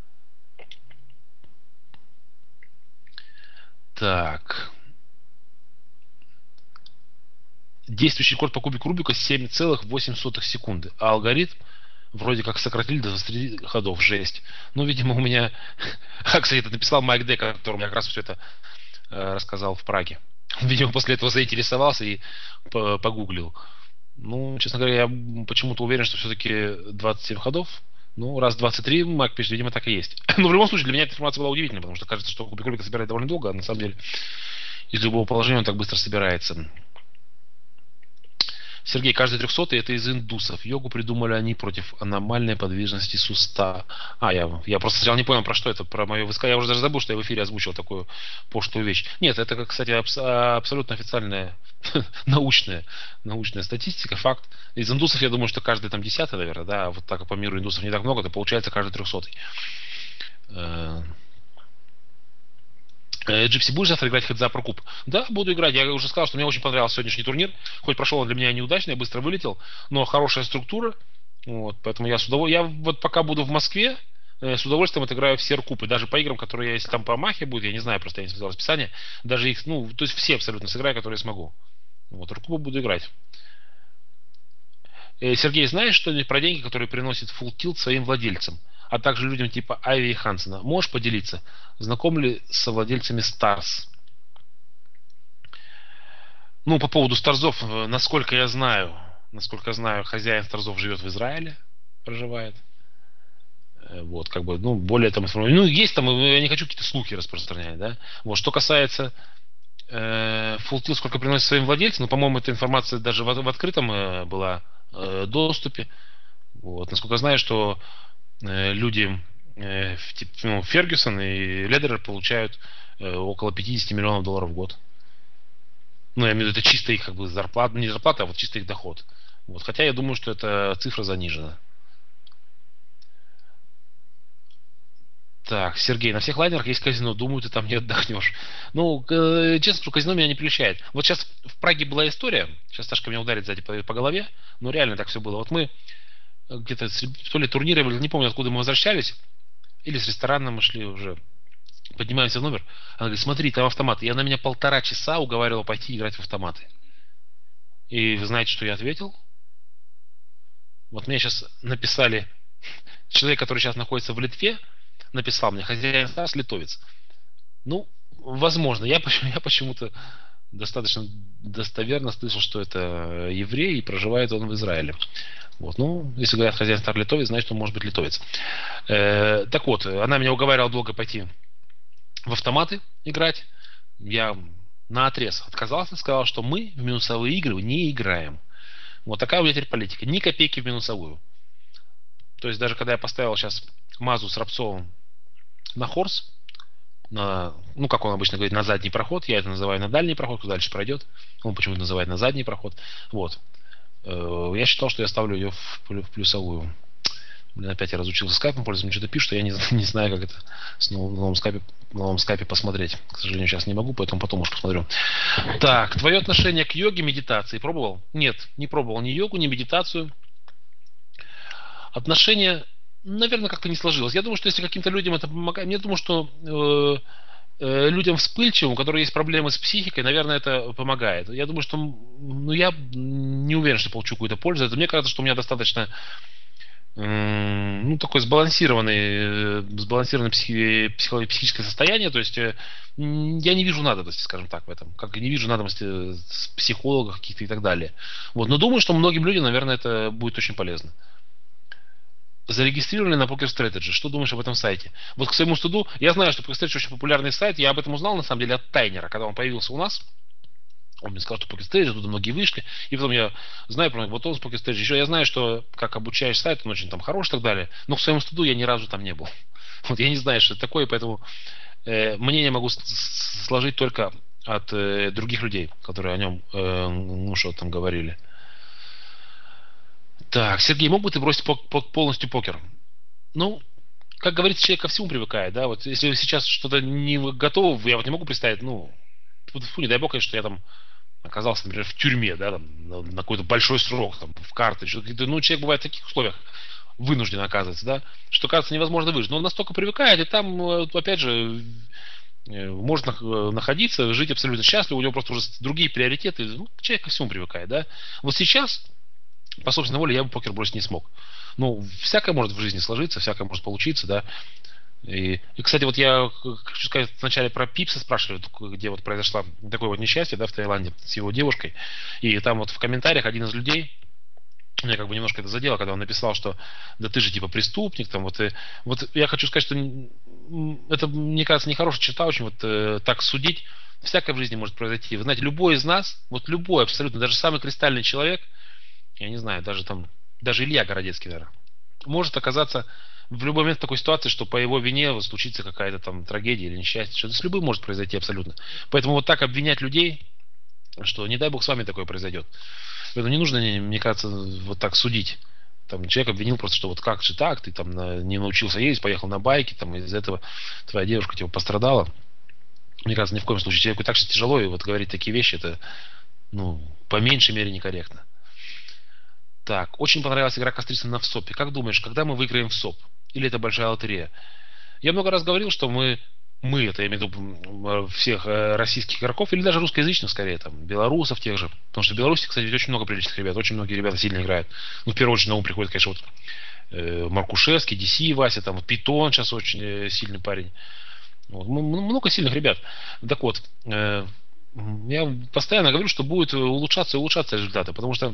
Так. Действующий рекорд по кубику Рубика семь целых восемь сотых секунды, а алгоритм вроде как сократили до двадцати трёх ходов. Жесть. Ну, видимо, у меня... А, кстати, это написал Майк Д, которому я как раз все это э, рассказал в Праге. Видимо, после этого заинтересовался и погуглил. Ну, честно говоря, я почему-то уверен, что все-таки двадцать семь ходов. Ну, раз двадцать три, Майк пишет, видимо, так и есть. Но в любом случае, для меня эта информация была удивительной, потому что кажется, что кубик Рубика собирает довольно долго, а на самом деле из любого положения он так быстро собирается. Сергей, каждый трехсотый это из индусов. Йогу придумали они против аномальной подвижности сустава. А, я, я просто сначала не понял, про что это, про мое высказывание. Я уже даже забыл, что я в эфире озвучил такую пошлую вещь. Нет, это, кстати, абс- абсолютно официальная научная, научная статистика, факт. Из индусов, я думаю, что каждый там десятый, наверное, да, вот так как по миру индусов не так много, то получается каждый трехсотый. Джипси, будешь завтра играть Heads Up Pro Cup? Да, буду играть. Я уже сказал, что мне очень понравился сегодняшний турнир. Хоть прошел он для меня неудачно, я быстро вылетел, но хорошая структура. Вот, поэтому я с удовольствием... Я вот пока буду в Москве, с удовольствием отыграю все ркупы. Даже по играм, которые, если там по Махе будет, я не знаю, просто я не смотрел расписание. Даже их, ну, то есть все абсолютно сыграю, которые смогу. Вот, ркупы буду играть. Сергей, знаешь что-нибудь про деньги, которые приносит Full Tilt своим владельцам? А также людям типа Айви и Хансена. Можешь поделиться? Знаком ли с совладельцами Старс? Ну, по поводу Старзов, насколько я знаю, насколько я знаю, хозяин Старзов живет в Израиле, проживает. Вот, как бы, ну, более там информации. Ну, есть там, я не хочу какие-то слухи распространять, да. Вот, что касается э, Full Tilt, сколько приносит своим владельцам, ну, по-моему, эта информация даже в, в открытом э, была э, доступе. Вот, насколько я знаю, что люди э, ну, Фергюсон и Ледерер получают э, около пятьдесят миллионов долларов в год. Ну, я имею в виду, это чисто их как бы зарплата, не зарплата, а вот чисто их доход. Вот, хотя я думаю, что эта цифра занижена. Так, Сергей, на всех лайнерах есть казино, думаю, ты там не отдохнешь. Ну, э, честно скажу, казино меня не прельщает. Вот сейчас в Праге была история, сейчас Сашка меня ударит сзади по, по голове, но реально так все было. Вот мы где-то, с- то ли турниры, были, не помню, откуда мы возвращались, или с ресторана мы шли уже, поднимаемся в номер, она говорит, смотри, там автомат. И она меня полтора часа уговаривала пойти играть в автоматы. И вы знаете, что я ответил? Вот мне сейчас написали, человек, который сейчас находится в Литве, написал мне, хозяин Стас литовец. Ну, возможно. Я, почему- я почему-то достаточно достоверно слышал, что это еврей и проживает он в Израиле. Вот. Ну, если говорят хозяин стар литовец, значит, он может быть литовец. Э, так вот, она меня уговаривала долго пойти в автоматы играть. Я на отрез отказался, сказал, что мы в минусовые игры не играем. Вот такая у меня теперь политика. Ни копейки в минусовую. То есть даже когда я поставил сейчас Мазу с Рабцовым на хорс, на, ну, как он обычно говорит, на задний проход. Я это называю на дальний проход, кто дальше пройдет. Он почему-то называет на задний проход. Вот. Э, Я считал, что я ставлю ее в плю- в плюсовую. Блин, опять я разучился скайпом пользоваться, мне что-то пишут, что я не, не знаю, как это с новым, на новом скайпе, на новом скайпе посмотреть. К сожалению, сейчас не могу, поэтому потом уж посмотрю. Так, твое отношение к йоге, медитации пробовал? Нет, не пробовал ни йогу, ни медитацию. Отношение, наверное, как-то не сложилось. Я думаю, что если каким-то людям это помогает, я думаю, что э, э, людям вспыльчивым, у которых есть проблемы с психикой, наверное, это помогает. Я думаю, что ну, я не уверен, что получу какую-то пользу. Это мне кажется, что у меня достаточно м, ну, такое сбалансированное, э, сбалансированное психи- психо- психическое состояние. То есть э, м, я не вижу надобности, скажем так, в этом. Как и не вижу надобности э, с психологов каких-то и так далее. Вот. Но думаю, что многим людям, наверное, это будет очень полезно. Зарегистрировали на Poker Strategy. Что думаешь об этом сайте? Вот к своему стыду, я знаю, что Poker Strategy очень популярный сайт. Я об этом узнал, на самом деле, от Тайнера, когда он появился у нас. Он мне сказал, что Poker Strategy, туда многие вышли. И потом я знаю, про вот он с Poker Strategy. Еще я знаю, что как обучаешь сайт, он очень там хорош и так далее. Но к своему стыду я ни разу там не был. Вот я не знаю, что это такое, поэтому э, мнение могу с- с- сложить только от э, других людей, которые о нем, э, ну, что там говорили. Так, Сергей, мог бы ты бросить пок- пок- полностью покер? Ну, как говорится, человек ко всему привыкает, да, вот если сейчас что-то не готово, я вот не могу представить, ну, фу, не дай бог, конечно, что я там оказался, например, в тюрьме, да, там, на, на какой-то большой срок, там, в карты, что-то, ну, человек бывает в таких условиях вынужден оказывается, да, что, кажется, невозможно выжить, но он настолько привыкает, и там, э, опять же, э, может нах- э, находиться, жить абсолютно счастливо, у него просто уже другие приоритеты, ну, человек ко всему привыкает, да. Вот сейчас по собственной воле я бы покер бросить не смог. Ну, всякое может в жизни сложиться, всякое может получиться, да. И, и, кстати, вот я хочу сказать, вначале про Пипса спрашивали, где вот произошло такое вот несчастье, да, в Таиланде с его девушкой. И там вот в комментариях один из людей, меня как бы немножко это задело, когда он написал, что да ты же типа преступник, там вот, и, вот я хочу сказать, что м, это, мне кажется, нехорошая черта очень вот э, так судить. Всякое в жизни может произойти. Вы знаете, любой из нас, вот любой абсолютно, даже самый кристальный человек, я не знаю, даже там, даже Илья Городецкий, наверное, может оказаться в любой момент в такой ситуации, что по его вине вот случится какая-то там трагедия или несчастье. Что-то с любым может произойти абсолютно. Поэтому вот так обвинять людей, что не дай бог с вами такое произойдет. Поэтому не нужно, мне кажется, вот так судить. Там человек обвинил просто, что вот как же так, ты там на- не научился ездить, поехал на байке, там из-за этого твоя девушка типа пострадала. Мне кажется, ни в коем случае человеку так же тяжело, и вот говорить такие вещи, это, ну, по меньшей мере некорректно. Так, очень понравилась игра Кострицына в СОПе. Как думаешь, когда мы выиграем в СОП? Или это большая лотерея? Я много раз говорил, что мы, мы, это я имею в виду всех э, российских игроков, или даже русскоязычных скорее, там, белорусов тех же. Потому что в Беларуси, кстати, очень много приличных ребят, очень многие ребята сильно играют. Ну, в первую очередь на ум приходит, конечно, вот э, Маркушевский, ди си Вася, там, вот Питон сейчас очень э, сильный парень. Вот, м- много сильных ребят. Так вот, э, я постоянно говорю, что будет улучшаться и улучшаться результаты, потому что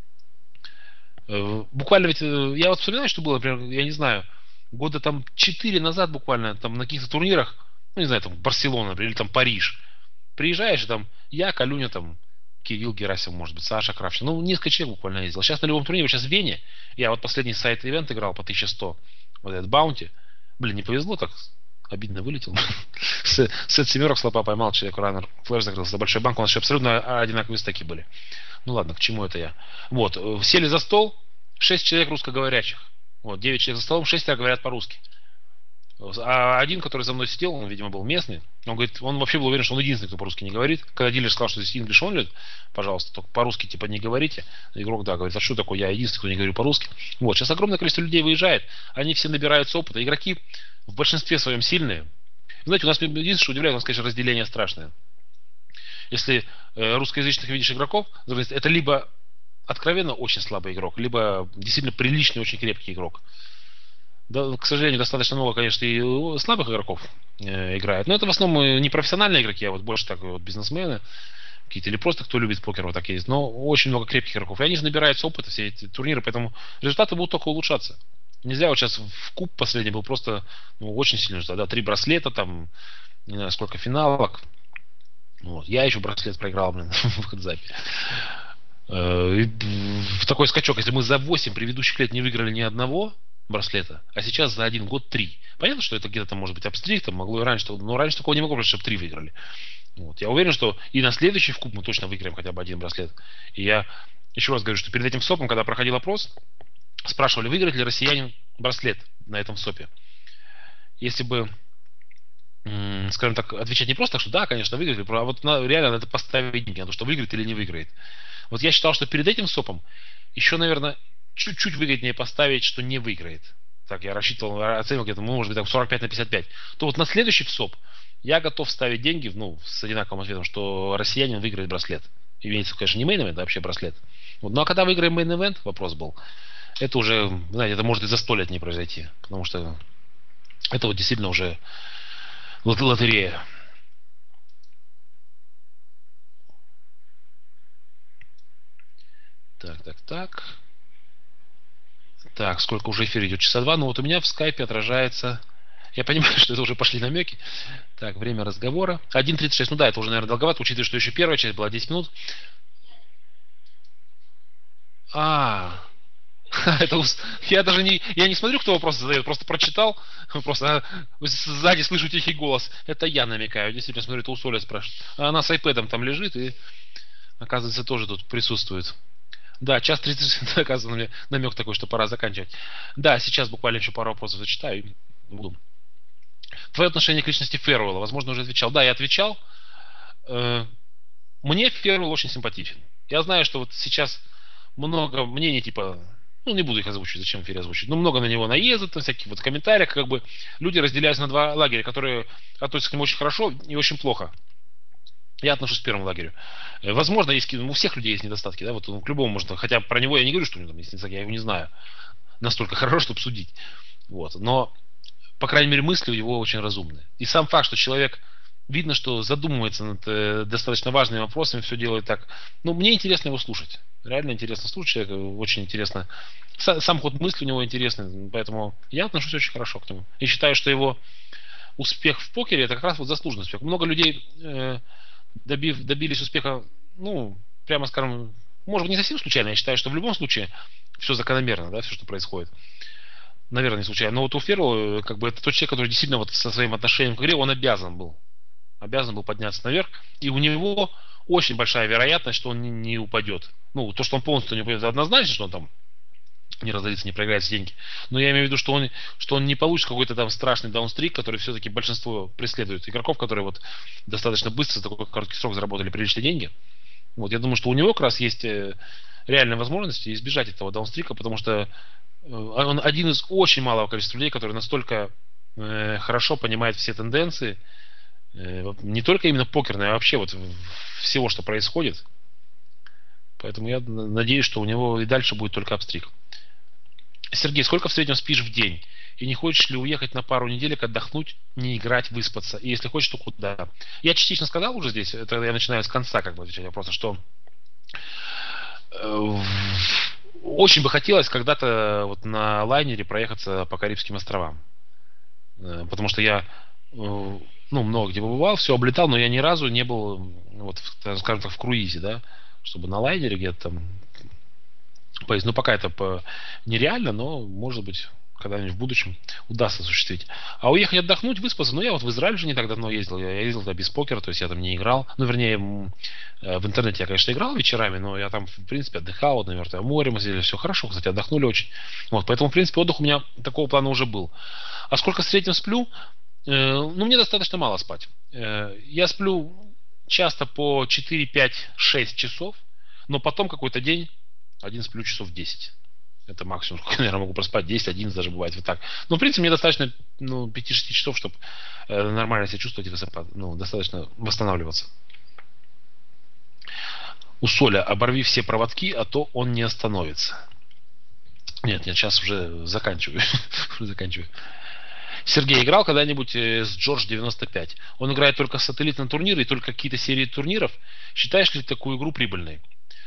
Э, Буквально ведь, э, я вот вспоминаю, что было, например, я не знаю, года там четыре назад буквально, там на каких-то турнирах, ну не знаю, там Барселона, например, или там Париж. Приезжаешь, и там я, Калюня, там Кирилл Герасимов, может быть, Саша Кравчин. Ну, несколько человек буквально ездил. Сейчас на любом турнире, сейчас в Вене, я вот последний сайт-ивент играл по тысяча сто, вот этот Баунти. Блин, не повезло так, обидно вылетел. С- Сет семерок слопа поймал, человек раннер, флеш закрылся за большой банк, у нас еще абсолютно одинаковые стеки были. Ну ладно, к чему это я? Вот, э, сели за стол, шесть человек русскоговорящих. Вот, девять человек за столом, шестеро говорят по-русски. А один, который за мной сидел, он, видимо, был местный. Он говорит, он вообще был уверен, что он единственный, кто по-русски не говорит. Когда дилер сказал, что здесь English only, пожалуйста, только по-русски типа не говорите. Игрок, да, говорит, а что такое, я единственный, кто не говорю по-русски. Вот, сейчас огромное количество людей выезжает, они все набираются опыта. Игроки в большинстве своем сильные. Знаете, у нас единственное, что удивляет, у нас, конечно, разделение страшное. Если э, русскоязычных видишь игроков, это либо откровенно очень слабый игрок, либо действительно приличный, очень крепкий игрок. Да, к сожалению, достаточно много, конечно, и слабых игроков э, играет. Но это в основном не профессиональные игроки, а вот больше так вот бизнесмены какие-то, или просто кто любит покер, вот так есть. Но очень много крепких игроков. И они же набираются опыта, все эти турниры, поэтому результаты будут только улучшаться. Нельзя, вот сейчас в куб последний был просто ну, очень сильный результат. Да, три браслета, там, не знаю, сколько финалок. Вот. Я еще браслет проиграл, блин, в Хадзапе. В такой скачок, если мы за восемь предыдущих лет не выиграли ни одного браслета, а сейчас за один год три. Понятно, что это где-то может быть абстрикт, там могло и раньше, но раньше такого не могло быть, чтобы три выиграли. Вот. Я уверен, что и на следующий в куб мы точно выиграем хотя бы один браслет. И я еще раз говорю, что перед этим СОПом, когда проходил опрос, спрашивали, выиграет ли россиянин браслет на этом СОПе. Если бы, скажем так, отвечать не просто так, что да, конечно, выиграет, а вот реально надо поставить деньги на то, что выиграет или не выиграет. Вот я считал, что перед этим СОПом еще, наверное, чуть-чуть выгоднее поставить, что не выиграет. Так, я рассчитывал, оценил где-то, может быть, так, сорок пять на пятьдесят пять. То вот на следующий СОП я готов ставить деньги, ну, с одинаковым ответом, что россиянин выиграет браслет. Имеется, конечно, не мейн-эвент, а вообще браслет. Вот. Ну, а когда выиграем мейн-эвент, вопрос был, это уже, знаете, это может и за сто лет не произойти. Потому что это вот действительно уже лотерея. Так, так, так. Так, сколько уже эфир идет? Часа два. Ну вот у меня в скайпе отражается... Я понимаю, что это уже пошли намеки. Так, время разговора. один тридцать шесть. Ну да, это уже, наверное, долговато, учитывая, что еще первая часть была десять минут. А, это я даже не... Я не смотрю, кто вопросы задает, просто прочитал. Просто сзади слышу тихий голос. Это я намекаю. Действительно, смотрю, это у Соля спрашивает. А она с айпэдом там лежит и, оказывается, тоже тут присутствует. Да, час тридцать, оказывается, мне намек такой, что пора заканчивать. Да, сейчас буквально еще пару вопросов зачитаю и буду. Твое отношение к личности Ферруэлла, возможно, уже отвечал. Да, я отвечал. Мне Ферруэлл очень симпатичен. Я знаю, что вот сейчас много мнений, типа, ну, не буду их озвучивать, зачем в эфире озвучивать, но много на него наездят, на всяких вот комментариях, как бы люди разделяются на два лагеря, которые относятся к нему очень хорошо и очень плохо. Я отношусь к первому лагерю. Возможно, есть, у всех людей есть недостатки, да, вот ну, к любому можно, хотя про него я не говорю, что у него там есть недостатки, я его не знаю настолько хорошо, чтобы судить. Вот. Но, по крайней мере, мысли у него очень разумные. И сам факт, что человек, видно, что задумывается над э, достаточно важными вопросами, все делает так. Ну, мне интересно его слушать. Реально интересно слушать человека, очень интересно. С, сам ход мысли у него интересный, поэтому я отношусь очень хорошо к нему. И считаю, что его успех в покере это как раз вот заслуженный успех. Много людей... Э, Добив, добились успеха, ну, прямо скажем, может быть, не совсем случайно. Я считаю, что в любом случае все закономерно, да, все, что происходит. Наверное, не случайно. Но вот у Ферруэлла, как бы, это тот человек, который действительно вот со своим отношением к игре, он обязан был. Обязан был подняться наверх. И у него очень большая вероятность, что он не, не упадет. Ну, то, что он полностью не упадет, однозначно, что он там не разорится, не проиграет деньги. Но я имею в виду, что он, что он не получит какой-то там страшный даунстрик, который все-таки большинство преследует. Игроков, которые вот достаточно быстро за такой короткий срок заработали приличные деньги. Вот, я думаю, что у него как раз есть реальная возможность избежать этого даунстрика, потому что он один из очень малого количества людей, который настолько э, хорошо понимает все тенденции, э, не только именно покерные, а вообще вот всего, что происходит. Поэтому я надеюсь, что у него и дальше будет только апстрик. Сергей, сколько в среднем спишь в день? И не хочешь ли уехать на пару неделек, отдохнуть, не играть, выспаться? И если хочешь, то куда? Я частично сказал уже здесь, это я начинаю с конца как бы отвечать вопросы, что э, очень бы хотелось когда-то вот на лайнере проехаться по Карибским островам. Э, потому что я э, ну, много где побывал, все облетал, но я ни разу не был, вот, скажем так, в круизе, да, чтобы на лайнере где-то там поездить. Ну, пока это по... нереально, но, может быть, когда-нибудь в будущем удастся осуществить. А уехать отдохнуть, выспаться, ну я вот в Израиль же не так давно ездил, я ездил туда без покера, то есть я там не играл, ну вернее в интернете я, конечно, играл вечерами, но я там в принципе отдыхал, вот на Мертвое море мы съездили, все хорошо, кстати, отдохнули очень, вот, поэтому в принципе отдых у меня такого плана уже был. А сколько в среднем сплю? Ну мне достаточно мало спать. Я сплю часто по четыре, пять, шесть часов, но потом какой-то день один сплю часов десять. Это максимум, сколько, наверное, могу проспать. десять одиннадцать даже бывает вот так. Но, в принципе, мне достаточно ну, пяти-шести часов, чтобы э, нормально себя чувствовать и высыпать. Ну, достаточно восстанавливаться. У Соля: оборви все проводки, а то он не остановится. Нет, нет, сейчас уже заканчиваю. уже заканчиваю. Сергей играл когда-нибудь с Джордж девяносто пять? Он играет только сателлитные турниры и только какие-то серии турниров. Считаешь ли такую игру прибыльной?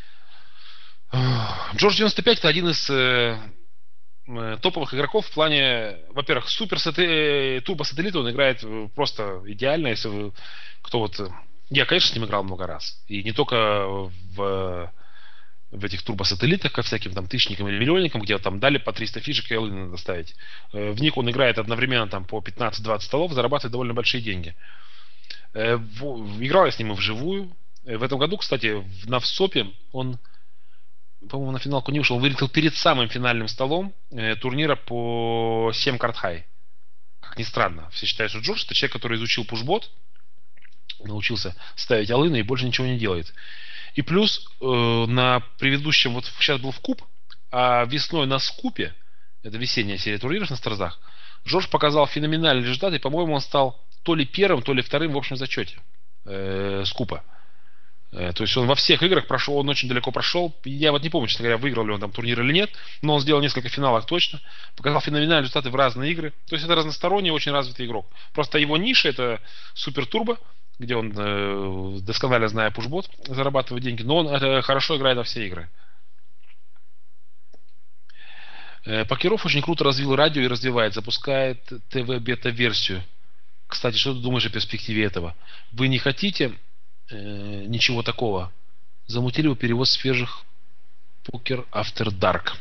Джордж девяносто пять это один из э, топовых игроков в плане, во-первых, супер турбо сателлита, он играет просто идеально, если вы, кто вот, я, конечно, с ним играл много раз, и не только в, в этих турбо-сателлитах, как всяким там тысячникам или миллионникам, где там дали по триста фишек и all надо ставить. В них он играет одновременно там по пятнадцать-двадцать столов, зарабатывает довольно большие деньги. Играл я с ним и вживую. В этом году, кстати, на ВСОПе он, по-моему, на финалку не вышел. Он вылетел перед самым финальным столом э, турнира по семь карт хай. Как ни странно. Все считают, что Джордж это человек, который изучил пушбот, научился ставить алыны и больше ничего не делает. И плюс э, на предыдущем, вот сейчас был в куб, а весной на скупе, это весенняя серия турниров на Старзах, Джордж показал феноменальный результат, и, по-моему, он стал то ли первым, то ли вторым в общем зачете э, скупа. То есть он во всех играх прошел, он очень далеко прошел. Я вот не помню, честно говоря, выиграл ли он там турнир или нет, но он сделал несколько финалов точно. Показал феноменальные результаты в разные игры. То есть это разносторонний, очень развитый игрок. Просто его ниша это супер турбо, где он, э, досконально зная пушбот, зарабатывает деньги. Но он э, хорошо играет во все игры. Э, Покеров очень круто развил радио и развивает. Запускает ТВ-бета-версию. Кстати, что ты думаешь о перспективе этого? Вы не хотите... ничего такого. Замутили бы перевод свежих Poker After Dark.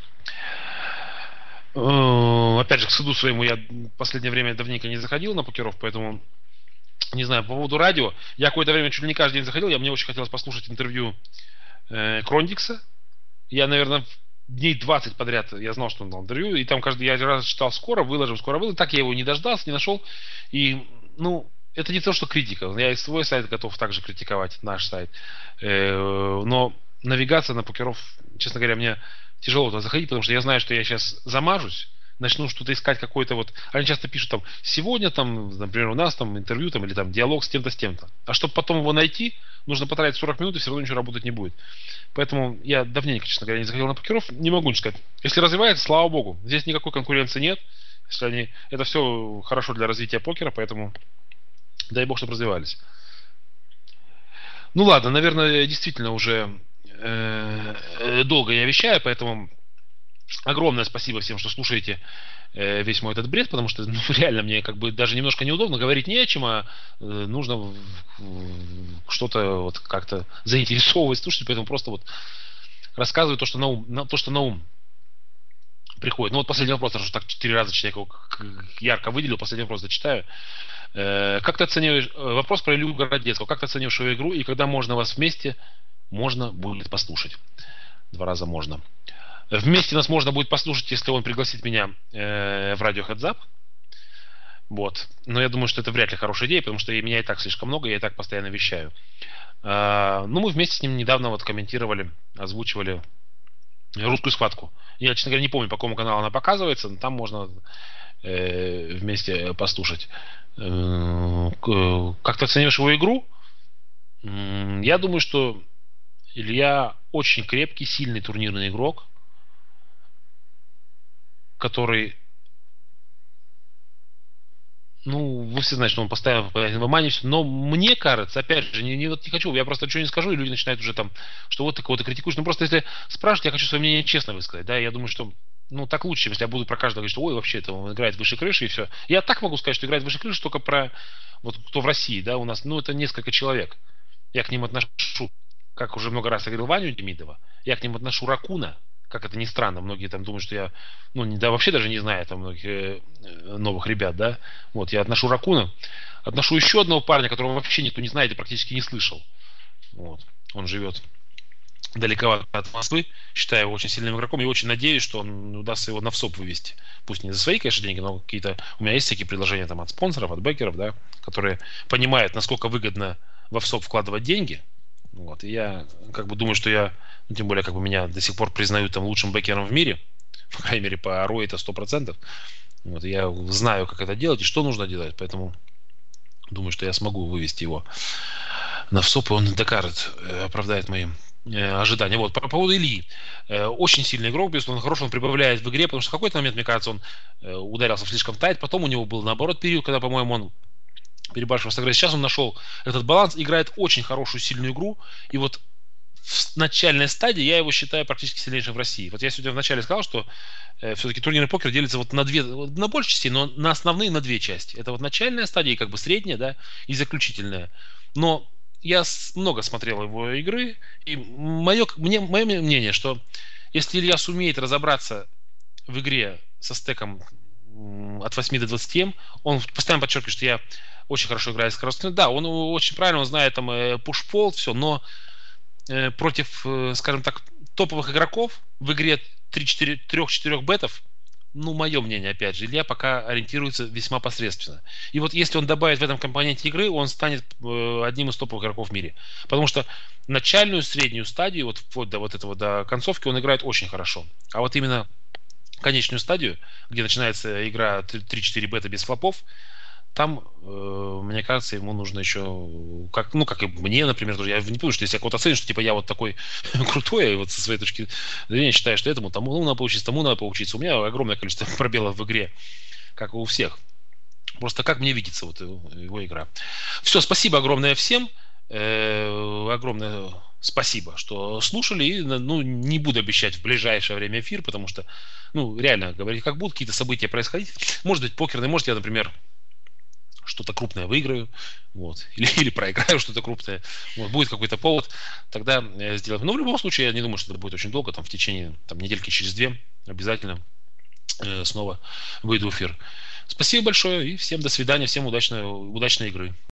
Опять же, к суду своему я в последнее время давненько не заходил на покеров, поэтому не знаю, по поводу радио. Я какое-то время чуть ли не каждый день заходил. Я, мне очень хотелось послушать интервью э, Крондикса. Я, наверное, дней двадцать подряд я знал, что он дал интервью. И там каждый я раз читал скоро, выложим, скоро выложим. Так я его не дождался, не нашел. И, ну, это не то, что критика. Я и свой сайт готов также критиковать, наш сайт. Но навигация на покеров, честно говоря, мне тяжело туда заходить, потому что я знаю, что я сейчас замажусь, начну что-то искать какой-то вот... Они часто пишут там, сегодня там, например, у нас там интервью там, или там диалог с тем-то, с тем-то. А чтобы потом его найти, нужно потратить сорок минут, и все равно ничего работать не будет. Поэтому я давненько, честно говоря, не заходил на покеров. Не могу ничего сказать. Если развивается, слава богу. Здесь никакой конкуренции нет. Если они... Это все хорошо для развития покера, поэтому... Дай бог, чтобы развивались. Ну ладно, наверное, действительно уже э, долго я вещаю, поэтому огромное спасибо всем, что слушаете э, весь мой этот бред, потому что ну, реально мне как бы даже немножко неудобно, говорить не о чем, а э, нужно э, что-то вот как-то заинтересовывать слушателей, поэтому просто вот рассказываю то, что на ум, на, то, что на ум приходит. Ну вот последний вопрос, потому что так четыре раза человек его ярко выделил, последний вопрос зачитаю. Как ты оцениваешь, вопрос про Илью Городецкого, как ты оцениваешь его игру и когда можно вас вместе можно будет послушать? Два раза можно. Вместе нас можно будет послушать, если он пригласит меня э, в радио Heads Up. Вот. Но я думаю, что это вряд ли хорошая идея, потому что меня и так слишком много, я и так постоянно вещаю. Э, ну, мы вместе с ним недавно вот комментировали, озвучивали русскую схватку. Я, честно говоря, не помню, по какому каналу она показывается, но там можно э, вместе послушать. Как ты оцениваешь его игру? Я думаю, что Илья очень крепкий, сильный турнирный игрок, который, ну, вы все знаете, что он постоянно попадает в омане, но мне кажется, опять же, не, не, вот не хочу, я просто ничего не скажу, и люди начинают уже там, что вот ты кого-то критикуешь. Ну, просто если спрашивать, я хочу свое мнение честно высказать, да, я думаю, что ну, так лучше, чем если я буду про каждого говорить, что ой, вообще это он играет выше крыши и все. Я так могу сказать, что играет выше крыши только про вот кто в России, да, у нас, ну, это несколько человек. Я к ним отношу, как уже много раз я говорил, Ваню Демидова, я к ним отношу Ракуна, как это ни странно, многие там думают, что я, ну, не, да, вообще даже не знаю там многих э, новых ребят, да. Вот, я отношу Ракуна, отношу еще одного парня, которого вообще никто не знает и практически не слышал. Вот, он живет далековато от Москвы, считаю его очень сильным игроком, и очень надеюсь, что он удастся его на ВСОП вывести. Пусть не за свои, конечно, деньги, но какие-то... У меня есть такие предложения там от спонсоров, от бэкеров, да, которые понимают, насколько выгодно во ВСОП вкладывать деньги. Вот, и я как бы думаю, что я, ну, тем более, как бы меня до сих пор признают там лучшим бэкером в мире, по крайней мере, по ар о и это сто процентов. Вот, и я знаю, как это делать и что нужно делать, поэтому думаю, что я смогу вывести его на ВСОП, и он докажет, оправдает мои ожидания. Вот, по поводу Ильи. Очень сильный игрок, безусловно, хороший, он прибавляет в игре, потому что в какой-то момент, мне кажется, он ударился слишком тайт, потом у него был, наоборот, период, когда, по-моему, он перебарщивал с агрессией. Сейчас он нашел этот баланс, играет очень хорошую, сильную игру, и вот в начальной стадии я его считаю практически сильнейшим в России. Вот я сегодня вначале сказал, что э, все-таки турнирный покер делится вот на две, на больше частей, но на основные на две части. Это вот начальная стадия, как бы средняя, да, и заключительная. Но я с, много смотрел его игры, и мое, мне, мое мнение, что если Илья сумеет разобраться в игре со стеком от восьми до двадцати, он постоянно подчеркивает, что я очень хорошо играю скоростной. Да, он очень правильно, он знает там пуш-пол, все, но против, скажем так, топовых игроков в игре три-четыре бетов, ну, мое мнение, опять же, Илья пока ориентируется весьма посредственно. И вот если он добавит в этом компоненте игры, он станет одним из топовых игроков в мире. Потому что начальную, среднюю стадию, вот вплоть до вот этого, до концовки, он играет очень хорошо. А вот именно конечную стадию, где начинается игра три-четыре бета без флопов, там, э, мне кажется, ему нужно еще, как, ну, как и мне, например, тоже. Я не помню, что если я кого-то оценю, что типа я вот такой крутой, и вот со своей точки зрения считаю, что этому тому ну, надо поучиться, тому надо поучиться. У меня огромное количество пробелов в игре, как и у всех. Просто как мне видится вот его, его игра. Все, спасибо огромное всем. Э, огромное спасибо, что слушали. И, ну, не буду обещать в ближайшее время эфир, потому что, ну, реально говорить, как будут какие-то события происходить. Может быть, покерный, может, я, например, что-то крупное выиграю, вот, или, или проиграю что-то крупное, вот, будет какой-то повод, тогда сделаем. Но в любом случае, я не думаю, что это будет очень долго, там, в течение там, недельки через две обязательно э, снова выйду в эфир. Спасибо большое и всем до свидания, всем удачной, удачной игры.